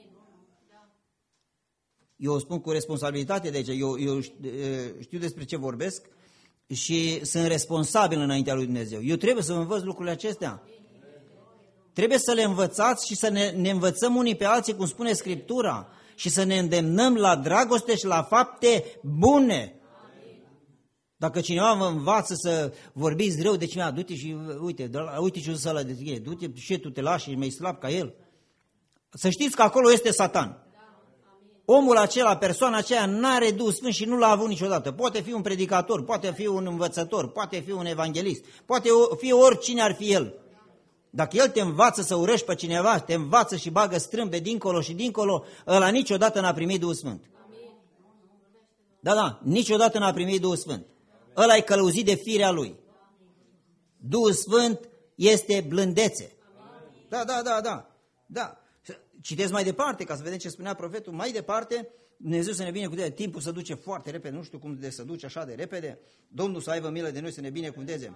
Eu o spun cu responsabilitate, deci eu știu despre ce vorbesc și sunt responsabil înaintea lui Dumnezeu. Eu trebuie să învăț lucrurile acestea. Trebuie să le învățați și să ne învățăm unii pe alții, cum spune Scriptura, și să ne îndemnăm la dragoste și la fapte bune. Dacă cineva vă învață să vorbiți rău de cineva, du-te și uite ce uzi ăla de tine, du-te și tu te lași și mai slab ca el. Să știți că acolo este Satan. Omul acela, persoana aceea n-are Duhul Sfânt și nu l-a avut niciodată. Poate fi un predicator, poate fi un învățător, poate fi un evanghelist, poate fi oricine ar fi el. Dacă el te învață să urăști pe cineva, te învață și bagă strâmbe dincolo și dincolo, ăla niciodată n-a primit Duhul Sfânt. Da, niciodată n-a primit Duhul Sfânt. Ăla e călăuzit de firea lui. Duhul Sfânt este blândețe. Da. Citeți mai departe, ca să vedem ce spunea profetul. Mai departe, Dumnezeu să ne binecuvânteze. Timpul se duce foarte repede, nu știu cum de se duce așa de repede. Domnul să aibă milă de noi, să ne binecuvânteze.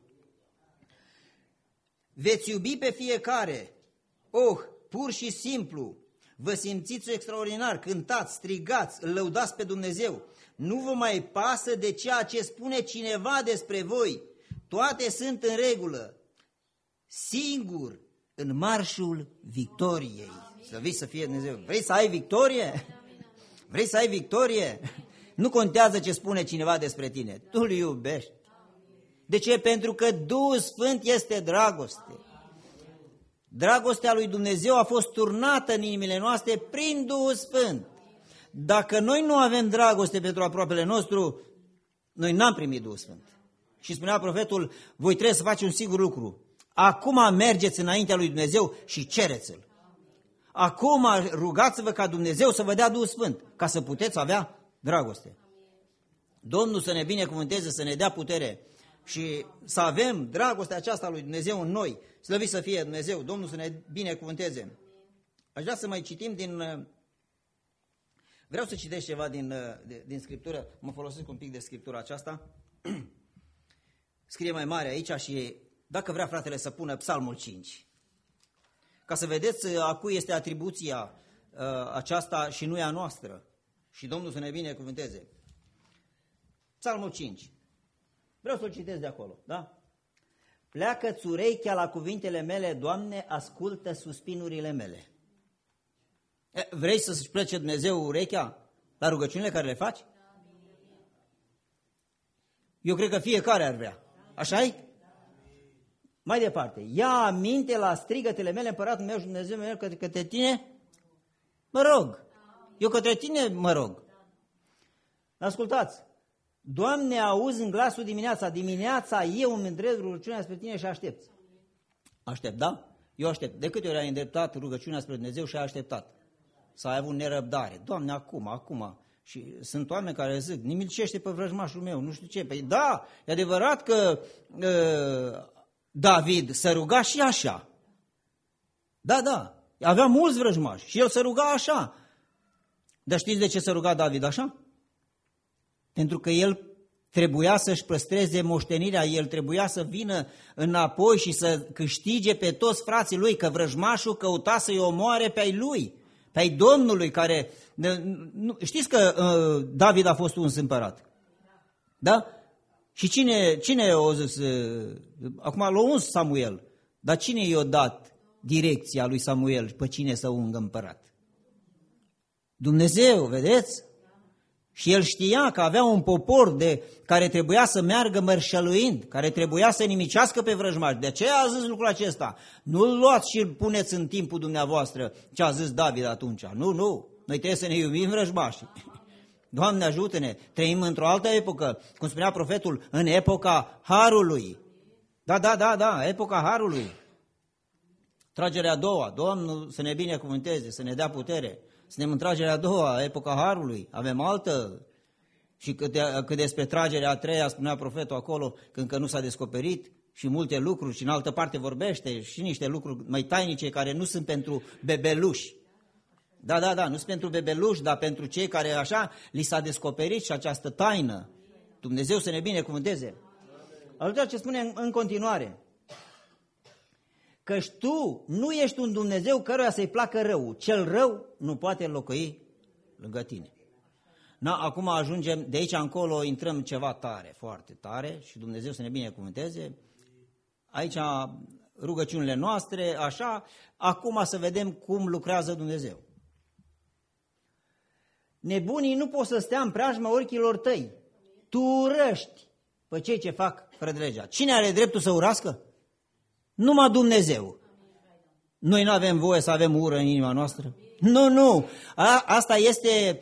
Veți iubi pe fiecare. Pur și simplu. Vă simțiți extraordinar, cântați, strigați, îl lăudați pe Dumnezeu. Nu vă mai pasă de ceea ce spune cineva despre voi. Toate sunt în regulă. Singur, în marșul victoriei. Slăvit să fie Dumnezeu. Vrei să ai victorie? Vrei să ai victorie? Nu contează ce spune cineva despre tine. Tu îl iubești. De ce? Pentru că Duhul Sfânt este dragoste. Dragostea lui Dumnezeu a fost turnată în inimile noastre prin Duhul Sfânt. Dacă noi nu avem dragoste pentru aproapele nostru, noi n-am primit Duhul Sfânt. Și spunea profetul, voi trebuie să faci un singur lucru. Acum mergeți înaintea lui Dumnezeu și cereți-l. Acum rugați-vă ca Dumnezeu să vă dea Duhul Sfânt, ca să puteți avea dragoste. Domnul să ne binecuvânteze, să ne dea putere și să avem dragostea aceasta lui Dumnezeu în noi. Slăvit să fie Dumnezeu, Domnul să ne binecuvânteze. Aș vrea să mai citim vreau să citesc ceva din Scriptură, mă folosesc un pic de Scriptura aceasta. Scrie mai mare aici și dacă vrea fratele să pună Psalmul 5. Ca să vedeți a cui este atribuția aceasta și nu e a noastră. Și Domnul să ne binecuvânteze. Psalmul 5. Vreau să-l citesc de acolo, da? Pleacă-ți urechea la cuvintele mele, Doamne, ascultă suspinurile mele. Vrei să-ți plece Dumnezeu urechea la rugăciunile care le faci? Eu cred că fiecare ar vrea. Așa-i? Mai departe. Ia aminte la strigătele mele, împăratul meu și Dumnezeu meu, către tine mă rog. Eu către tine mă rog. Ascultați. Doamne, auzi în glasul dimineața eu îmi îndrept rugăciunea spre tine și aștept. Aștept, da? Eu aștept. De câte ori ai îndreptat rugăciunea spre Dumnezeu și ai așteptat? Să ai avut nerăbdare. Doamne, acum. Și sunt oameni care zic, nimiciște pe vrăjmașul meu, nu știu ce. Păi da, e adevărat că David se ruga și așa. Da, avea mulți vrăjmași și el se ruga așa. Dar știți de ce se ruga David așa? Pentru că el trebuia să-și păstreze moștenirea, el trebuia să vină înapoi și să câștige pe toți frații lui, că vrăjmașul căuta să-i omoare pe ai lui, pe ai Domnului care... Știți că David a fost uns împărat? Da? Și cine o zis? Acum l-a uns Samuel, dar cine i-a dat direcția lui Samuel pe cine să ungă împărat? Dumnezeu, vedeți? Și el știa că avea un popor care trebuia să meargă mărșăluind, care trebuia să nimicească pe vrăjmași. De aceea a zis lucrul acesta. Nu-l luați și îl puneți în timpul dumneavoastră ce a zis David atunci. Nu, noi trebuie să ne iubim vrăjmașii. Doamne ajută-ne, trăim într-o altă epocă, cum spunea profetul, în epoca Harului. Da, epoca Harului. Tragerea a doua, Domnul să ne binecuvânteze, să ne dea putere. Suntem în tragerea a doua, epoca Harului, avem altă. Și cât despre tragerea a treia, spunea profetul acolo, că încă nu s-a descoperit și multe lucruri și în altă parte vorbește și niște lucruri mai tainice care nu sunt pentru bebeluși. Da, nu sunt pentru bebeluși, dar pentru cei care așa li s-a descoperit și această taină. Dumnezeu să ne binecuvânteze. Al ce spune în continuare, căci tu nu ești un Dumnezeu căruia să-i placă rău. Cel rău nu poate înlocui lângă tine. Acum ajungem, de aici încolo intrăm ceva tare, foarte tare și Dumnezeu să ne binecuvânteze. Aici rugăciunile noastre, așa, acum să vedem cum lucrează Dumnezeu. Nebunii nu pot să stea în preajma ochilor tăi. Tu urăști pe cei ce fac fără de legea. Cine are dreptul să urască? Numai Dumnezeu. Noi nu avem voie să avem ură în inima noastră? Nu. Asta este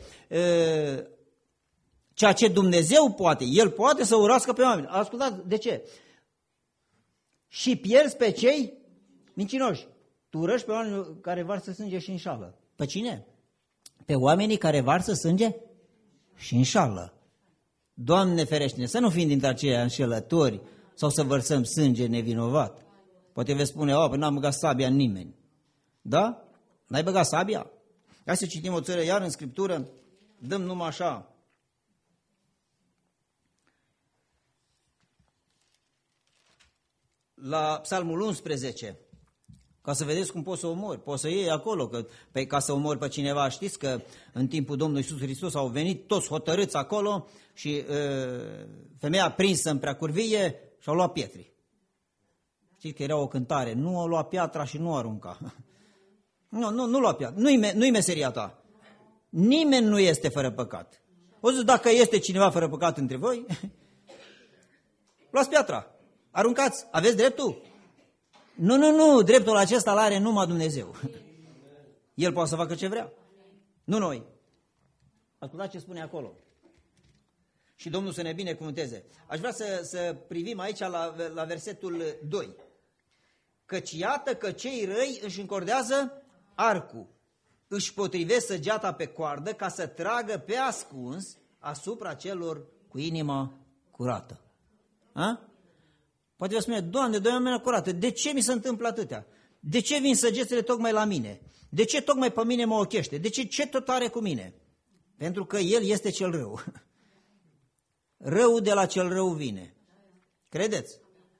ceea ce Dumnezeu poate. El poate să urască pe oameni. Ascultați, de ce? Și pierzi pe cei mincinoși. Tu urăști pe oameni care varsă sânge și înșală. Pe cine? Pe oamenii care varsă sânge și înșală. Doamne ferește-ne, să nu fim dintre aceia înșelători sau să vărsăm sânge nevinovat. Poate veți spune, păi n-am băgat sabia în nimeni. Da? N-ai băgat sabia? Hai să citim o țară iar în Scriptură, dăm numai așa. La Psalmul 11, ca să vedeți cum poți să omori, poți să iei acolo, că ca să omori pe cineva, știți că în timpul Domnului Iisus Hristos au venit toți hotărâți acolo și femeia prinsă în preacurvie și-au luat pietre. Știți că era o cântare, nu o lua piatra și nu o arunca. Nu lua piatra, nu-i meseria ta. Nimeni nu este fără păcat. O zis, dacă este cineva fără păcat între voi, luați piatra, aruncați, aveți dreptul? Nu, dreptul acesta îl are numai Dumnezeu. El poate să facă ce vrea, nu noi. Ascultați ce spune acolo. Și Domnul să ne binecuvânteze. Aș vrea să privim aici la versetul 2. Căci iată că cei răi își încordează arcul, își potrivesc săgeata pe coardă ca să tragă pe ascuns asupra celor cu inima curată. Poate vă spune, Doamne, dă-mi mâna curată, de ce mi se întâmplă atâtea? De ce vin săgețele tocmai la mine? De ce tocmai pe mine mă ochește? De ce tot are cu mine? Pentru că El este cel rău. Răul de la cel rău vine. Credeți?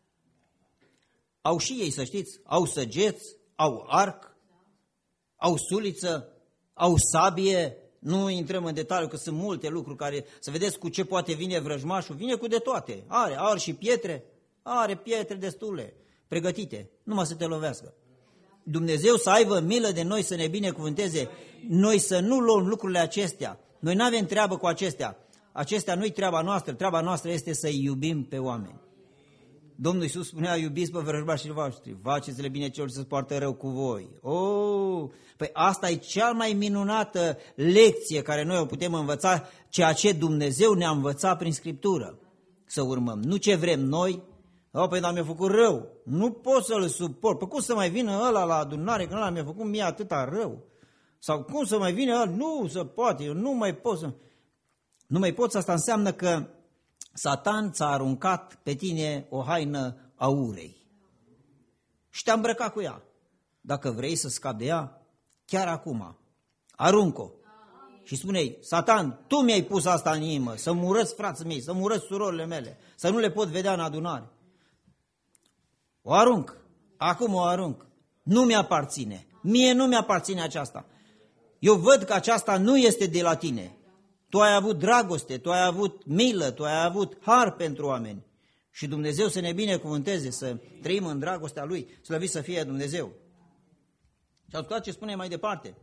Au și ei, să știți, au săgeți, au arc, au suliță, au sabie. Nu intrăm în detaliu, că sunt multe lucruri care, să vedeți cu ce poate vine vrăjmașul. Vine cu de toate. Are și pietre. Are pietre destule, pregătite, numai să te lovească. Dumnezeu să aibă milă de noi, să ne binecuvânteze, noi să nu luăm lucrurile acestea. Noi nu avem treabă cu acestea. Acestea nu-i treaba noastră este să-i iubim pe oameni. Domnul Iisus spunea, iubiți pe vrăjmașii voștri, faceți-le bine celor ce se poartă rău cu voi. Păi asta e cea mai minunată lecție care noi o putem învăța, ceea ce Dumnezeu ne-a învățat prin Scriptură. Să urmăm, nu ce vrem noi. Păi dar mi-a făcut rău, nu pot să-l suport. Păi cum să mai vină ăla la adunare, că ăla mi-a făcut mie atâta rău? Sau cum să mai vină ăla? Nu se poate, eu nu mai pot să... nu mai poți, asta înseamnă că Satan ți-a aruncat pe tine o haină a urei și te-a îmbrăcat cu ea. Dacă vrei să scapi de ea, chiar acum, arunc-o. Și spune-i, Satan, tu mi-ai pus asta în inimă, să-mi urăsc frații mei, să-mi urăsc surorile mele, să nu le pot vedea în adunare. O arunc, acum o arunc, nu mi-aparține, mie nu mi-aparține aceasta. Eu văd că aceasta nu este de la tine. Tu ai avut dragoste, tu ai avut milă, tu ai avut har pentru oameni. Și Dumnezeu să ne binecuvânteze, să trăim în dragostea Lui, slăvit să fie Dumnezeu. Și ascultați ce spune mai departe.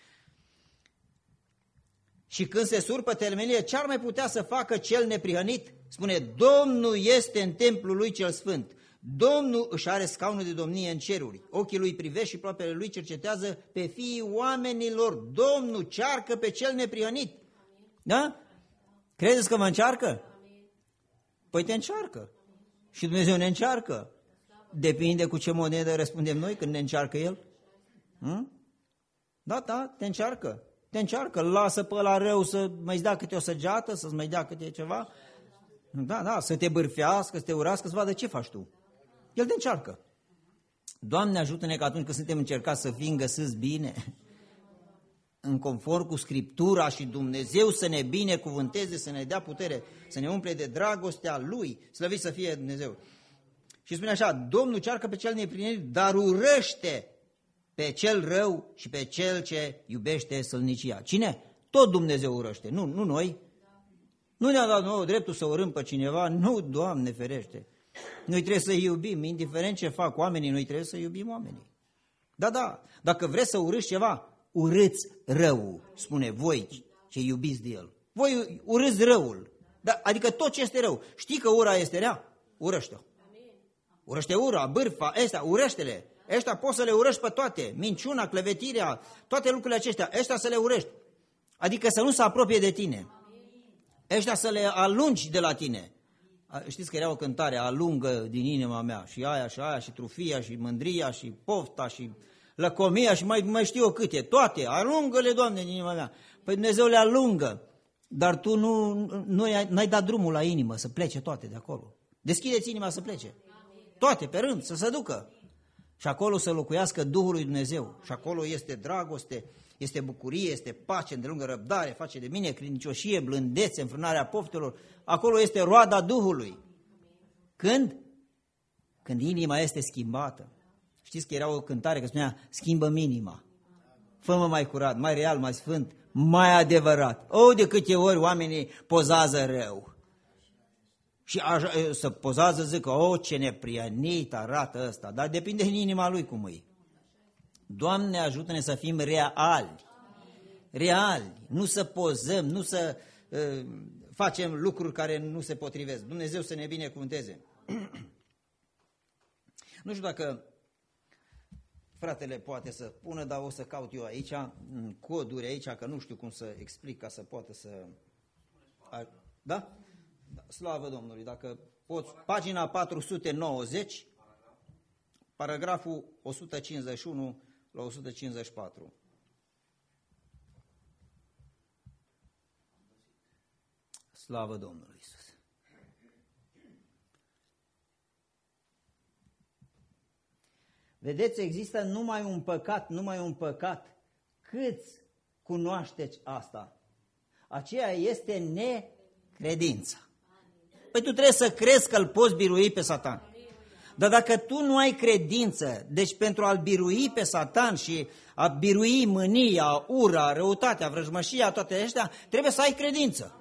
Și când se surpă temelie, ce ar mai putea să facă cel neprihănit? Spune, Domnul este în templul Lui cel sfânt. Domnul își are scaunul de domnie în ceruri. Ochii Lui privesc și ploapele Lui cercetează pe fiii oamenilor. Domnul cearcă pe cel neprihănit. Da? Credeți că mă încearcă? Păi te încearcă. Și Dumnezeu ne încearcă. Depinde cu ce monedă răspundem noi când ne încearcă El. Da, te încearcă. Te încearcă, lasă pe ăla rău să mai dea câte o săgeată, să-ți mai dea câte ceva. Da, să te bârfească, să te urască, să vadă ce faci tu. El te încearcă. Doamne, ajută-ne că atunci când suntem încercați să fim găsiți bine, în conform cu Scriptura, și Dumnezeu să ne binecuvânteze, să ne dea putere, să ne umple de dragostea Lui, slăvit să fie Dumnezeu. Și spune așa, Domnul cearcă pe cel neprihănit, dar urăște pe cel rău și pe cel ce iubește sălnicia. Cine? Tot Dumnezeu urăște, nu noi. Nu ne-a dat nouă dreptul să urâm pe cineva, nu, Doamne ferește. Noi trebuie să iubim, indiferent ce fac oamenii, noi trebuie să iubim oamenii. Da, dacă vreți să urâți ceva, urâți răul, spune voi ce iubiți de el. Voi urâți răul, adică tot ce este rău. Știi că ura este rea? Urăște-o. Urăște ura, bârfa, astea, urăște-le. Ăștia poți să le urăști pe toate, minciuna, clevetirea, toate lucrurile acestea, ăștia să le urăști. Adică să nu se apropie de tine. Ăștia să le alungi de la tine. Știți că era o cântare, alungă din inima mea, și aia, și trufia, și mândria, și pofta, și lăcomia, și mai știu eu câte, toate, alungă-le, Doamne, din inima mea. Păi Dumnezeu le alungă, dar tu n-ai dat drumul la inimă să plece toate de acolo. Deschideți inima să plece. Toate, pe rând, să se ducă. Și acolo să locuiască Duhul lui Dumnezeu. Și acolo este dragoste, este bucurie, este pace, îndelungă răbdare, face de mine credincioșie, blândețe, înfrânarea poftelor. Acolo este roada Duhului. Când? Când inima este schimbată. Știți că era o cântare că spunea, schimbă-mi inima. Fă-mă mai curat, mai real, mai sfânt, mai adevărat. De câte ori oamenii pozează rău. Și să pozează, zic, ce neprianit arată ăsta, dar depinde în inima lui cum e. Doamne, ajută-ne să fim reali, nu să pozăm, nu să facem lucruri care nu se potrivesc. Dumnezeu să ne binecuvânteze. Nu știu dacă fratele poate să pună, dar o să caut eu aici, în coduri aici, că nu știu cum să explic ca să poată să... Da? Slavă Domnului, dacă poți, pagina 490, paragraful 151 la 154. Slavă Domnului Iisus. Vedeți, există numai un păcat. Câți cunoașteți asta? Aceea este necredința. Păi tu trebuie să crezi că îl poți birui pe Satan. Dar dacă tu nu ai credință, deci pentru a-l birui pe Satan și a birui mânia, ura, răutatea, vrăjmășia, toate acestea, trebuie să ai credință.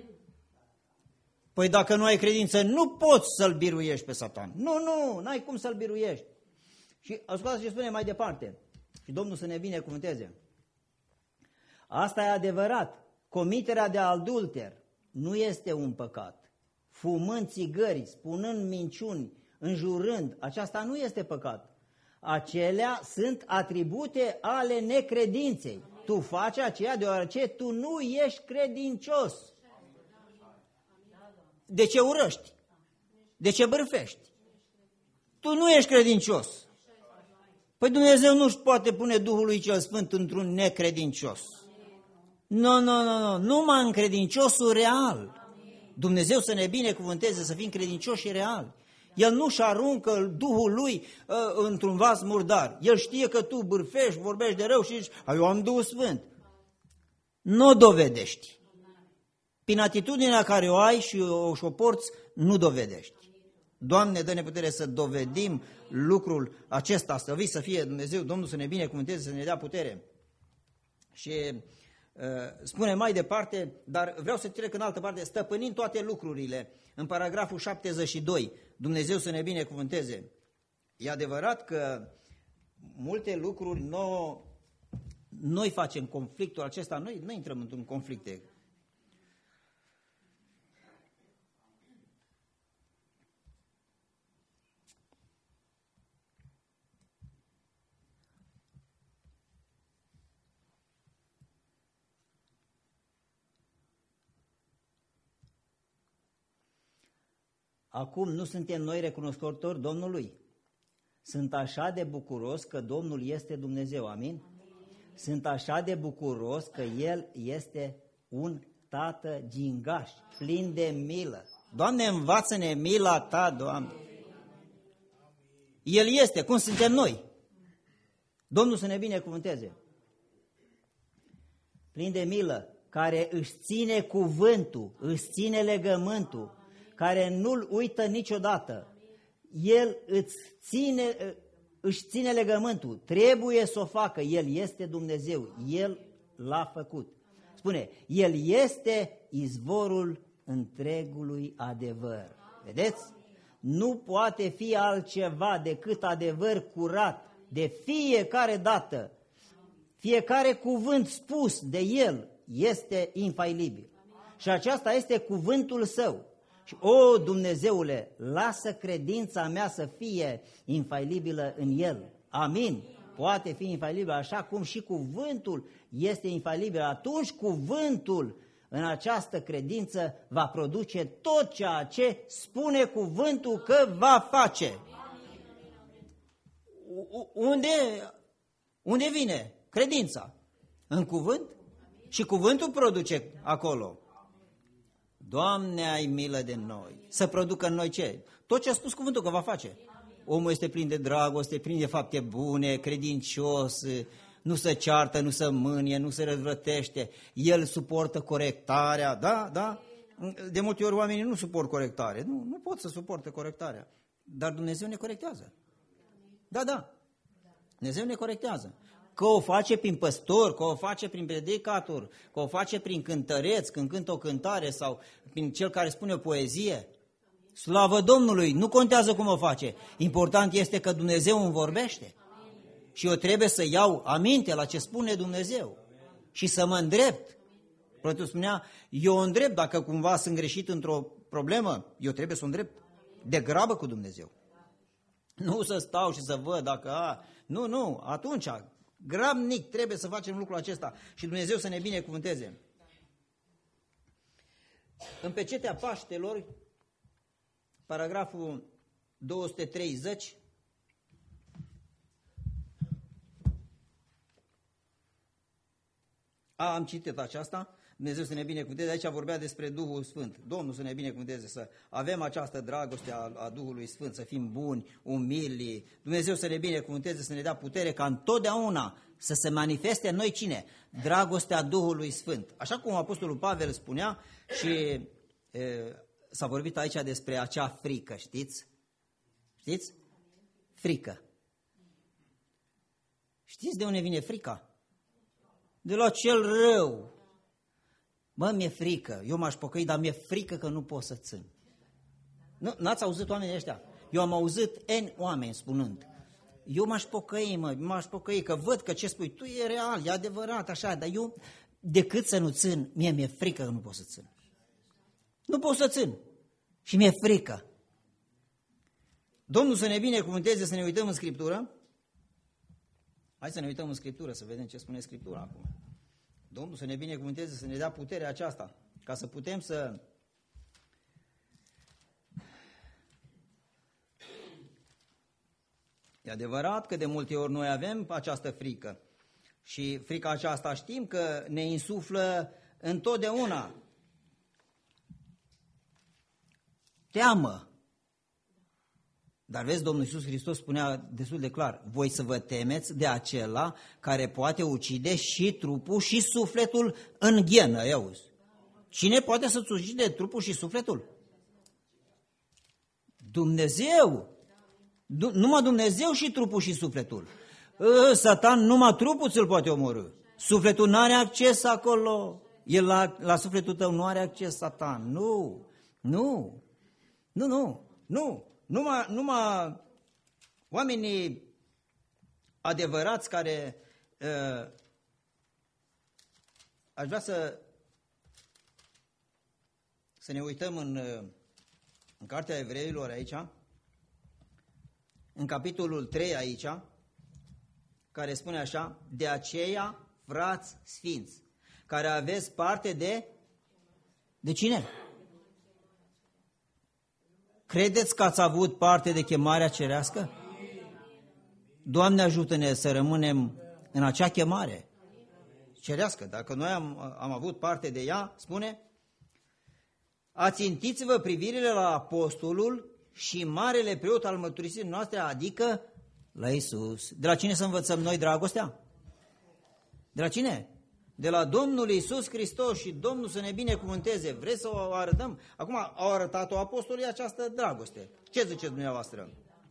Păi dacă nu ai credință, nu poți să-l biruiești pe Satan. Nu, n-ai cum să-l biruiești. Și ascultați ce spune mai departe. Și Domnul să ne binecuvânteze. Asta e adevărat. Comiterea de adulter nu este un păcat. Fumând țigări, spunând minciuni, înjurând, aceasta nu este păcat. Acelea sunt atribute ale necredinței. Tu faci aceea deoarece tu nu ești credincios. De ce urăști? De ce bârfești? Tu nu ești credincios. Păi Dumnezeu nu-și poate pune Duhul lui cel Sfânt într-un necredincios. Nu, numai în credinciosul real. Dumnezeu să ne binecuvânteze să fim credincioși reali. El nu-și aruncă Duhul Lui într-un vas murdar. El știe că tu bârfești, vorbești de rău și zici, eu am Duhul Sfânt. Nu o dovedești. Prin atitudinea care o ai și o porți, nu dovedești. Doamne, dă-ne putere să dovedim lucrul acesta, să fie Dumnezeu, Domnul să ne binecuvânteze, să ne dea putere. Și spune mai departe, dar vreau să trec în altă parte, stăpânind toate lucrurile, în paragraful 72, Dumnezeu să ne binecuvânteze. E adevărat că multe lucruri noi facem conflictul acesta, noi intrăm într-un conflict. Acum nu suntem noi recunoscători Domnului. Sunt așa de bucuros că Domnul este Dumnezeu, amin? Sunt așa de bucuros că El este un tată gingaș, plin de milă. Doamne, învață-ne mila Ta, Doamne. El este, cum suntem noi. Domnul să ne binecuvânteze. Plin de milă, care își ține cuvântul, își ține legământul, care nu-l uită niciodată. El își ține legământul, trebuie să o facă, El este Dumnezeu, El l-a făcut. Spune, El este izvorul întregului adevăr. Vedeți? Nu poate fi altceva decât adevăr curat, de fiecare dată. Fiecare cuvânt spus de El este infailibil. Și aceasta este cuvântul Său. Și, o, Dumnezeule, lasă credința mea să fie infailibilă în El. Amin. Poate fi infailibil, așa cum și cuvântul este infailibil. Atunci cuvântul în această credință va produce tot ceea ce spune cuvântul că va face. Unde vine credința? În cuvânt? Și cuvântul produce acolo. Doamne, ai milă de noi. Să producă în noi ce? Tot ce a spus cuvântul că va face. Omul este plin de dragoste, plin de fapte bune, credincios, nu se ceartă, nu se mânie, nu se răzvrătește. El suportă corectarea, da? De multe ori oamenii nu suport corectare. Nu pot să suporte corectarea. Dar Dumnezeu ne corectează. Da. Dumnezeu ne corectează. Că o face prin păstor, că o face prin predicator, că o face prin cântăreț, când cântă o cântare sau prin cel care spune o poezie. Slavă Domnului, nu contează cum o face. Important este că Dumnezeu îmi vorbește. Și eu trebuie să iau aminte la ce spune Dumnezeu și să mă îndrept. Prătul spunea, eu o îndrept, dacă cumva sunt greșit într-o problemă, eu trebuie să o îndrept de grabă cu Dumnezeu. Nu să stau și să văd dacă... Nu, atunci... Grabnic trebuie să facem lucrul acesta și Dumnezeu să ne binecuvânteze. În pecetea Paștelor, paragraful 230, am citit aceasta, Dumnezeu să ne binecuvânteze, aici vorbea despre Duhul Sfânt. Domnul să ne binecuvânteze, să avem această dragoste a Duhului Sfânt, să fim buni, umili. Dumnezeu să ne binecuvânteze, să ne dea putere ca întotdeauna să se manifeste în noi cine? Dragostea Duhului Sfânt. Așa cum Apostolul Pavel spunea și s-a vorbit aici despre acea frică, știți? Știți? Frică. Știți de unde vine frica? De la cel rău. Mă, mi-e frică, eu m-aș pocăi, dar mi-e frică că nu pot să țin. N-ați auzit oamenii ăștia? Eu am auzit N oameni spunând, eu m-aș pocăi, că văd că ce spui tu e real, e adevărat, așa, dar eu, decât să nu țin, mi-e frică că nu pot să țin. Nu pot să țin și mi-e frică. Domnul să ne binecuvânteze, să ne uităm în Scriptură. Hai să ne uităm în Scriptură, să vedem ce spune Scriptura acum. Domnul să ne binecuvânteze, să ne dea puterea aceasta, ca să putem să... E adevărat că de multe ori noi avem această frică Și frica aceasta știm că ne insuflă întotdeauna teamă. Dar vezi, Domnul Iisus Hristos spunea destul de clar, voi să vă temeți de acela care poate ucide și trupul și sufletul în ghenă. Iauzi. Cine poate să-ți ucide trupul și sufletul? Dumnezeu! Numai Dumnezeu și trupul și sufletul. Satan numai trupul ți-l poate omorî. Sufletul nu are acces acolo. El la sufletul tău nu are acces Satan. Nu. Numai oamenii adevărați care aș vrea să ne uităm în Cartea Evreilor aici, în capitolul 3 aici, care spune așa, de aceea, frați sfinți, care aveți parte de cine? Credeți că ați avut parte de chemarea cerească? Doamne ajută-ne să rămânem în acea chemare cerească. Dacă noi am avut parte de ea, spune, ațintiți-vă privirile la apostolul și marele preot al mărturisirii noastre, adică la Iisus. De la cine să învățăm noi dragostea? De la cine? De la Domnul Iisus Hristos, și Domnul să ne binecuvânteze. Vreți să o arătăm? Acum au arătat-o apostolii această dragoste. Ce ziceți dumneavoastră?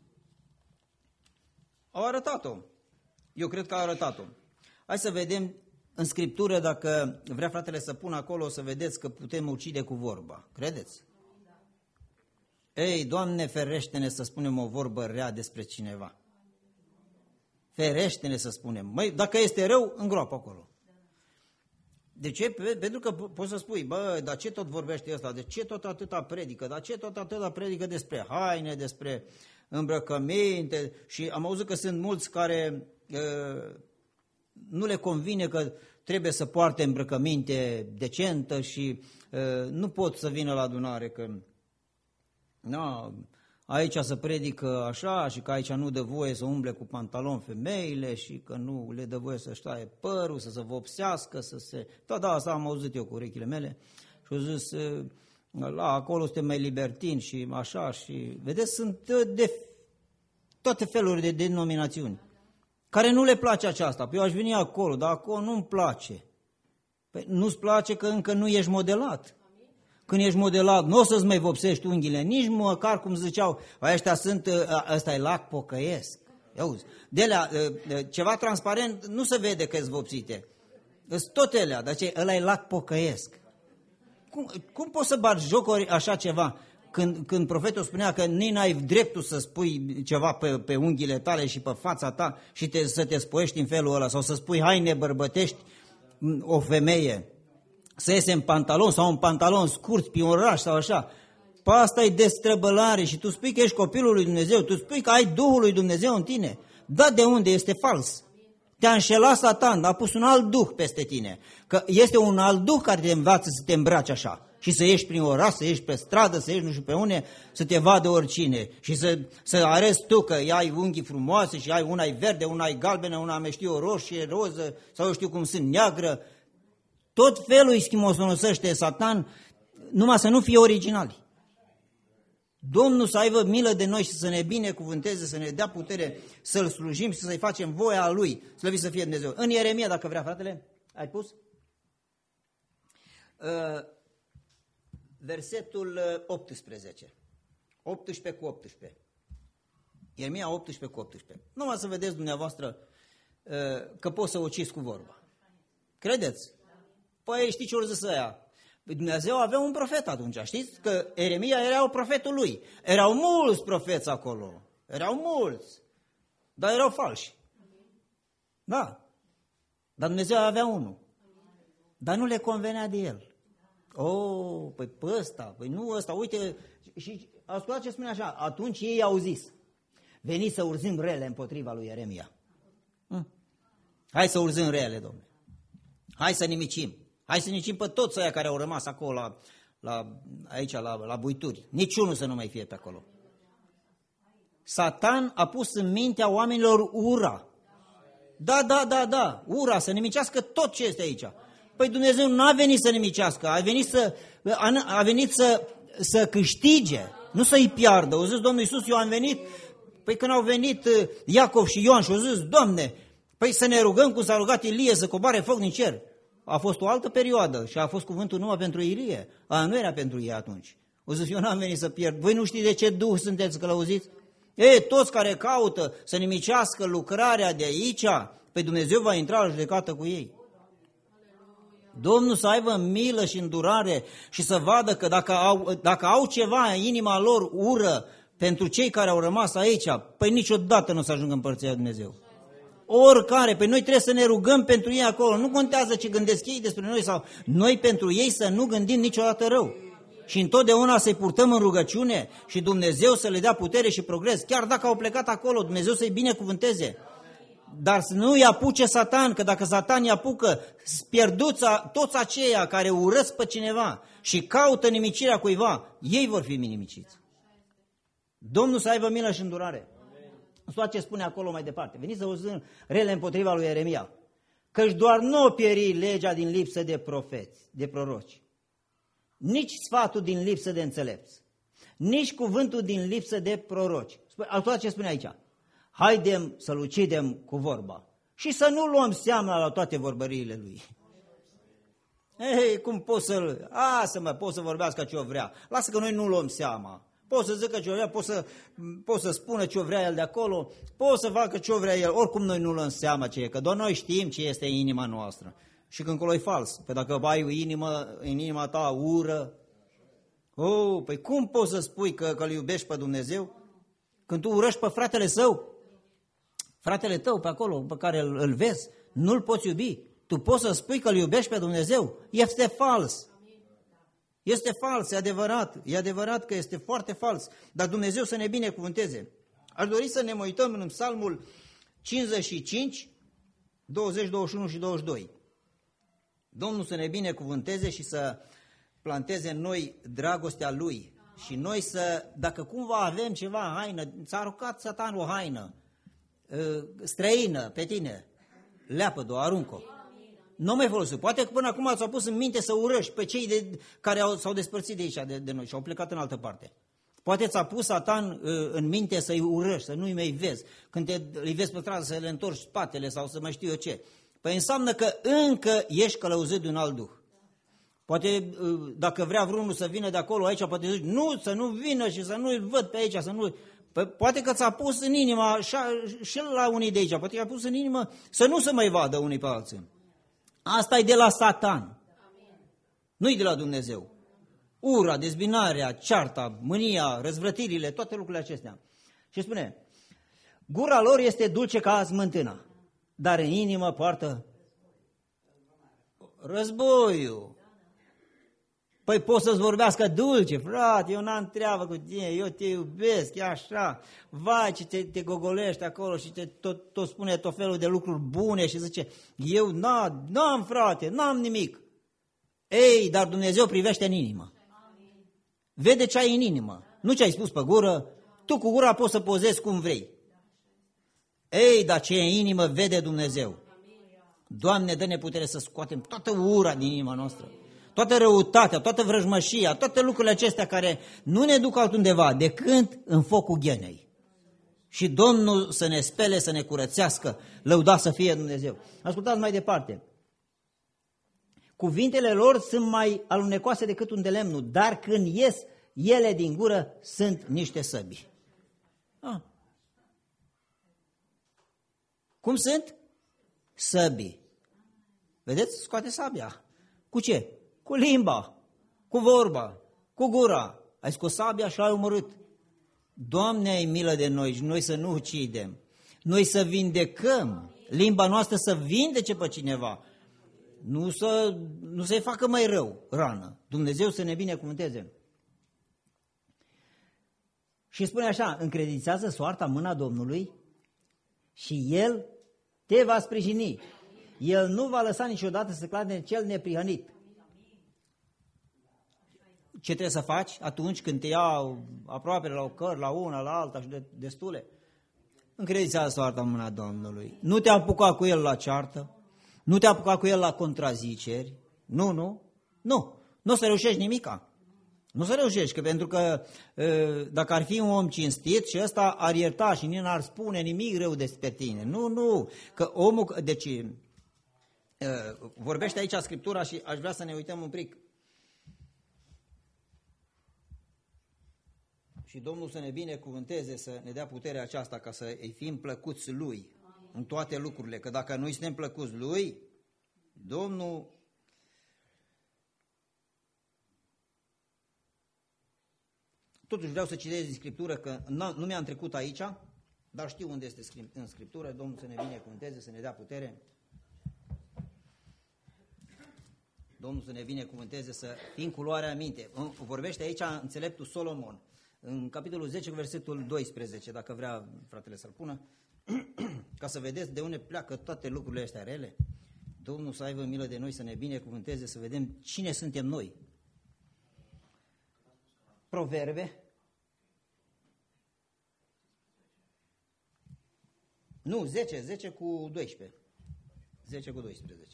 Au arătat-o. Eu cred că au arătat-o. Hai să vedem în Scriptură, dacă vrea fratele să pună acolo, să vedeți că putem ucide cu vorba. Credeți? Ei, Doamne, ferește-ne să spunem o vorbă rea despre cineva. Ferește-ne să spunem. Măi, dacă este rău, îngroapă acolo. De ce? Pentru că poți să spui, bă, dar ce tot vorbește ăsta? De ce tot atâta predică? Dar ce tot atâta predică despre haine, despre îmbrăcăminte? Și am auzit că sunt mulți care nu le convine că trebuie să poarte îmbrăcăminte decentă și nu pot să vină la adunare, că aici se predică așa și că aici nu dă voie să umble cu pantaloni femeile și că nu le dă voie să-și taie părul, să se vopsească, să se... Da, asta am auzit eu cu urechile mele și au zis, acolo suntem mai libertini și așa și... Vedeți, sunt de toate felurile de denominațiuni care nu le place aceasta. Păi eu aș veni acolo, dar acolo nu-mi place. Păi nu-ți place că încă nu ești modelat. Când ești modelat, nu o să-ți mai vopsești unghiile, nici măcar cum ziceau, ăsta e lac pocăiesc. Auzi, ceva transparent nu se vede că-s vopsite. Sunt tot elea, dar ăla e lac pocăiesc. Cum poți să bagi jocuri așa ceva? Când profetul spunea că nici n-ai dreptul să spui ceva pe unghiile tale și pe fața ta și să te spoiești în felul ăla, sau să spui haine bărbătești o femeie, să iese în pantalon sau în pantalon scurt pe un oraș sau așa. Pe asta e destrăbălare și tu spui că ești copilul lui Dumnezeu, tu spui că ai Duhul lui Dumnezeu în tine. Da, de unde? Este fals. Te-a înșelat Satan, a pus un alt duh peste tine. Că este un alt duh care te învață să te îmbraci așa și să ieși prin oraș, să ieși pe stradă, să ieși nu știu pe unde, să te vadă oricine și să arăți tu că ai unghii frumoase și ai una e verde, una e galbenă, una mai știu roșie, roză sau eu știu cum sunt, neagră. Tot felul îi schimosonosește Satan, numai să nu fie originali. Domnul să aibă milă de noi și să ne binecuvânteze, să ne dea putere să-L slujim și să-i facem voia Lui, slăvit să fie Dumnezeu. În Ieremia, dacă vrea, fratele, ai pus? Versetul 18. 18 cu 18. Ieremia 18 cu 18. Numai să vedeți dumneavoastră că poți să uciți cu vorba. Credeți? Păi știi ce o zis ăia? Dumnezeu avea un profet atunci, știți? Că Ieremia era profetul lui. Erau mulți profeți acolo. Erau mulți. Dar erau falși. Da. Dar Dumnezeu avea unul. Dar nu le convenea de el. Păi pe ăsta, păi nu ăsta, uite. Și ascultați ce spune așa. Atunci ei au zis, veniți să urzim rele împotriva lui Ieremia. Hai să urzim rele, domnule. Hai să nimicim. Hai să nimicim pe toți ăia care au rămas acolo aici la buituri. Niciunul să nu mai fie pe acolo. Satan a pus în mintea oamenilor ura. Da, ura, să nimicească tot ce este aici. Păi Dumnezeu n-a venit să nimicească, a venit să câștige, nu să-i piardă. Au zis Domnul Iisus, eu am venit, păi când au venit Iacov și Ioan și au zis, Doamne, păi să ne rugăm cum s-a rugat Ilie să coboare foc din cer. A fost o altă perioadă și a fost cuvântul numai pentru Ilie, nu era pentru ei atunci. Au zis, eu n-am venit să pierd. Voi nu știți de ce duh sunteți călăuziți? Toți care caută să nimicească lucrarea de aici, pe Dumnezeu va intra la judecată cu ei. Domnul să aibă milă și îndurare și să vadă că dacă au ceva în inima lor ură pentru cei care au rămas aici, păi niciodată nu o să ajungă în Împărăția lui Dumnezeu. Oricare, păi noi trebuie să ne rugăm pentru ei acolo. Nu contează ce gândesc ei despre noi sau noi pentru ei să nu gândim niciodată rău. Și întotdeauna să-i purtăm în rugăciune și Dumnezeu să le dea putere și progres. Chiar dacă au plecat acolo, Dumnezeu să-i binecuvânteze. Dar să nu-i apuce Satan, că dacă Satan îi apucă, pierduți toți aceia care urăsc pe cineva și caută nimicirea cuiva, ei vor fi nimiciți. Domnul să aibă milă și îndurare. Asta ce spune acolo mai departe. Veniți să auzim rele împotriva lui Ieremia. Căci doar nu o pieri legea din lipsă de profeți, de proroci. Nici sfatul din lipsă de înțelepți. Nici cuvântul din lipsă de proroci. Asta ce spune aici. Haidem să-l ucidem cu vorba. Și să nu luăm seama la toate vorbăriile lui. Cum pot să-l... pot să vorbească ce o vrea. Lasă că noi nu luăm seama. Pot să zică ce o vrea, pot să spună ce o vrea el de acolo, pot să facă ce o vrea el, oricum noi nu luăm seama ce e, că doar noi știm ce este în inima noastră. Și când acolo e fals, că dacă ai în inima ta ură, păi cum poți să spui că îl iubești pe Dumnezeu? Când tu urăști pe fratele său, fratele tău pe acolo, pe care îl vezi, nu-l poți iubi. Tu poți să spui că îl iubești pe Dumnezeu? Este fals. Este fals, e adevărat că este foarte fals, dar Dumnezeu să ne binecuvânteze. Aș dori să ne uităm în Psalmul 55, 20, 21 și 22. Domnul să ne binecuvânteze și să planteze în noi dragostea Lui. Și noi dacă cumva avem ceva haină, ți-a aruncat Satan o haină străină pe tine, leapă-o, aruncă-o. Nu mai folosit. Poate că până acum ți-au pus în minte să urăști pe cei care s-au despărțit de aici, de noi și au plecat în altă parte. Poate ți-a pus Satan în minte să-i urăști, să nu-i mai vezi. Când îi vezi pe stradă să le întorci spatele sau să mai știu eu ce. Păi înseamnă că încă ești călăuzit de un alt duh. Poate dacă vrea vreunul să vină de acolo aici, poate zici, nu, să nu vină și să nu-l văd pe aici, să nu... Păi, poate că ți-a pus în inimă, și la unii de aici, poate că a pus în inimă să nu se mai vadă unii pe alții. Asta e de la Satan, nu-i de la Dumnezeu. Ura, dezbinarea, cearta, mânia, răzvrătirile, toate lucrurile acestea. Și spune, gura lor este dulce ca smântâna, dar în inimă poartă războiul. Păi poți să-ți vorbească dulce, frate, eu n-am treabă cu tine, eu te iubesc, e așa, vai ce te gogolești acolo și tot spune tot felul de lucruri bune și zice, eu n-am frate, n-am nimic. Ei, dar Dumnezeu privește în inimă. Vede ce ai în inimă, nu ce ai spus pe gură, tu cu gura poți să pozezi cum vrei. Ei, dar ce e în inimă vede Dumnezeu. Doamne, dă-ne putere să scoatem toată ura din inima noastră. Toată răutatea, toată vrăjmășia, toate lucrurile acestea care nu ne duc altundeva decât în focul ghenei. Și Domnul să ne spele, să ne curățească, lăudat să fie Dumnezeu. Ascultați mai departe. Cuvintele lor sunt mai alunecoase decât un de lemnul, dar când ies ele din gură sunt niște săbi. Cum sunt? Săbi. Vedeți? Scoate sabia. Cu ce? Cu limba, cu vorba, cu gura. Ai scos sabia și l-ai omorât. Doamne, ai milă de noi și noi să nu ucidem. Noi să vindecăm. Limba noastră să vindece pe cineva. Nu să-i facă mai rău rană. Dumnezeu să ne binecuvânteze. Și spune așa, încredințează soarta în mâna Domnului și El te va sprijini. El nu va lăsa niciodată să clade cel neprihănit. Ce trebuie să faci atunci când te iau aproape la o căr, la una, la alta și destule? încredințează soarta în mâna Domnului. Nu te apuca cu el la ceartă, nu te apuca cu el la contraziceri, nu o să reușești nimica. Nu o să reușești, că pentru că dacă ar fi un om cinstit și ăsta ar ierta și nici n-ar spune nimic rău despre tine. Nu, că omul, deci vorbește aici Scriptura și aș vrea să ne uităm un pic. Și Domnul să ne binecuvânteze, să ne dea puterea aceasta ca să îi fim plăcuți Lui în toate lucrurile. Că dacă noi suntem plăcuți Lui, Domnul... Totuși vreau să citesc din Scriptură, că nu mi-am trecut aici, dar știu unde este în Scriptură. Domnul să ne binecuvânteze, să ne dea putere. Domnul să ne binecuvânteze, să fim cu luarea minte. Vorbește aici înțeleptul Solomon. În capitolul 10, versetul 12, dacă vrea fratele să-l pună, ca să vedeți de unde pleacă toate lucrurile astea rele. Domnul să aibă milă de noi, să ne binecuvânteze, să vedem cine suntem noi. Proverbe. Nu, 10 cu 12. 10 cu 12.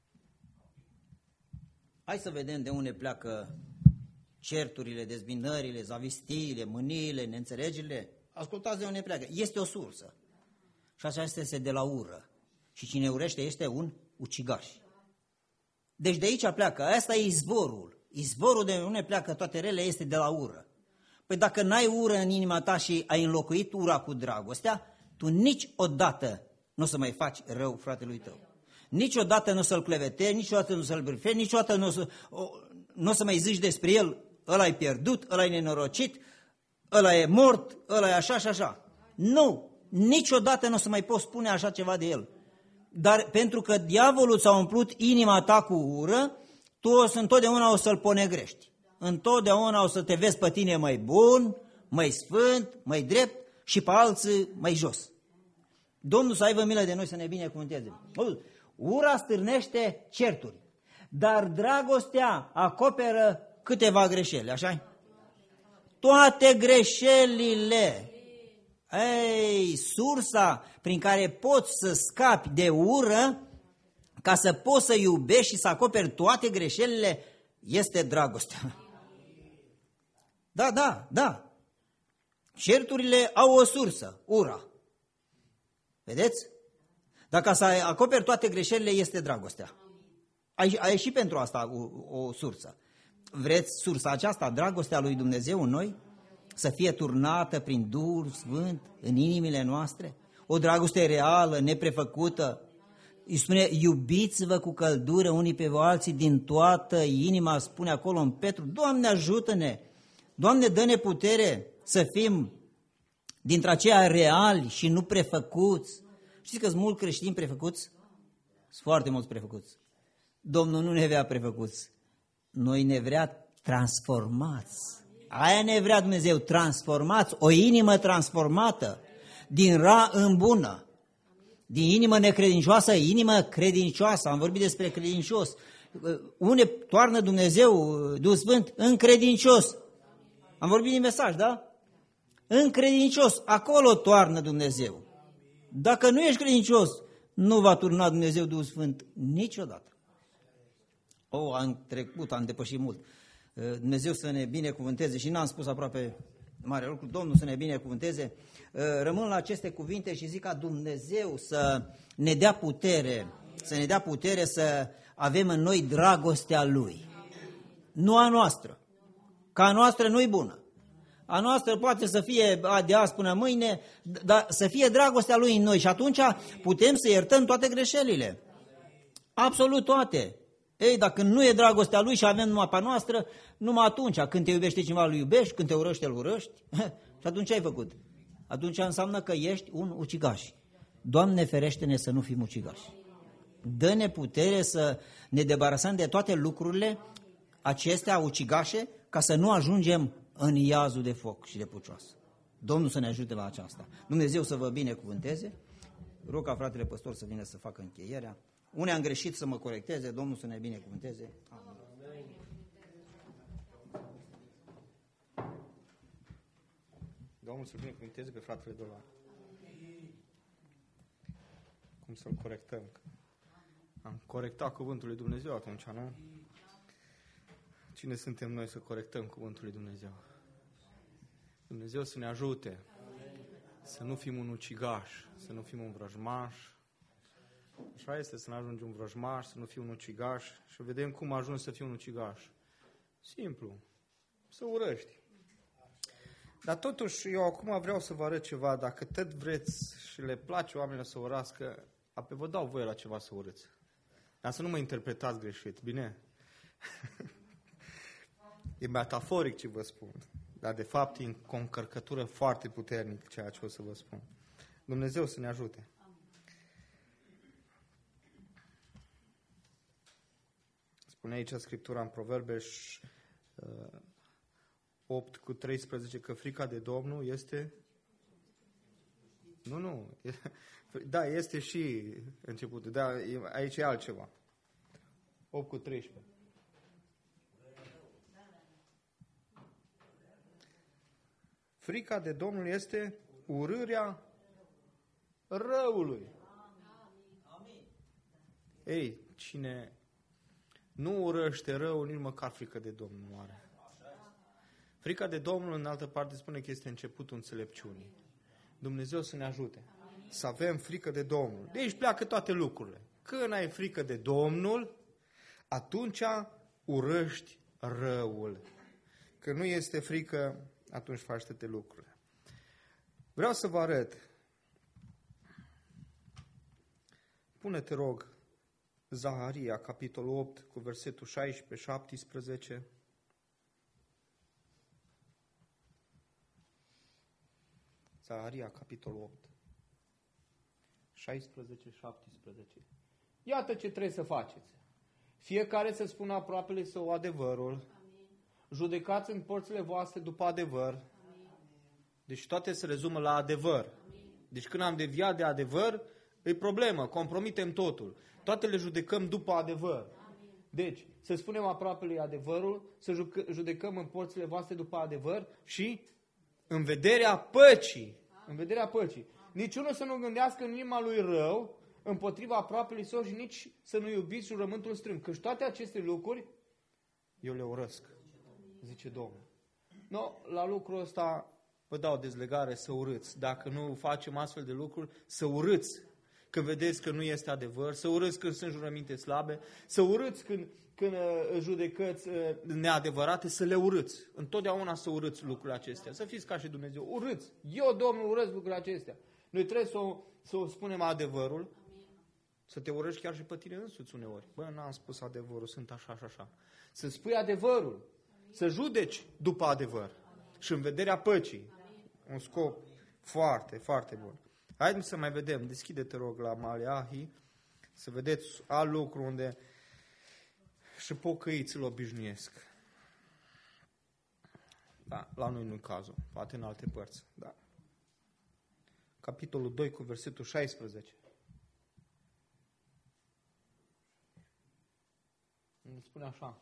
Hai să vedem de unde pleacă certurile, dezbinările, zavistiile, mâniile, neînțelegerile. Ascultați de unde pleacă. Este o sursă. Și aceasta este de la ură. Și cine urește este un ucigaș. Deci de aici pleacă. Asta e izvorul. Izvorul de unde pleacă toate rele este de la ură. Păi dacă n-ai ură în inima ta și ai înlocuit ura cu dragostea, tu niciodată nu o să mai faci rău fratelui tău. Niciodată nu o să-l clevetezi, niciodată nu o să-l bârfezi, niciodată nu o să mai zici despre el, ăla e pierdut, ăla e nenorocit, ăla e mort, ăla e așa și așa. Nu, niciodată nu o să mai poți spune așa ceva de el. Dar pentru că diavolul ți-a umplut inima ta cu ură, tu întotdeauna o să-l ponegrești. Întotdeauna o să te vezi pe tine mai bun, mai sfânt, mai drept și pe alții mai jos. Domnul să aibă milă de noi, să ne binecuvânteze. Ura stârnește certuri, dar dragostea acoperă câteva greșeli, așa-i? Toate greșelile. Ei, sursa prin care poți să scapi de ură, ca să poți să iubești și să acoperi toate greșelile, este dragostea. Da. Certurile au o sursă, ura. Vedeți? Dacă să acoperi toate greșelile, este dragostea. Ai și pentru asta o sursă. Vreți sursa aceasta, dragostea lui Dumnezeu în noi, să fie turnată prin Duhul Sfânt în inimile noastre? O dragoste reală, neprefăcută. Îi spune, iubiți-vă cu căldură unii pe alții din toată inima, spune acolo în Petru. Doamne, ajută-ne! Doamne, dă-ne putere să fim dintre aceia reali și nu prefăcuți. Știți că sunt mulți creștini prefăcuți? Sunt foarte mulți prefăcuți. Domnul nu ne vrea prefăcuți. Noi ne vrea transformați. Aia ne vrea Dumnezeu, transformați. O inimă transformată din rea în bună. Din inimă necredincioasă, inimă credincioasă. Am vorbit despre credincios. Unde toarnă Dumnezeu, Duhul Sfânt? În credincios. Am vorbit din mesaj, da? În credincios. Acolo toarnă Dumnezeu. Dacă nu ești credincios, nu va turna Dumnezeu Duhul Sfânt niciodată. Am depășit mult. Dumnezeu să ne binecuvânteze și n-am spus aproape mare lucru, Domnul să ne binecuvânteze. Rămân la aceste cuvinte și zic ca Dumnezeu să ne dea putere, să avem în noi dragostea Lui. Nu a noastră. Că a noastră nu-i bună. A noastră poate să fie de azi până mâine, dar să fie dragostea Lui în noi și atunci putem să iertăm toate greșelile. Absolut toate. Ei, dacă nu e dragostea Lui și avem numai pe noastră, numai atunci, când te iubește cineva, îl iubești, când te urăște, îl urăști. Și atunci ce ai făcut? Atunci înseamnă că ești un ucigaș. Doamne, ferește-ne să nu fim ucigași. Dă-ne putere să ne debarasăm de toate lucrurile acestea ucigașe, ca să nu ajungem în iazul de foc și de pucioasă. Domnul să ne ajute la aceasta. Dumnezeu să vă binecuvânteze. Rog ca fratele păstor să vină să facă încheierea. Unde am greșit să mă corecteze, Domnul să ne binecuvânteze. Amin. Domnul să binecuvânteze pe fratele Dolan. cum să-l corectăm. Am corectat cuvântul lui Dumnezeu atunci, nu? Cine suntem noi să corectăm cuvântul lui Dumnezeu? Dumnezeu să ne ajute să nu fim un ucigaș, să nu fim un vrăjmaș. Așa este, să nu ajungi un vrăjmaș, să nu fii un ucigaș. Și vedem cum ajungi să fii un ucigaș. Simplu. Să urăști. Dar totuși, eu acum vreau să vă arăt ceva. Dacă tot vreți și le place oamenilor să urască, apoi vă dau voie la ceva să urâți. Dar să nu mă interpretați greșit, bine? E metaforic ce vă spun. Dar de fapt e cu o încărcătură foarte puternică ceea ce o să vă spun. Dumnezeu să ne ajute. Spune aici Scriptura în Proverbe 8:13 că frica de Domnul este... Nu. Da, este și începutul. Da, aici e altceva. 8:13. Frica de Domnul este urârea răului. Ei, cine nu urăște răul, nici măcar frică de Domnul nu are. Frica de Domnul, în altă parte, spune că este începutul înțelepciunii. Dumnezeu să ne ajute să avem frică de Domnul. De aici pleacă toate lucrurile. Când ai frică de Domnul, atunci urăști răul. Când nu este frică, atunci faci toate lucrurile. Vreau să vă arăt. Pune-te, rog, Zaharia, capitolul 8, cu versetul 16-17. Zaharia, capitolul 8, 16-17. Iată ce trebuie să faceți. Fiecare să spună aproapele său adevărul. Amin. Judecați în porțile voastre după adevăr. Amin. Deci toate se rezumă la adevăr. Amin. Deci când am deviat de adevăr, e problemă, compromitem totul. Toate le judecăm după adevăr. Amin. Deci, să spunem aproapele adevărul, să judecăm în porțile voastre după adevăr și în vederea păcii. În vederea păcii. Niciunul să nu gândească în inima lui rău împotriva aproapelui său și nici să nu iubiți jurământul strâmb. Căci toate aceste lucruri eu le urăsc, zice Domnul. No, la lucrul ăsta vă dau dezlegare să urâți. Dacă nu facem astfel de lucruri, să urâți când vedeți că nu este adevăr, să urâți când sunt jurăminte slabe, să urâți când judecăți neadevărate, să le urâți. Întotdeauna să urâți lucrurile acestea. Să fiți ca și Dumnezeu. Urâți. Eu, Domnul, urăsc lucrurile acestea. Noi trebuie să o spunem adevărul. Să te urăști chiar și pe tine însuți uneori. Bă, n-am spus adevărul, sunt așa și așa. Să spui adevărul. Să judeci după adevăr. Și în vederea păcii. Un scop foarte, foarte bun. Haideți să mai vedem. Deschide-te, rog, la Maleahi. Să vedeți alt lucru unde și pocăiți îl obișnuiesc. Da, la noi nu-i cazul. Poate în alte părți. Da. Capitolul 2 cu versetul 16. Îmi spune așa.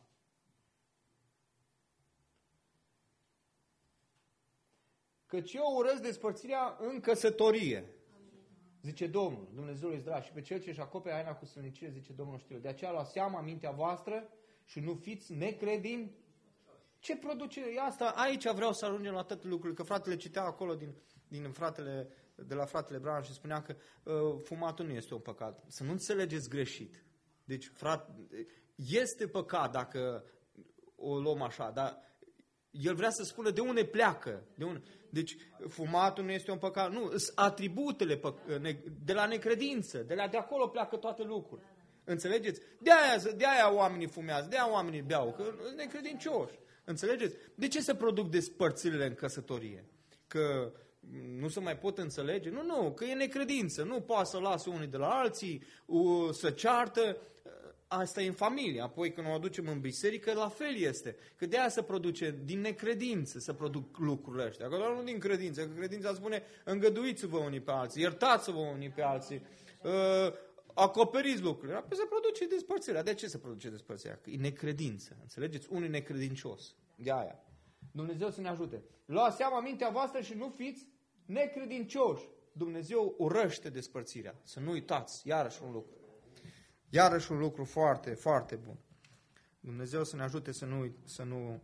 Căci eu urăsc despărțirea în căsătorie. Zice Domnul, Dumnezeul Israel, și pe cel ce își acopere haina cu sălnicire, zice Domnul știu. De aceea luați seama mintea voastră și nu fiți necredin. Ce produce asta? Aici vreau să ajungem la toate lucrurile, că fratele citea acolo de la fratele Bran și spunea că fumatul nu este un păcat. Să nu înțelegeți greșit. Deci, este păcat dacă o luăm așa, dar el vrea să spună de unde pleacă. Deci, fumatul nu este un păcat. Nu, sunt atributele de la necredință. De acolo pleacă toate lucrurile. Înțelegeți? De aia oamenii fumează, de aia oamenii beau, că sunt necredincioși. Înțelegeți? De ce se produc despărțirile în căsătorie? Că nu se mai pot înțelege? Nu, că e necredință. Nu poate să lasă unii de la alții, să ceartă. Asta e în familie. Apoi când o aducem în biserică, la fel este. Că de aia se produce din necredință, se produc lucrurile astea. Că doar nu din credință. Că credința spune, îngăduiți-vă unii pe alții, iertați-vă unii pe alții, acoperiți lucrurile. Apoi se produce despărțirea. De ce se produce despărțirea? Că e necredință. Înțelegeți? Unul e necredincios. De aia. Dumnezeu să ne ajute. Luați seama mintea voastră și nu fiți necredincioși. Dumnezeu urăște despărțirea. Să nu uitați, iarăși un lucru. Iarăși un lucru foarte, foarte bun. Dumnezeu să ne ajute să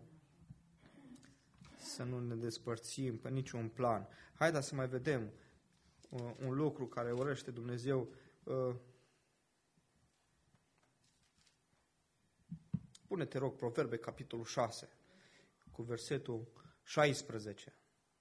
nu ne despărțim pe niciun plan. Haideți să mai vedem un lucru care urăște Dumnezeu. Pune-te, rog, Proverbe, capitolul 6, cu versetul 16.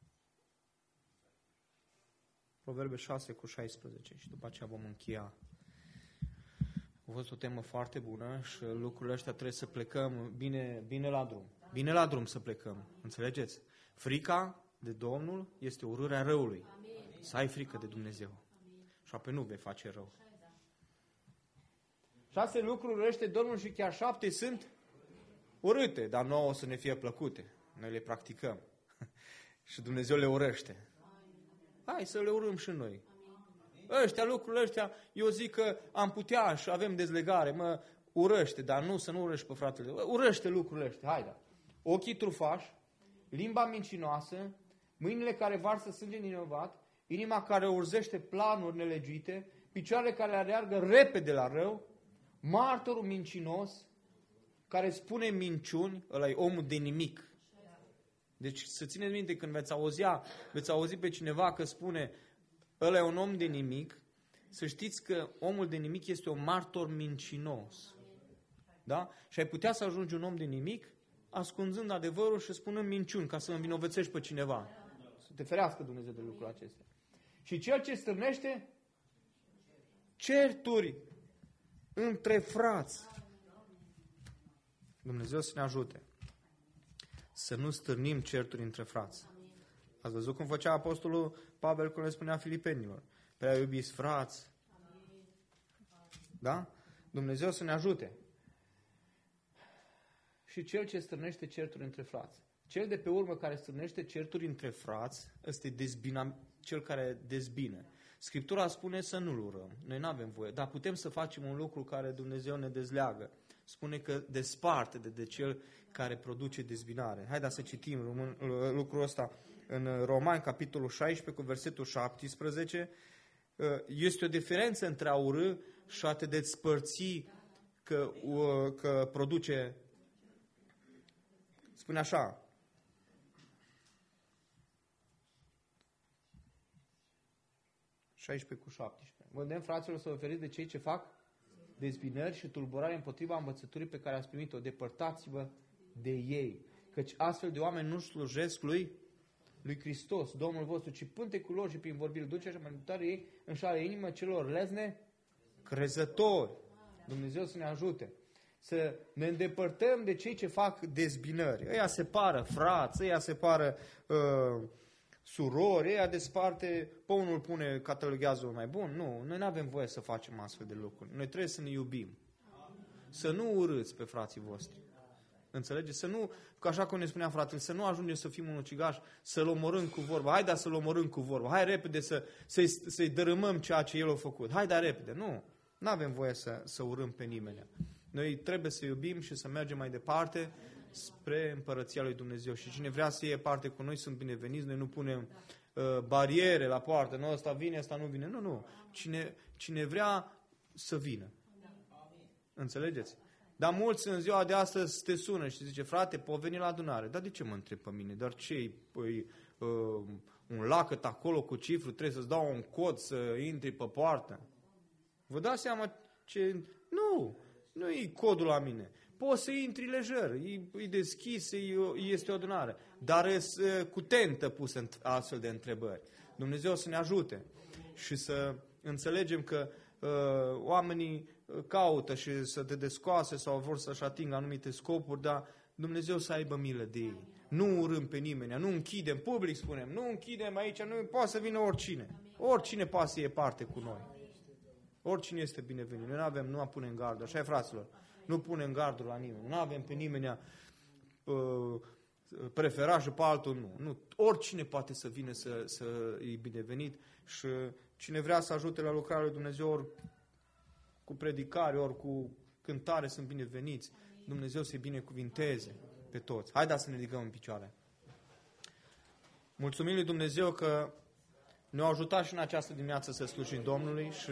Proverbe 6 cu 16 și după aceea vom încheia. A fost o temă foarte bună și lucrurile astea trebuie să plecăm bine la drum. Bine la drum să plecăm, înțelegeți? Frica de Domnul este urârea răului. Să ai frică de Dumnezeu. Și apoi nu vei face rău. 6 lucruri urăște Domnul și chiar 7 sunt urâte, dar 9 o să ne fie plăcute. Noi le practicăm. Și Dumnezeu le urăște. Hai să le urâm și noi. Lucrurile ăștia, eu zic că am putea și avem dezlegare, urăște, dar nu să nu urăști pe fratele. Urăște lucrurile ăștia, haide. Ochii trufași, limba mincinoasă, mâinile care varsă sânge nevinovat, inima care urzește planuri nelegiuite, picioarele care aleargă repede la rău, martorul mincinos, care spune minciuni, ăla e omul de nimic. Deci să țineți minte, când veți auzi pe cineva că spune ăla e un om de nimic, să știți că omul de nimic este un martor mincinos. Da? Și ai putea să ajungi un om de nimic ascunzând adevărul și spunând minciuni ca să învinovățești pe cineva. Să te ferească Dumnezeu de lucrul acesta. Și cel ce stârnește certuri între frați. Dumnezeu să ne ajute să nu stârnim certuri între frați. Ați văzut cum făcea apostolul Pavel când le spunea filipenilor? Prea iubiți frați. Da? Dumnezeu să ne ajute. Și cel ce stârnește certuri între frați. Cel de pe urmă care stârnește certuri între frați, ăsta e cel care dezbină. Scriptura spune să nu-l urăm. Noi nu avem voie. Dar putem să facem un lucru care Dumnezeu ne dezleagă. Spune că desparte de cel care produce dezbinare. Haideți să citim lucrul ăsta în Romani, capitolul 16, cu versetul 17. Este o diferență între a urâ și a te despărți că produce. Spune așa. Cu 17. Vă îndemn, fraților, să vă feriți de cei ce fac dezbinări și tulburare împotriva învățăturii pe care ați primit-o. Depărtați-vă de ei. Căci astfel de oameni nu slujesc lui Hristos, Domnul vostru, ci pântecul lor și prin vorbire dulce și mântuitoare ei înșală inimă celor lezne crezători. Dumnezeu să ne ajute. Să ne îndepărtăm de cei ce fac dezbinări. Ăia separă frați, ăia separă surori, ăia desparte, pe unul pune cataloghează mai bun. Nu, noi nu avem voie să facem astfel de lucruri. Noi trebuie să ne iubim. Să nu urâți pe frații voștri. Înțelegeți? Să nu, că așa cum ne spunea fratele, să nu ajungem să fim un ucigaș, să-l omorâm cu vorba. Hai, să-l omorâm cu vorba. Hai repede să-i dărâmăm ceea ce el a făcut. Hai, repede. Nu avem voie să urâm pe nimeni. Noi trebuie să iubim și să mergem mai departe spre împărăția lui Dumnezeu. Și cine vrea să iei parte cu noi sunt bineveniți. Noi nu punem bariere la poartă. Nu, ăsta vine, ăsta nu vine. Nu. Cine vrea să vină. Înțelegeți? Dar mulți în ziua de astăzi te sună și zice, frate, poți veni la adunare. Dar de ce mă întreb pe mine? Dar ce-i un lacăt acolo cu cifru? Trebuie să-ți dau un cod să intri pe poartă? Vă dați seama ce... Nu e codul la mine. Poți să intri lejer, e deschis, este o adunare. Dar e cu tentă pus astfel de întrebări. Dumnezeu să ne ajute și să înțelegem că oamenii caută și să te descoase sau vor să-și atingă anumite scopuri, dar Dumnezeu să aibă milă de ei. Nu urâm pe nimeni, nu închidem, public spunem, nu închidem aici, nu poate să vină oricine. Oricine poate să iei parte cu noi. Oricine este binevenit. Noi nu punem gardul. Așa e, fraților. Nu punem gardul la nimeni. Nu avem pe nimeni preferat și pe altul nu. Oricine poate să vină să e binevenit și cine vrea să ajute la lucrarea lui Dumnezeu, ori cu predicare, ori cu cântare, sunt bineveniți. Dumnezeu să-i binecuvinteze pe toți. Haideți să ne ridicăm în picioare. Mulțumim lui Dumnezeu că ne-au ajutat și în această dimineață să slujim Domnului și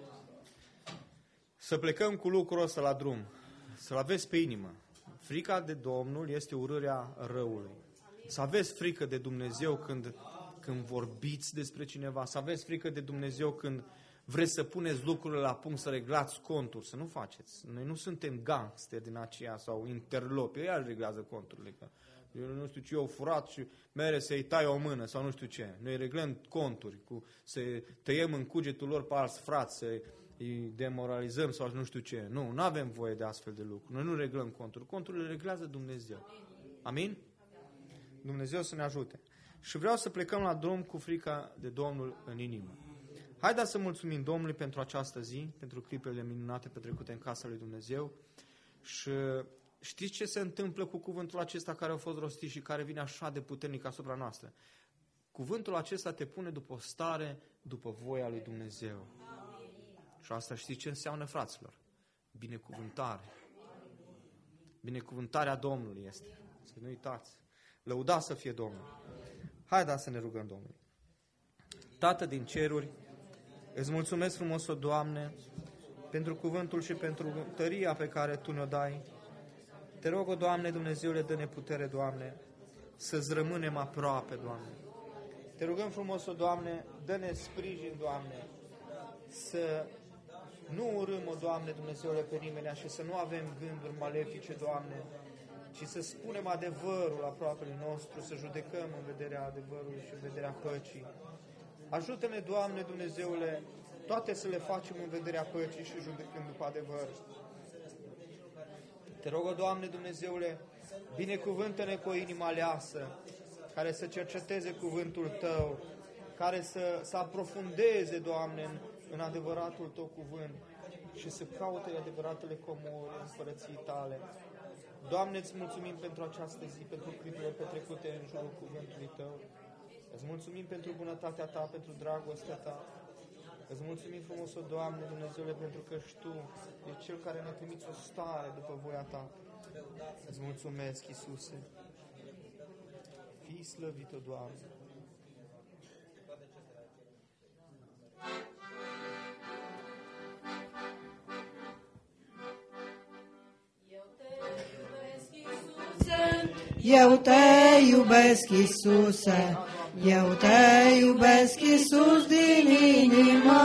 să plecăm cu lucrul ăsta la drum, să-l aveți pe inimă. Frica de Domnul este urârea răului. Să aveți frică de Dumnezeu când vorbiți despre cineva, să aveți frică de Dumnezeu când vreți să puneți lucrurile la punct, să reglați conturi, să nu faceți. Noi nu suntem gangsteri din aceea sau interlopi, ei reglează conturile. Că eu nu știu ce eu furat și mere să-i tai o mână sau nu știu ce. Noi reglăm conturi, să tăiem în cugetul lor pe alți frați, să îi demoralizăm sau nu știu ce. Nu avem voie de astfel de lucruri. Noi nu reglăm conturi. Conturile le reglează Dumnezeu. Amin? Dumnezeu să ne ajute. Și vreau să plecăm la drum cu frica de Domnul în inimă. Haideți să mulțumim Domnului pentru această zi, pentru clipele minunate petrecute în casa lui Dumnezeu. Și știți ce se întâmplă cu cuvântul acesta care a fost rostit și care vine așa de puternic asupra noastră? Cuvântul acesta te pune după o stare, după voia lui Dumnezeu. Și asta știți ce înseamnă, fraților? Binecuvântare. Binecuvântarea Domnului este. Să nu uitați. Lăudați să fie Domnul. Haideți să ne rugăm Domnului. Tată din ceruri, îți mulțumesc frumos, o Doamne, pentru cuvântul și pentru tăria pe care Tu ne-o dai. Te rog, o Doamne, Dumnezeule, dă-ne putere, Doamne, să-ți rămânem aproape, Doamne. Te rugăm frumos, o Doamne, dă-ne sprijin, Doamne, să nu urâm, o Doamne, Dumnezeule, pe nimeni și să nu avem gânduri malefice, Doamne, ci să spunem adevărul aproapele nostru, să judecăm în vederea adevărului și în vederea păcii. Ajută-ne, Doamne, Dumnezeule, toate să le facem în vederea păcii și judecând după adevăr. Te rog, o Doamne, Dumnezeule, binecuvântă-ne cu o inimă aleasă, care să cerceteze cuvântul Tău, care să aprofundeze, Doamne, în adevăratul Tău cuvânt și să caute adevăratele comori în împărății Tale. Doamne, îți mulțumim pentru această zi, pentru clipele petrecute în jurul cuvântului Tău. Îți mulțumim pentru bunătatea Ta, pentru dragostea Ta. Îți mulțumim frumos, o Doamne, Dumnezeule, pentru că și Tu ești Cel care ne trimiți o stare după voia Ta. Îți mulțumesc, Iisuse. Fii slăvit, o Doamne. Eu te iubesc, Iisuse, eu te iubesc, Iisus, din inimă.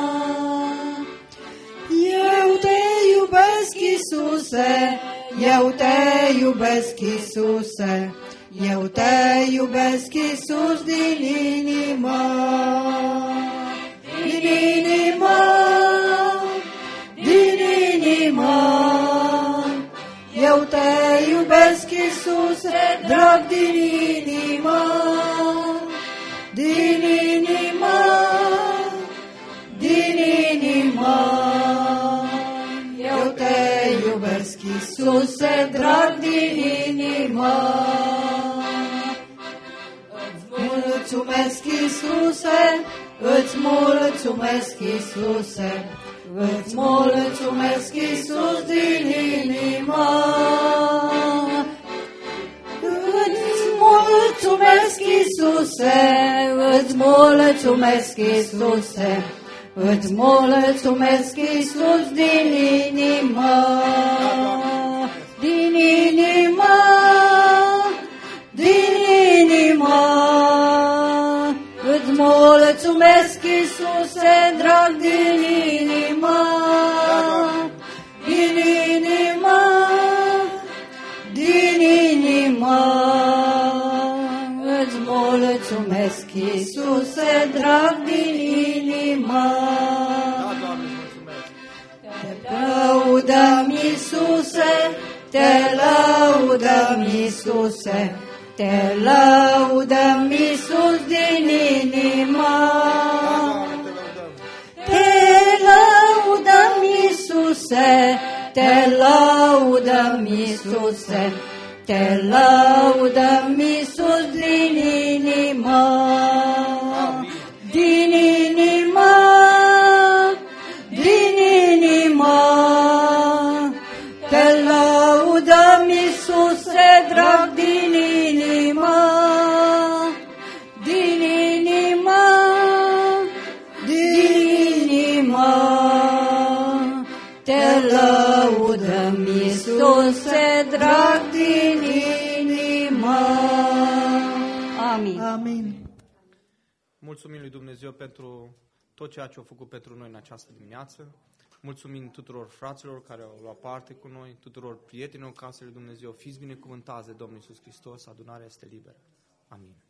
Eu te iubesc, Iisuse, eu te iubesc, Iisuse, eu te iubesc, Iisus, din inimă. Din inimă, din inimă. Eu te iubesc, Iisuse, drag, din inimă, din inimă, din inimă. Eu te iubesc, Iisuse, drag, din inimă. Îți mulțumesc, Iisuse, îți mulțumesc, Iisuse. Îți mulțumesc, Iisus, din inimă. Îți mulțumesc, Iisuse, îți mulțumesc, Iisuse. Îți mulțumesc, Iisus, din inimă. Din inimă, din inimă. Îți mulțumesc, Iisuse, drag, din inimă, din inimă, din inimă. Îți mulțumesc, Iisuse, drag, din inimă. Te lăudăm, Iisuse, te lăudăm, Iisuse. Te lăudăm, Iisus, din inimă. Te lăudăm, Iisuse, te lăudăm, Iisuse. Te lăudăm, Iisus, din inimă. Din inimă, din inimă. Te lăudăm, Iisuse, drag, din inimă, din inimă, Te lăudăm, Iisuse, drag din inimă. Amin. Amin. Mulțumim lui Dumnezeu pentru tot ceea ce a făcut pentru noi în această dimineață. Mulțumim tuturor fraților care au luat parte cu noi, tuturor prietenilor casei lui Dumnezeu. Fiți binecuvântați de Domnul Iisus Hristos, adunarea este liberă. Amin.